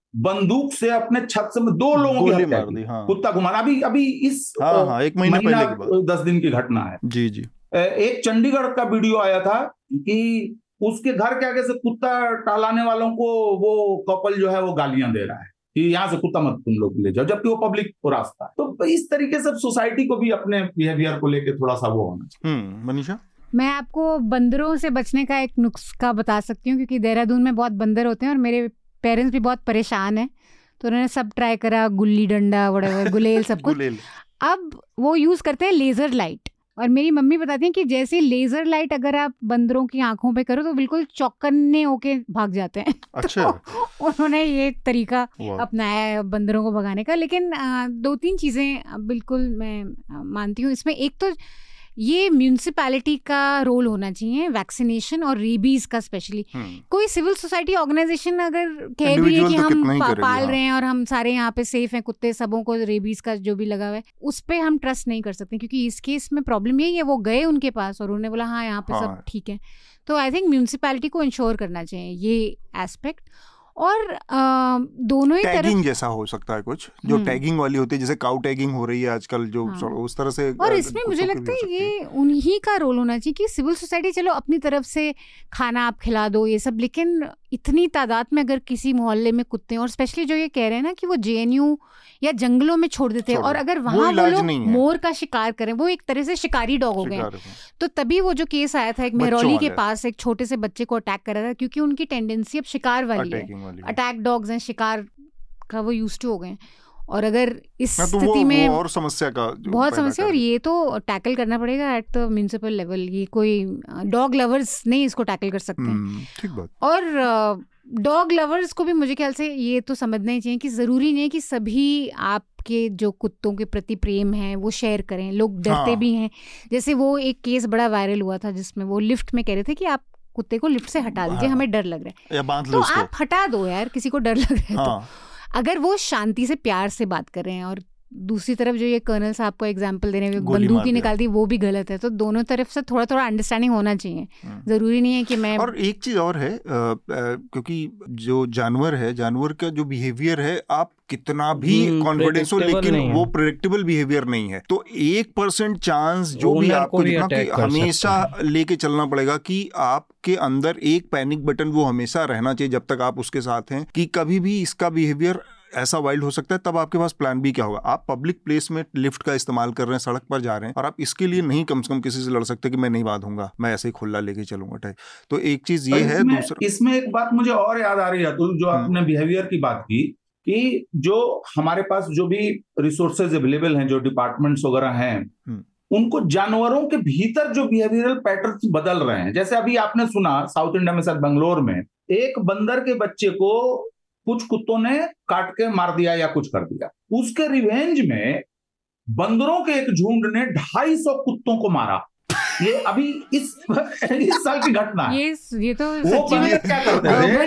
बंदूक से अपने छत से दो लोगों की हत्या की। हाँ। कुत्ता घुमाना अभी अभी इस हाँ, हाँ, एक महीने पहले की बात, दस दिन की घटना है। जी जी। एक चंडीगढ़ का वीडियो आया था कि उसके घर के आगे से कुत्ता टहलाने वालों को वो कपल जो है वो गालियां दे रहा है कि यहाँ से कुत्ता मत तुम लोग ले जाओ, जबकि वो पब्लिक रास्ता है। तो इस तरीके से सोसाइटी को भी अपने बिहेवियर को लेके थोड़ा सा वो होना चाहिए। हम्म मनीषा, मैं आपको बंदरों से बचने का एक नुस्खा बता सकती हूँ, क्योंकि देहरादून में बहुत बंदर होते हैं और मेरे पेरेंट्स भी बहुत परेशान हैं, तो उन्होंने सब ट्राई करा, गुल्ली डंडा, वड़े गुलेल, सब कुछ। अब वो यूज करते हैं लेजर लाइट, और मेरी मम्मी बताती हैं कि जैसे लेजर लाइट अगर आप बंदरों की आंखों पे करो तो बिल्कुल चौकन्ने होके भाग जाते हैं। अच्छा। तो उन्होंने ये तरीका अपनाया है बंदरों को भगाने का। लेकिन दो तीन चीजें बिल्कुल मैं मानती हूँ इसमें। एक तो ये म्यूनिसिपैलिटी का रोल होना चाहिए, वैक्सीनेशन और रेबीज का स्पेशली। कोई सिविल सोसाइटी ऑर्गेनाइजेशन अगर कह भी है कि तो हम पा, पाल रहे हैं और हम सारे यहाँ पे सेफ हैं, कुत्ते सबों को रेबीज का जो भी लगा हुआ है उस पे हम ट्रस्ट नहीं कर सकते, क्योंकि इस केस में प्रॉब्लम यही है, वो गए उनके पास और उन्होंने बोला हाँ यहाँ पे हाँ। सब ठीक है। तो आई थिंक म्यूनिसिपैलिटी को इंश्योर करना चाहिए ये एस्पेक्ट। और आ, दोनों ही टैगिंग जैसा हो सकता है कुछ, जो टैगिंग वाली होती है, जैसे काउ टैगिंग हो रही है आजकल, जो हाँ। उस तरह से। और इसमें मुझे लगता है ये उन्हीं का रोल होना चाहिए कि सिविल सोसाइटी चलो अपनी तरफ से खाना आप खिला दो ये सब, लेकिन इतनी तादाद में अगर किसी मोहल्ले में कुत्ते, और स्पेशली जो ये कह रहे हैं ना कि वो जेएनयू या जंगलों में छोड़ देते हैं, और अगर वहां वो लोग मोर का शिकार करें, वो एक तरह से शिकारी डॉग हो गए। तो तभी वो जो केस आया था एक मेहरौली के पास, एक छोटे से बच्चे को अटैक कर रहा था, क्योंकि उनकी टेंडेंसी अब शिकार वाली है, अटैक डॉग्स हैं, शिकार का वो यूज्ड टू हो गए। और अगर इस तो स्थिति में और समस्या का बहुत समस्या, और ये तो टैकल करना पड़ेगा एट द म्युनिसिपल लेवल। ये कोई डॉग लवर्स नहीं इसको टैकल कर सकते। ठीक बात। और डॉग लवर्स को भी मुझे ख्याल से ये तो समझना ही चाहिए कि ज़रूरी नहीं है कि सभी आपके जो कुत्तों के प्रति प्रेम है वो शेयर करें। लोग डरते हाँ। भी हैं। जैसे वो एक केस बड़ा वायरल हुआ था जिसमें वो लिफ्ट में कह रहे थे कि आप कुत्ते को लिफ्ट से हटा दीजिए, हाँ। हमें डर लग रहा है, या बांध लो तो उसको। आप हटा दो यार, किसी को डर लग रहा है हाँ। तो अगर वो शांति से प्यार से बात कर रहे हैं, और दूसरी तरफ जो ये कर्नल साहब को एग्जाम्पल देने में बंदूक ही निकाल दी, वो भी गलत है। तो दोनों तरफ से थोड़ा थोड़ा अंडरस्टैंडिंग होना चाहिए, जरूरी नहीं है कि मैं। और एक चीज और है, क्योंकि जो जानवर है, जानवर का जो बिहेवियर है, आप कितना भी कॉन्फिडेंस हो लेकिन वो प्रेडिक्टेबल बिहेवियर नहीं है। तो एक परसेंट चांस जो भी आपको जितना कि हमेशा लेके चलना पड़ेगा कि आपके अंदर एक पैनिक बटन वो हमेशा रहना चाहिए जब तक आप उसके साथ हैं, कि कभी भी इसका बिहेवियर ऐसा वाइल्ड हो सकता है। तब आपके पास प्लान बी क्या होगा? आप पब्लिक प्लेस में लिफ्ट का इस्तेमाल कर रहे हैं, सड़क पर जा रहे हैं, और आप इसके लिए नहीं कम से कम किसी से लड़ सकते कि मैं नहीं बांधूंगा, मैं ऐसे ही खुला लेके चलूंगा टाइप। तो एक चीज ये है। दूसरा इसमें एक बात मुझे और याद आ रही है अतुल, जो आपने बिहेवियर की बात की, कि जो हमारे पास जो भी रिसोर्सेज अवेलेबल हैं, जो डिपार्टमेंट्स वगैरह हैं, उनको जानवरों के भीतर जो बिहेवियरल पैटर्न्स बदल रहे हैं। जैसे अभी आपने सुना साउथ इंडिया में, शायद बंगलोर में, एक बंदर के बच्चे को कुछ कुत्तों ने काट के मार दिया या कुछ कर दिया। उसके रिवेंज में बंदरों के एक झुंड ने ढाई सौ कुत्तों को मारा। ये अभी इस इस साल की घटना है। ये ये तो वो बंदर क्या करते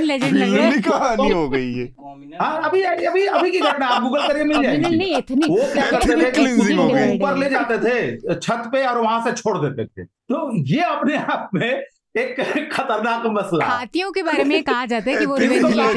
थे, कहानी हो गई ये। हाँ, अभी अभी अभी की घटना, आप गूगल करिए मिल जाएगी। वो क्या करते थे, ऊपर ले जाते थे छत पे और वहां से छोड़ देते थे। तो ये अपने आप में एक खतरनाक मसला। हाथियों के बारे में कहा जाता है कि वो रिवेंज लेते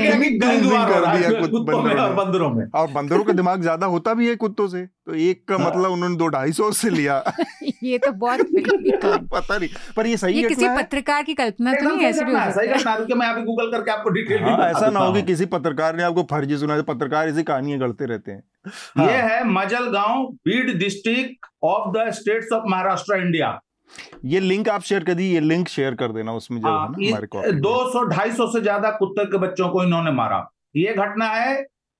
हैं कुत्तों में और बंदरों में, और बंदरों का दिमाग ज्यादा होता भी है कुत्तों से, तो एक का हाँ। मतलब उन्होंने दो ढाई सौ से लिया। ये तो बहुत पता नहीं, पर ये सही ये किसी पत्रकार की कल्पना तो नहीं, ऐसे भी हो सकता है। मैं अभी गूगल करके आपको डिटेल हाँ, ऐसा ना हो कि किसी पत्रकार ने आपको फर्जी सुना। पत्रकार ऐसी कहानियां गढ़ते रहते हैं। हाँ। ये है Majalgaon, Beed district of the states of Maharashtra, India. ये लिंक आप शेयर कर दी, ये लिंक शेयर कर देना उसमें जो है ना हमारे को। दो सौ ढाई सौ से ज्यादा कुत्ते के बच्चों को इन्होंने मारा। ये घटना है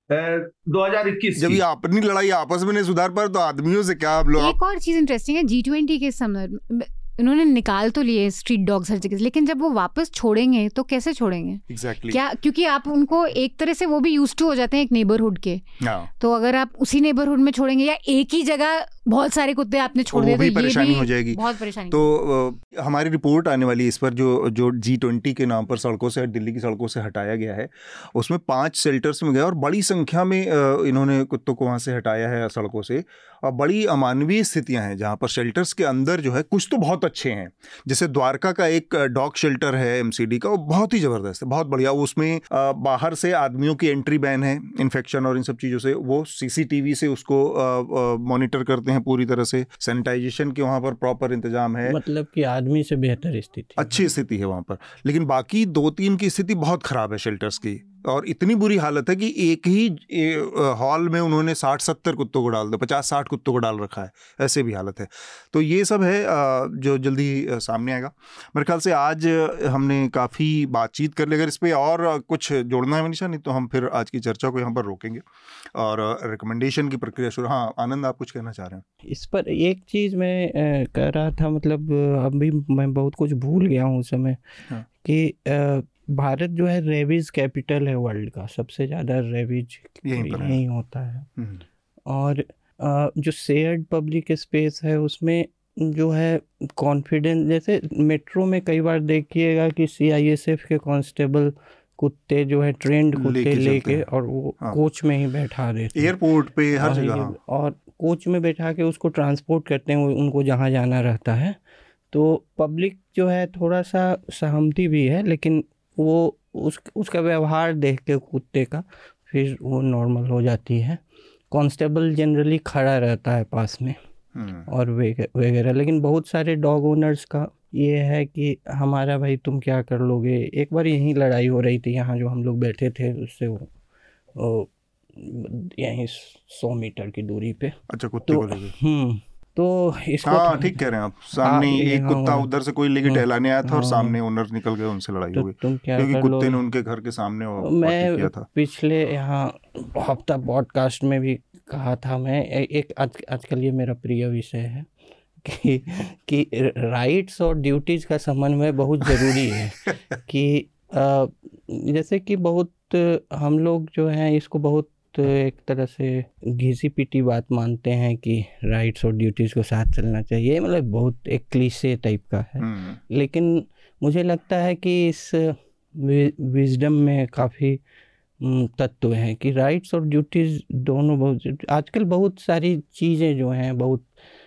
दो हज़ार इक्कीस। जब ये अपनी लड़ाई आपस में नहीं सुधार पर, तो आदमियों से क्या आप लोग। एक और चीज इंटरेस्टिंग है, जी ट्वेंटी के समय इन्होंने निकाल तो लिए स्ट्रीट डॉग्स हर जगह, लेकिन जब वो वापस छोड़ेंगे तो कैसे छोड़ेंगे? exactly. क्या, क्योंकि आप उनको एक तरह से वो भी यूज्ड टू हो जाते हैं एक नेबरहुड के। no. तो अगर आप उसी नेबरहुड में छोड़ेंगे या एक ही जगह बहुत सारे कुत्ते आपने छोड़ दिए तो भी ये परेशानी भी हो जाएगी, बहुत परेशानी। तो आ, हमारी रिपोर्ट आने वाली इस पर जो जो जी ट्वेंटी के नाम पर सड़कों से, दिल्ली की सड़कों से हटाया गया है, उसमें पांच शेल्टर्स में गया और बड़ी संख्या में आ, इन्होंने कुत्तों को वहाँ से हटाया है सड़कों से, और बड़ी अमानवीय स्थितियाँ हैं जहाँ पर शेल्टर्स के अंदर जो है कुछ तो बहुत अच्छे हैं, जैसे द्वारका का एक डॉग शेल्टर है एमसीडी का, वो बहुत ही ज़बरदस्त है, बहुत बढ़िया। उसमें बाहर से आदमियों की एंट्री बैन है, इन्फेक्शन और इन सब चीज़ों से, वो सीसीटीवी से उसको मॉनिटर करते हैं पूरी तरह से, सैनिटाइजेशन के वहाँ पर प्रॉपर इंतजाम है, मतलब कि आदमी से बेहतर स्थिति, अच्छी स्थिति है वहाँ पर। लेकिन बाकी दो तीन की स्थिति बहुत ख़राब है शेल्टर्स की, और इतनी बुरी हालत है कि एक ही हॉल में उन्होंने साठ सत्तर कुत्तों को डाल दिया, पचास साठ कुत्तों को डाल रखा है, ऐसे भी हालत है। तो ये सब है जो जल्दी सामने आएगा मेरे ख्याल से। आज हमने काफ़ी बातचीत कर ली, अगर इस पर और कुछ जोड़ना है मनीषा, नहीं तो हम फिर आज की चर्चा को यहाँ पर रोकेंगे और रिकमेंडेशन की प्रक्रिया शुरू। हाँ आनंद, आप कुछ कहना चाह रहे हैं इस पर? एक चीज़ मैं कह रहा था, मतलब अभी मैं बहुत कुछ भूल गया हूँ उस समय, हाँ। कि भारत जो है रेबीज कैपिटल है वर्ल्ड का, सबसे ज़्यादा रेबीज यहीं होता है। और जो शेयर्ड पब्लिक स्पेस है उसमें जो है कॉन्फिडेंस, जैसे मेट्रो में कई बार देखिएगा कि सीआईएसएफ के कांस्टेबल कुत्ते जो है ट्रेंड कुत्ते लेके और वो हाँ। कोच में ही बैठा देते हैं एयरपोर्ट पे हर जगह, और कोच में बैठा के उसको ट्रांसपोर्ट करते हैं उनको जहाँ जाना रहता है। तो पब्लिक जो है थोड़ा सा सहमति भी है, लेकिन वो उस उसका व्यवहार देख के कुत्ते का फिर वो नॉर्मल हो जाती है। कांस्टेबल जनरली खड़ा रहता है पास में और वगैरह, लेकिन बहुत सारे डॉग ओनर्स का ये है कि हमारा भाई तुम क्या कर लोगे। एक बार यहीं लड़ाई हो रही थी, यहाँ जो हम लोग बैठे थे उससे वो, वो यहीं सौ मीटर की दूरी पे। अच्छा, कुत्ते तो, को लेके? हम्म तो इसको हाँ ठीक कह रहे हैं आप। सामने एक कुत्ता उधर से कोई लेके टहलाने आया था और सामने ओनर निकल गए, उनसे लड़ाई हो गई क्योंकि कुत्ते ने उनके घर के सामने मैं किया था। पिछले यहाँ हफ्ता पॉडकास्ट में भी कहा था मैं, एक आज आजकल ये मेरा प्रिय विषय है कि कि राइट्स और ड्यूटीज़ का समन्वय बहुत ज़रूरी है। कि जैसे कि बहुत हम लोग जो हैं इसको बहुत एक तरह से घिसी पिटी बात मानते हैं कि राइट्स और ड्यूटीज़ को साथ चलना चाहिए, मतलब बहुत एक क्लीशे टाइप का है। लेकिन मुझे लगता है कि इस विजडम में काफ़ी तत्व हैं कि राइट्स और ड्यूटीज़ दोनों बहुत, आजकल बहुत सारी चीज़ें जो हैं, बहुत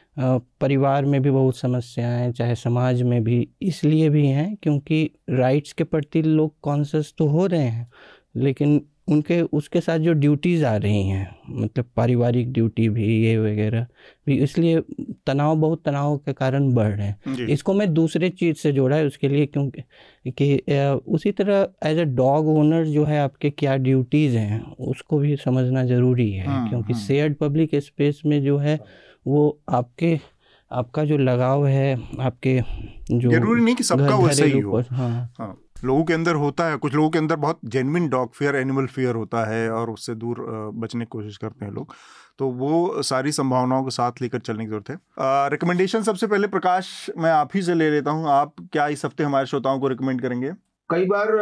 परिवार में भी बहुत समस्याएं हैं, चाहे समाज में भी, इसलिए भी हैं क्योंकि राइट्स के प्रति लोग कॉन्शियस तो हो रहे हैं, लेकिन उनके उसके साथ जो ड्यूटीज़ आ रही हैं, मतलब पारिवारिक ड्यूटी भी ये वगैरह भी, इसलिए तनाव बहुत तनाव के कारण बढ़ रहे हैं। इसको मैं दूसरे चीज़ से जोड़ा है उसके लिए, क्योंकि कि उसी तरह एज ए डॉग ओनर जो है आपके क्या ड्यूटीज़ हैं उसको भी समझना ज़रूरी है। हाँ, क्योंकि हाँ। शेयर्ड पब्लिक स्पेस में जो है वो आपके आपका जो लगाव है, आपके जो जरूरी नहीं कि सबका वैसा ही हो। हाँ, हाँ। लोगों के अंदर होता है, कुछ लोगों के अंदर बहुत genuine dog fear, animal fear होता है और उससे दूर बचने की कोशिश करते हैं लोग, तो वो सारी संभावनाओं के साथ लेकर चलने की जरूरत है। रिकमेंडेशन सबसे पहले प्रकाश मैं आप ही से ले लेता हूँ, आप क्या इस हफ्ते हमारे श्रोताओं को रिकमेंड करेंगे? कई बार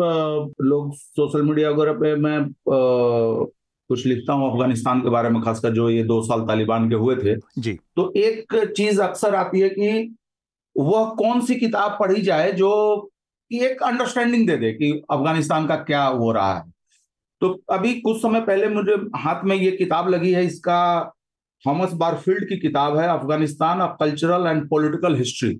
लोग सोशल मीडिया वगैरह पे मैं आ, कुछ लिखता हूँ अफगानिस्तान के बारे में, खासकर जो ये दो साल तालिबान के हुए थे जी, तो एक चीज अक्सर आती है कि वह कौन सी किताब पढ़ी जाए जो कि एक अंडरस्टैंडिंग दे दे कि अफगानिस्तान का क्या हो रहा है। तो अभी कुछ समय पहले मुझे हाथ में ये किताब लगी है, इसका थॉमस बारफील्ड की किताब है, Afghanistan a cultural and political history,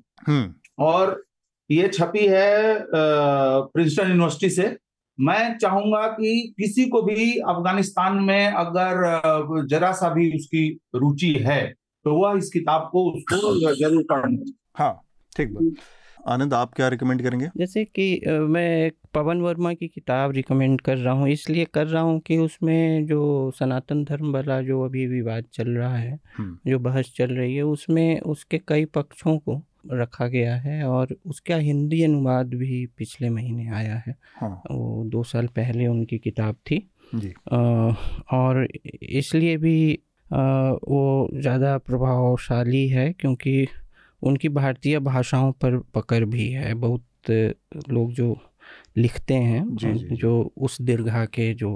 और ये छपी है प्रिंसटन यूनिवर्सिटी से। मैं चाहूंगा कि किसी को भी अफगानिस्तान में अगर जरा सा भी उसकी रुचि है तो वह इस किताब को उसको जरूर पढ़ना। हाँ ठीक बात। आनंद, आप क्या रिकमेंड करेंगे? जैसे कि मैं एक पवन वर्मा की किताब रिकमेंड कर रहा हूँ, इसलिए कर रहा हूँ कि उसमें जो सनातन धर्म वाला जो अभी विवाद चल रहा है, जो बहस चल रही है, उसमें उसके कई पक्षों को रखा गया है और उसका हिंदी अनुवाद भी पिछले महीने आया है। हाँ। वो दो साल पहले उनकी किताब थी जी। आ, और इसलिए भी आ, वो ज़्यादा प्रभावशाली है क्योंकि उनकी भारतीय भाषाओं पर पकड़ भी है। बहुत लोग जो लिखते हैं जी, जी, जो उस दीर्घा के जो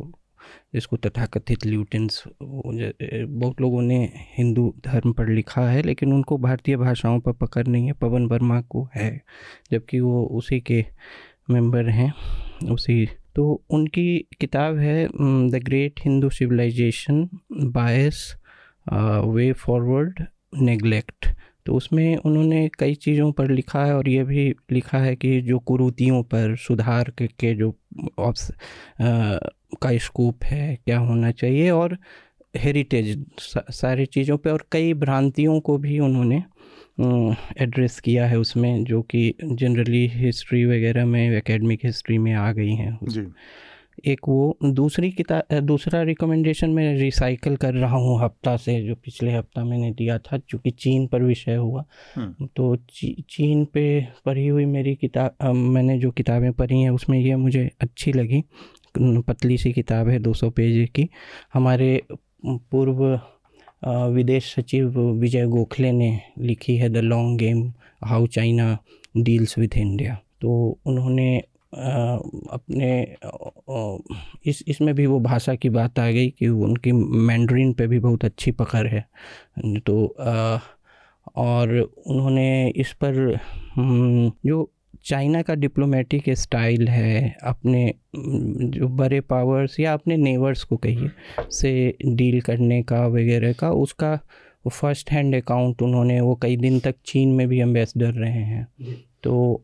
जिसको तथाकथित ल्यूटेंस, बहुत लोगों ने हिंदू धर्म पर लिखा है लेकिन उनको भारतीय भाषाओं पर पकड़ नहीं है। पवन वर्मा को है, जबकि वो उसी के मेंबर हैं उसी। तो उनकी किताब है the great Hindu civilisation, bias, way forward, neglect. तो उसमें उन्होंने कई चीज़ों पर लिखा है और ये भी लिखा है कि जो कुरीतियों पर सुधार के, के जो ऑप्स का स्कोप है, क्या होना चाहिए, और हेरिटेज सा, सारी चीज़ों पे, और कई भ्रांतियों को भी उन्होंने एड्रेस किया है उसमें, जो कि जनरली हिस्ट्री वगैरह में, एकेडमिक हिस्ट्री में आ गई हैं जी। एक वो दूसरी किताब, दूसरा रिकमेंडेशन मैं रिसाइकल कर रहा हूँ हफ्ता से, जो पिछले हफ्ता मैंने दिया था, चूँकि चीन पर विषय हुआ तो ची, चीन पे पढ़ी हुई मेरी किताब, मैंने जो किताबें पढ़ी हैं उसमें ये मुझे अच्छी लगी। पतली सी किताब है, दो सौ पेज की, हमारे पूर्व विदेश सचिव विजय गोखले ने लिखी है, the long game, how China deals with India. तो उन्होंने अपने इस इसमें भी वो भाषा की बात आ गई कि उनकी मैंड्रीन पे भी बहुत अच्छी पकड़ है। तो और उन्होंने इस पर जो चाइना का डिप्लोमेटिक स्टाइल है, अपने जो बड़े पावर्स या अपने नेबर्स को कहिए से डील करने का वगैरह का, उसका फर्स्ट हैंड अकाउंट उन्होंने, वो कई दिन तक चीन में भी एम्बेसडर रहे हैं, तो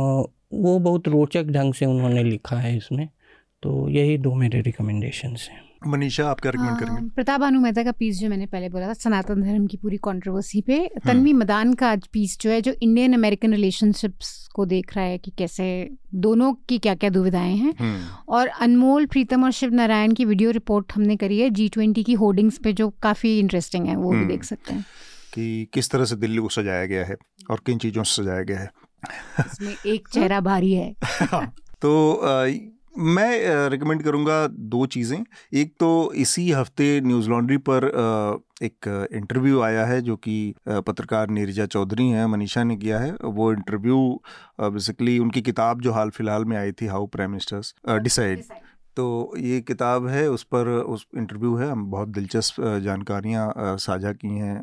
वो बहुत रोचक ढंग से उन्होंने लिखा है इसमें। तो यही दो मेरे रिकमेंडेशंस हैं। मनीषा, आप क्या रिकमेंड करेंगे? प्रताप भानु मेहता का पीस जो मैंने पहले बोला था, सनातन धर्म की पूरी कंट्रोवर्सी पे, तन्वी मदान का आज पीस जो है, जो इंडियन अमेरिकन रिलेशनशिप्स को देख रहा है कि कैसे दोनों की क्या क्या दुविधाएं हैं, और अनमोल प्रीतम और शिव नारायण की वीडियो रिपोर्ट हमने करी है जी ट्वेंटी की होर्डिंग्स पे, जो काफ़ी इंटरेस्टिंग है, वो भी देख सकते हैं कि किस तरह से दिल्ली को सजाया गया है और किन चीज़ों से सजाया गया है। इसमें एक चेहरा भारी है। तो आ, मैं रिकमेंड करूँगा दो चीज़ें। एक तो इसी हफ्ते न्यूज़ लॉन्ड्री पर एक इंटरव्यू आया है जो कि पत्रकार नीरजा चौधरी हैं, मनीषा ने किया है। वो इंटरव्यू बेसिकली उनकी किताब जो हाल फिलहाल में आई थी, हाउ प्राइम मिनिस्टर्स डिसाइड, तो ये किताब है, उस पर उस इंटरव्यू है। हम बहुत दिलचस्प जानकारियाँ साझा की हैं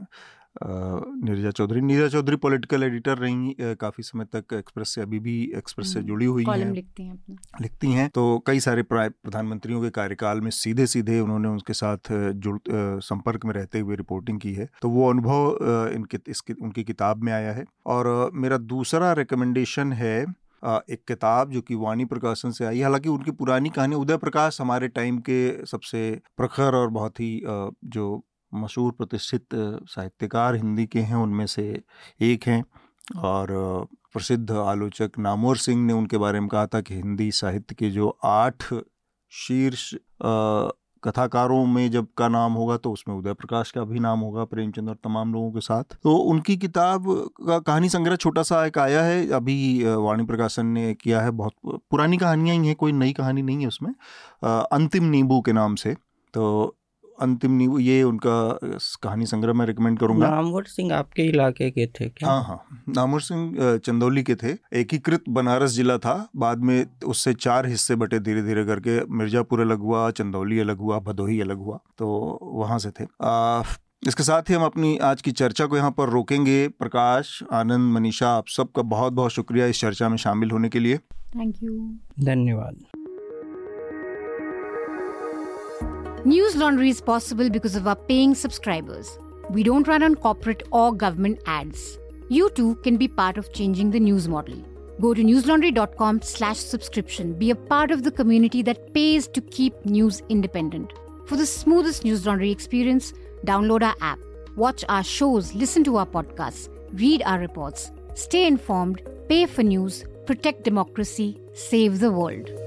नीरजा चौधरी। नीरजा चौधरी पॉलिटिकल एडिटर रही काफ़ी समय तक एक्सप्रेस से, अभी भी एक्सप्रेस से जुड़ी हुई हैं, लिखती हैं अपने लिखती हैं तो कई सारे प्रधानमंत्रियों के कार्यकाल में सीधे सीधे उन्होंने उनके साथ जुड़ संपर्क में रहते हुए रिपोर्टिंग की है। तो वो अनुभव इनके इसके उनकी किताब में आया है। और मेरा दूसरा रिकमेंडेशन है एक किताब जो कि वाणी प्रकाशन से आई, हालांकि उनकी पुरानी कहानी, उदय प्रकाश हमारे टाइम के सबसे प्रखर और बहुत ही जो मशहूर प्रतिष्ठित साहित्यकार हिंदी के हैं उनमें से एक हैं, और प्रसिद्ध आलोचक नामवर सिंह ने उनके बारे में कहा था कि हिंदी साहित्य के जो आठ शीर्ष कथाकारों में जब का नाम होगा तो उसमें उदय प्रकाश का भी नाम होगा, प्रेमचंद और तमाम लोगों के साथ। तो उनकी किताब का कहानी संग्रह छोटा सा एक आया है, अभी वाणी प्रकाशन ने किया है। बहुत पुरानी कहानियाँ ही हैं, कोई नई कहानी नहीं है उसमें, अंतिम नींबू के नाम से। तो अंतिम नींबू, ये उनका कहानी संग्रह मैं रिकमेंड करूंगा। नामवर सिंह आपके इलाके के थे क्या? हाँ हाँ, नामवर सिंह चंदौली के थे। एकीकृत बनारस जिला था, बाद में उससे चार हिस्से बटे धीरे धीरे करके, मिर्जापुर अलग हुआ, चंदौली अलग हुआ, भदोही अलग हुआ, तो वहाँ से थे। आ, इसके साथ ही हम अपनी आज की चर्चा को यहाँ पर रोकेंगे। प्रकाश, आनंद, मनीषा, आप सबका बहुत बहुत शुक्रिया इस चर्चा में शामिल होने के लिए। Thank you. धन्यवाद। News Laundry is possible because of our paying subscribers. We don't run on corporate or government ads. You too can be part of changing the news model. Go to newslaundry.com slash subscription. Be a part of the community that pays to keep news independent. For the smoothest News Laundry experience, download our app. Watch our shows, listen to our podcasts, read our reports. Stay informed, pay for news, protect democracy, save the world.